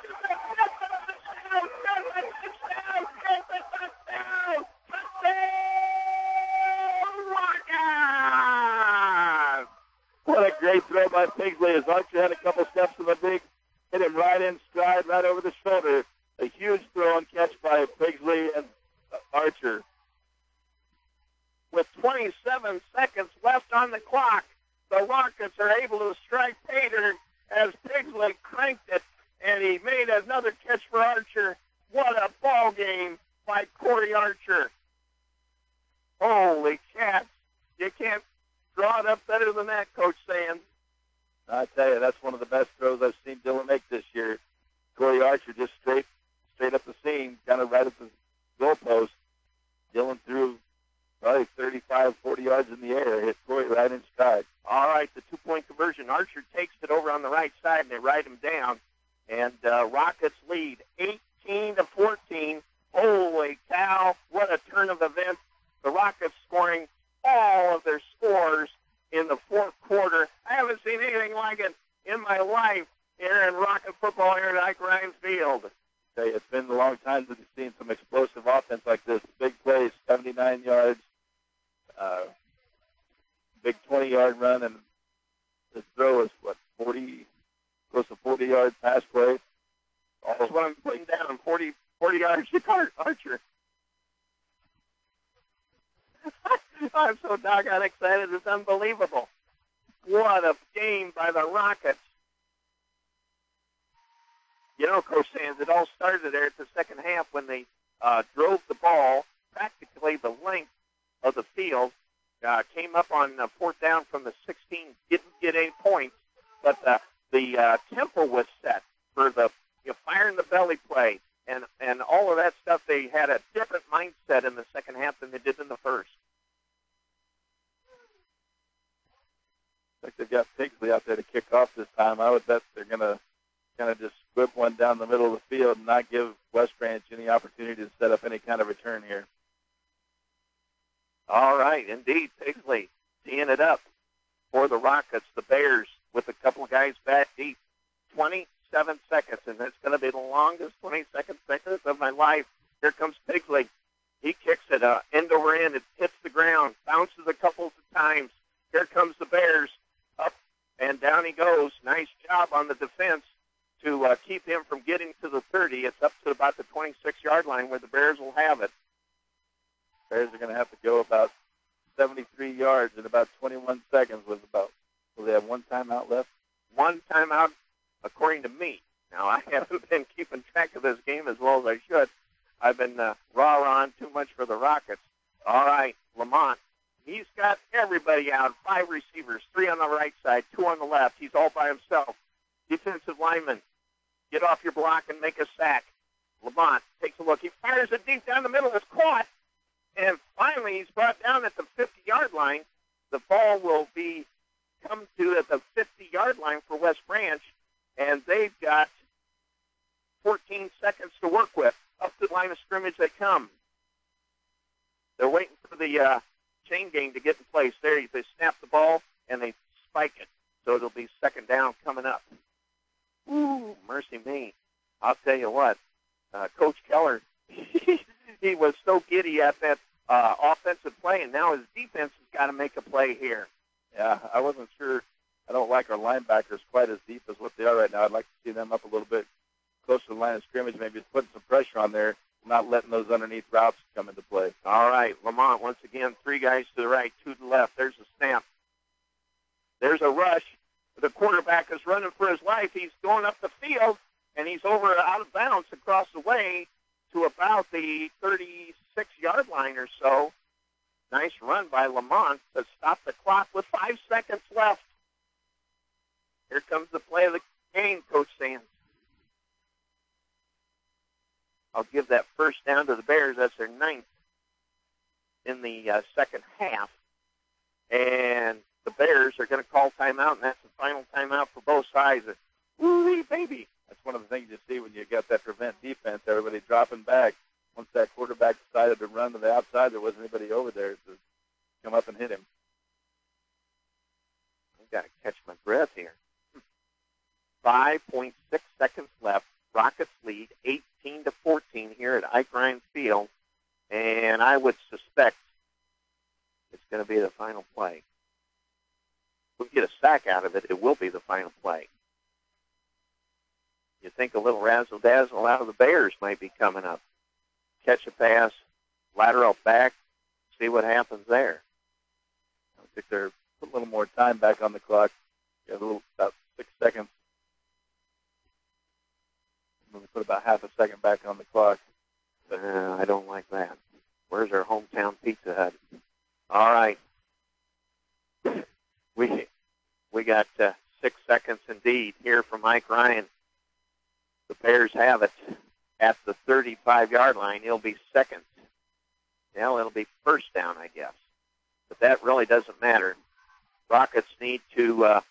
[SPEAKER 2] What a great throw by Pigsley as Archer had a couple steps in the big, hit him right in stride, right over the shoulder. A huge throw and catch by Pigsley and Archer.
[SPEAKER 1] With twenty-seven seconds left on the clock, the Rockets are able to strike Pater as Pigsley cranked it, and he made another catch for Archer. What a ball game by Corey Archer. Holy cats. You can't draw it up better than that, Coach Sands.
[SPEAKER 2] I tell you, that's one of the best throws I've seen Dylan make this year. Corey Archer just straight straight up the seam, kind of right at the goalpost. Dylan threw probably thirty-five, forty yards in the air, hit Corey right in stride.
[SPEAKER 1] All right, the two-point conversion. Archer takes it over on the right side, and they ride him down. And uh, Rockets lead eighteen to fourteen. Holy cow, what a turn of events. The Rockets scoring all of their scores in the fourth quarter. I haven't seen anything like it in my life here in Rocket football here at Ike Ryan Field.
[SPEAKER 2] I tell you, it's been a long time since we've seen some explosive offense like this. Big plays, seventy-nine yards, uh, big twenty-yard run, and this throw is, what, forty, close to forty-yard pass play.
[SPEAKER 1] That's what I'm putting down, forty, forty yards to Archer. I'm so doggone excited. It's unbelievable. What a game by the Rockets. You know, Coach Sands, it all started there at the second half when they uh, drove the ball practically the length of the field, uh, came up on uh, fourth down from the sixteen, didn't get any points, but uh, the uh, tempo was set for the you know, fire in the belly play and, and all of that stuff. They had a different mindset in the second half than they did in the first.
[SPEAKER 2] Like they've got Pigsley out there to kick off this time. I would bet they're going to kind of just whip one down the middle of the field and not give West Branch any opportunity to set up any kind of return here.
[SPEAKER 1] All right, indeed, Pigsley teeing it up for the Rockets. The Bears with a couple of guys back deep. twenty-seven seconds, and it's going to be the longest twenty-second seconds of my life. Here comes Pigsley. He kicks it uh, end over end. It hits the ground, bounces a couple of times. Here comes the Bears. Up and down he goes. Nice job on the defense to uh, keep him from getting to the thirty. It's up to about the twenty-six-yard line where the Bears will have it.
[SPEAKER 2] Bears are going to have to go about seventy-three yards in about twenty-one seconds with about, will they have one timeout left?
[SPEAKER 1] One timeout, according to me. Now, I haven't been keeping track of this game as well as I should. I've been uh, rah-rahing too much for the Rockets. All right, Lamont. He's got everybody out, five receivers, three on the right side, two on the left. He's all by himself. Defensive lineman, get off your block and make a sack. Lamont takes a look. He fires it deep down the middle. It's caught. And finally, he's brought down at the fifty-yard line. The ball will be come to at the fifty-yard line for West Branch, and they've got fourteen seconds to work with. Up to the line of scrimmage they come. They're waiting for the uh, chain gang to get in place. There, they snap the ball, and they spike it. So it'll be second down coming up. I'll tell you what, uh, Coach Keller, he, he was so giddy at that uh, offensive play, and now his defense has got to make a play here.
[SPEAKER 2] Yeah, I wasn't sure. I don't like our linebackers quite as deep as what they are right now. I'd like to see them up a little bit closer to the line of scrimmage, maybe putting some pressure on there, not letting those underneath routes come into play.
[SPEAKER 1] All right, Lamont, once again, three guys to the right, two to the left. There's a snap. There's a rush. The quarterback is running for his life. He's going up the field, and he's over out of bounds across the way to about the thirty-six-yard line or so. Nice run by Lamont to stop the clock with five seconds left. Here comes the play of the game, Coach Sands. I'll give that first down to the Bears. That's their ninth in the uh, second half. And the Bears are going to call timeout, and that's the final timeout for both sides. Woo-wee, baby.
[SPEAKER 2] That's one of the things you see when you got that prevent defense, everybody dropping back. Once that quarterback decided to run to the outside, there wasn't anybody over there to come up and hit him.
[SPEAKER 1] I've got to catch my breath here. five point six seconds left. Rockets lead eighteen to fourteen here at Ike Ryan Field, and I would suspect it's going to be the final play. If we get a sack out of it, it will be the final play. You think a little razzle-dazzle out of the Bears might be coming up. Catch a pass, lateral back, see what happens there.
[SPEAKER 2] I think they're put a little more time back on the clock. Got a little, about six seconds. We put about half a second back on the clock.
[SPEAKER 1] Uh, I don't like that. Where's our hometown Pizza Hut? All right. We we got uh, six seconds indeed here from Mike Ryan. The Bears have it at the thirty-five-yard line. He'll be second. Now it'll be first down, I guess. But that really doesn't matter. Rockets need to uh,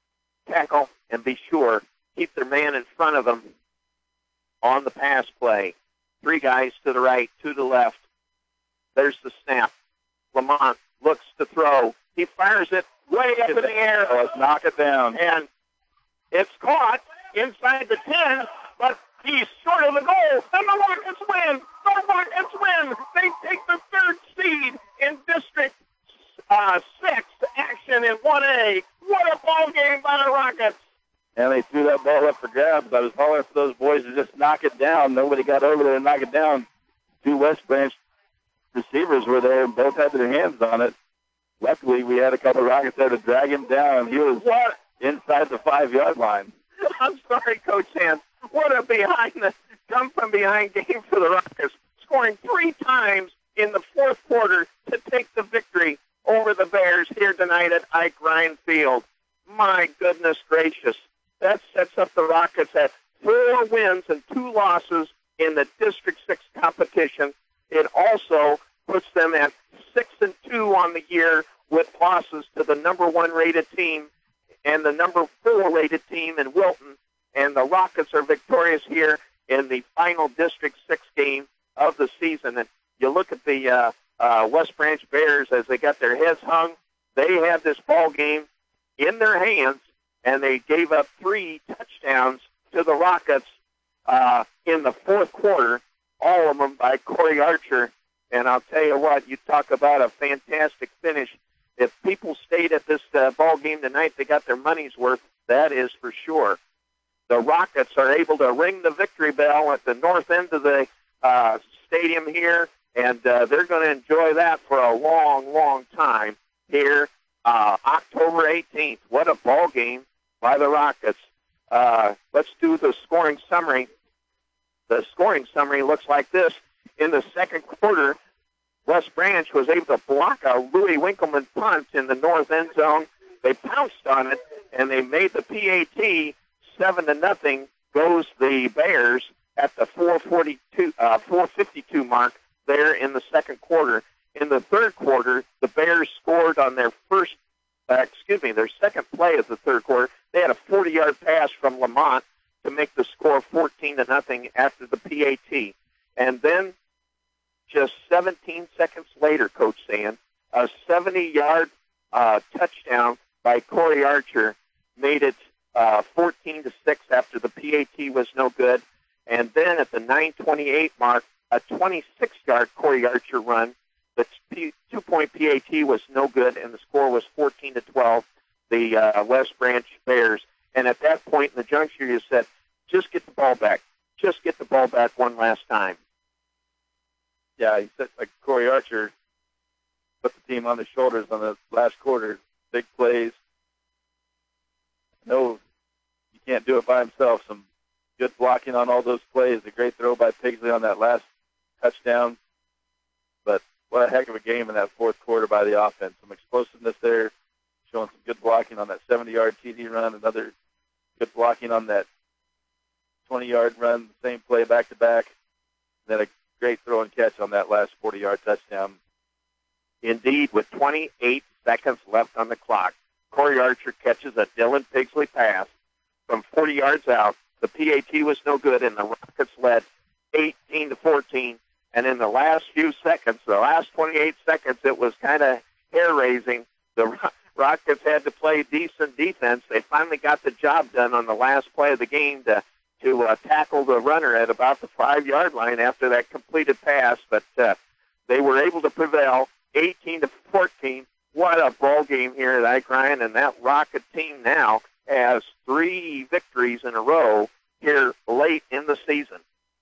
[SPEAKER 1] tackle and be sure, keep their man in front of them on the pass play. Three guys to the right, two to the left. There's the snap. Lamont looks to throw. He fires it way up in the air.
[SPEAKER 2] Oh, let's knock it down.
[SPEAKER 1] And it's caught inside the ten, but he's short of the goal. And the Rockets win. The Rockets win. They take the third seed in District uh, six action in one A. What a ball game by the Rockets.
[SPEAKER 2] And they threw that ball up for grabs. I was hollering for those boys to just knock it down. Nobody got over there and knock it down. Two West Branch receivers were there and both had their hands on it. Luckily, we had a couple of Rockets there to drag him down. He was
[SPEAKER 1] what?
[SPEAKER 2] inside the five-yard line.
[SPEAKER 1] I'm sorry, Coach Sands. What a behind the come from behind game for the Rockets, scoring three times in the fourth quarter to take the victory over the Bears here tonight at Ike Ryan Field. My goodness gracious. That sets up the Rockets at four wins and two losses in the District six competition. It also puts them at six and two on the year with losses to the number one rated team and the number four rated team in Wilton. And the Rockets are victorious here in the final District six game of the season. And you look at the uh, uh, West Branch Bears as they got their heads hung. They had this ball game in their hands, and they gave up three touchdowns to the Rockets uh, in the fourth quarter, all of them by Corey Archer. And I'll tell you what, you talk about a fantastic finish. If people stayed at this uh, ball game tonight, they got their money's worth. That is for sure. The Rockets are able to ring the victory bell at the north end of the uh, stadium here, and uh, they're going to enjoy that for a long, long time here uh, October eighteenth. What a ball game by the Rockets. Uh, let's do the scoring summary. The scoring summary looks like this. In the second quarter, West Branch was able to block a Louis Winkleman punt in the north end zone. They pounced on it, and they made the P A T seven to nothing. Goes the Bears at the four forty-two, uh, four fifty-two mark there in the second quarter. In the third quarter, the Bears scored on their first, uh, excuse me, their second play of the third quarter. They had a forty-yard pass from Lamont to make the score fourteen to nothing after the P A T. And then just seventeen seconds later, Coach Sand, a seventy-yard uh, touchdown by Corey Archer made it uh, fourteen to six after the P A T was no good. And then at the nine twenty-eight mark, a twenty-six-yard Corey Archer run. The two-point P A T was no good, and the score was fourteen to twelve, the uh, West Branch Bears. And at that point in the juncture, you said, just get the ball back. Just get the ball back one last time.
[SPEAKER 2] Yeah, he said, like Corey Archer put the team on his shoulders on the last quarter. Big plays. No, you can't do it by himself. Some good blocking on all those plays. A great throw by Pigsley on that last touchdown. But what a heck of a game in that fourth quarter by the offense. Some explosiveness there, showing some good blocking on that seventy-yard T D run, another good blocking on that twenty-yard run, same play back-to-back, then a great throw and catch on that last forty-yard touchdown.
[SPEAKER 1] Indeed, with twenty-eight seconds left on the clock, Corey Archer catches a Dylan Pigsley pass from forty yards out. The P A T was no good, and the Rockets led eighteen to fourteen. And in the last few seconds, the last twenty-eight seconds, it was kind of hair-raising. The Rockets had to play decent defense. They finally got the job done on the last play of the game to to uh, tackle the runner at about the five-yard line after that completed pass. But uh, they were able to prevail, eighteen to fourteen. What a ball game here at Ike Ryan, and that Rocket team now has three victories in a row here late in the season.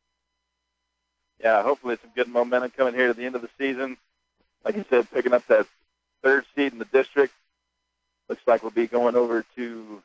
[SPEAKER 2] Yeah, hopefully some good momentum coming here to the end of the season. Like you said, picking up that third seed in the district. Looks like we'll be going over to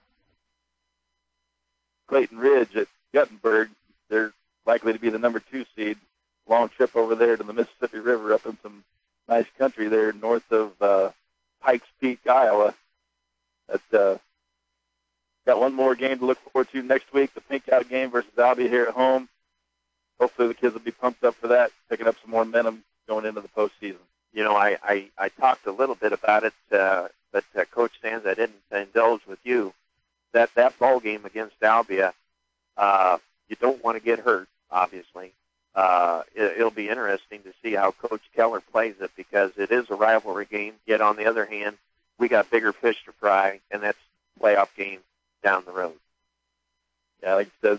[SPEAKER 2] Clayton Ridge at Guttenberg. They're likely to be the number two seed. Long trip over there to the Mississippi River up in some nice country there north of uh, Pikes Peak, Iowa. That, uh, got one more game to look forward to next week, the Pink Out game versus Albia here at home. Hopefully the kids will be pumped up for that, picking up some more momentum going into the postseason.
[SPEAKER 1] You know, I, I, I talked a little bit about it, uh, but uh, Coach Sands, I didn't indulge with you. That that ball game against Albia, uh, you don't want to get hurt, obviously. Uh, it, it'll be interesting to see how Coach Keller plays it because it is a rivalry game. Yet on the other hand, we got bigger fish to fry, and that's playoff game down the road.
[SPEAKER 2] Yeah, like I said,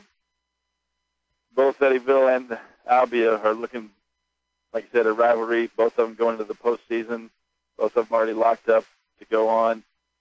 [SPEAKER 2] both Eddyville and Albia are looking, like I said, a rivalry. Both of them going into the postseason. Both of them already locked up to go on.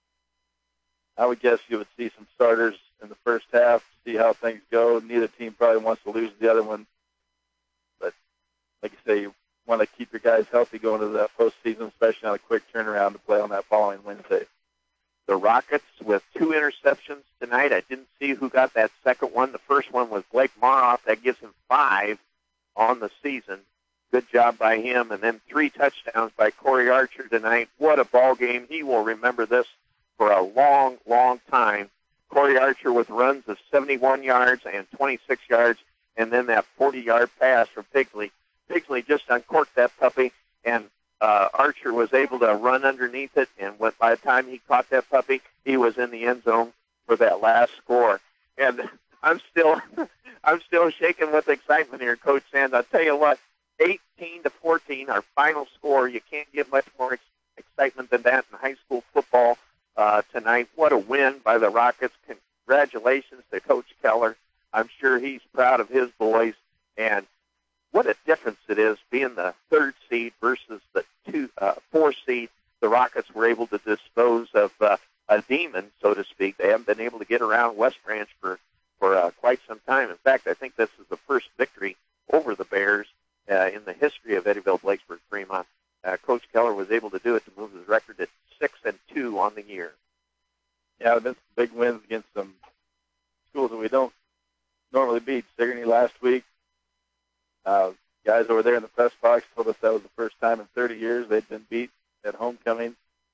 [SPEAKER 2] I would guess you would see some starters in the first half, see how things go. Neither team probably wants to lose the other one. But like you say, you want to keep your guys healthy going into that postseason, especially on a quick turnaround to play on that following Wednesday.
[SPEAKER 1] The Rockets with two interceptions tonight. I didn't see who got that second one. The first one was Blake Maroff. That gives him five on the season. Good job by him. And then three touchdowns by Corey Archer tonight. What a ball game. He will remember this for a long, long time. Corey Archer with runs of seventy-one yards and twenty-six yards, and then that forty-yard pass from Pigsley. Pigsley just uncorked that puppy, and uh, Archer was able to run underneath it, and when, by the time he caught that puppy, he was in the end zone for that last score. And I'm still I'm still shaking with excitement here, Coach Sands. I'll tell you what, eighteen to fourteen, our final score. You can't get much more ex- excitement than that in high school football uh, tonight. What a win by the Rockets. Congratulations to Coach Keller. I'm sure he's proud of his boys. And what a difference it is being the third seed versus the two, uh, four seed. The Rockets were able to dispose of uh, a demon, so to speak. They haven't been able to get around West Branch for, for uh, quite some time. In fact, I think this is the first victory over the Bears uh, in the history of Eddyville, Blakesburg, Fremont. Uh, Coach Keller was able to do it to move his record to six and two on the year.
[SPEAKER 2] Yeah, there's big wins against some schools that we don't normally beat. Sigourney last week. Uh, guys over there in the press box told us that was the first time in thirty years they'd been beat at homecoming.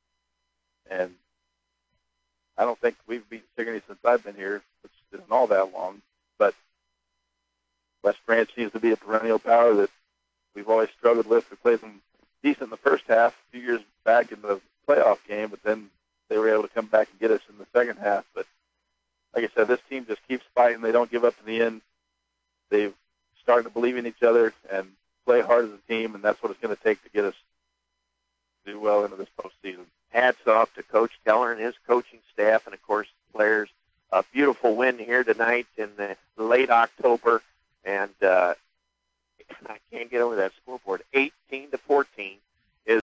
[SPEAKER 2] And I don't think we've beaten Sigourney since I've been here, which isn't all that long. But West Branch seems to be a perennial power that we've always struggled with. We played them decent in the first half, a few years back in the playoff game, but then they were able to come back and get us in the second half. But like I said, this team just keeps fighting. They don't give up in the end. They've started to believe in each other and play hard as a team, and that's what it's going to take to get us to do well into this postseason.
[SPEAKER 1] Hats off to Coach Keller and his coaching staff and, of course, the players. A beautiful win here tonight in the late October. And uh, I can't get over that scoreboard. eighteen to fourteen.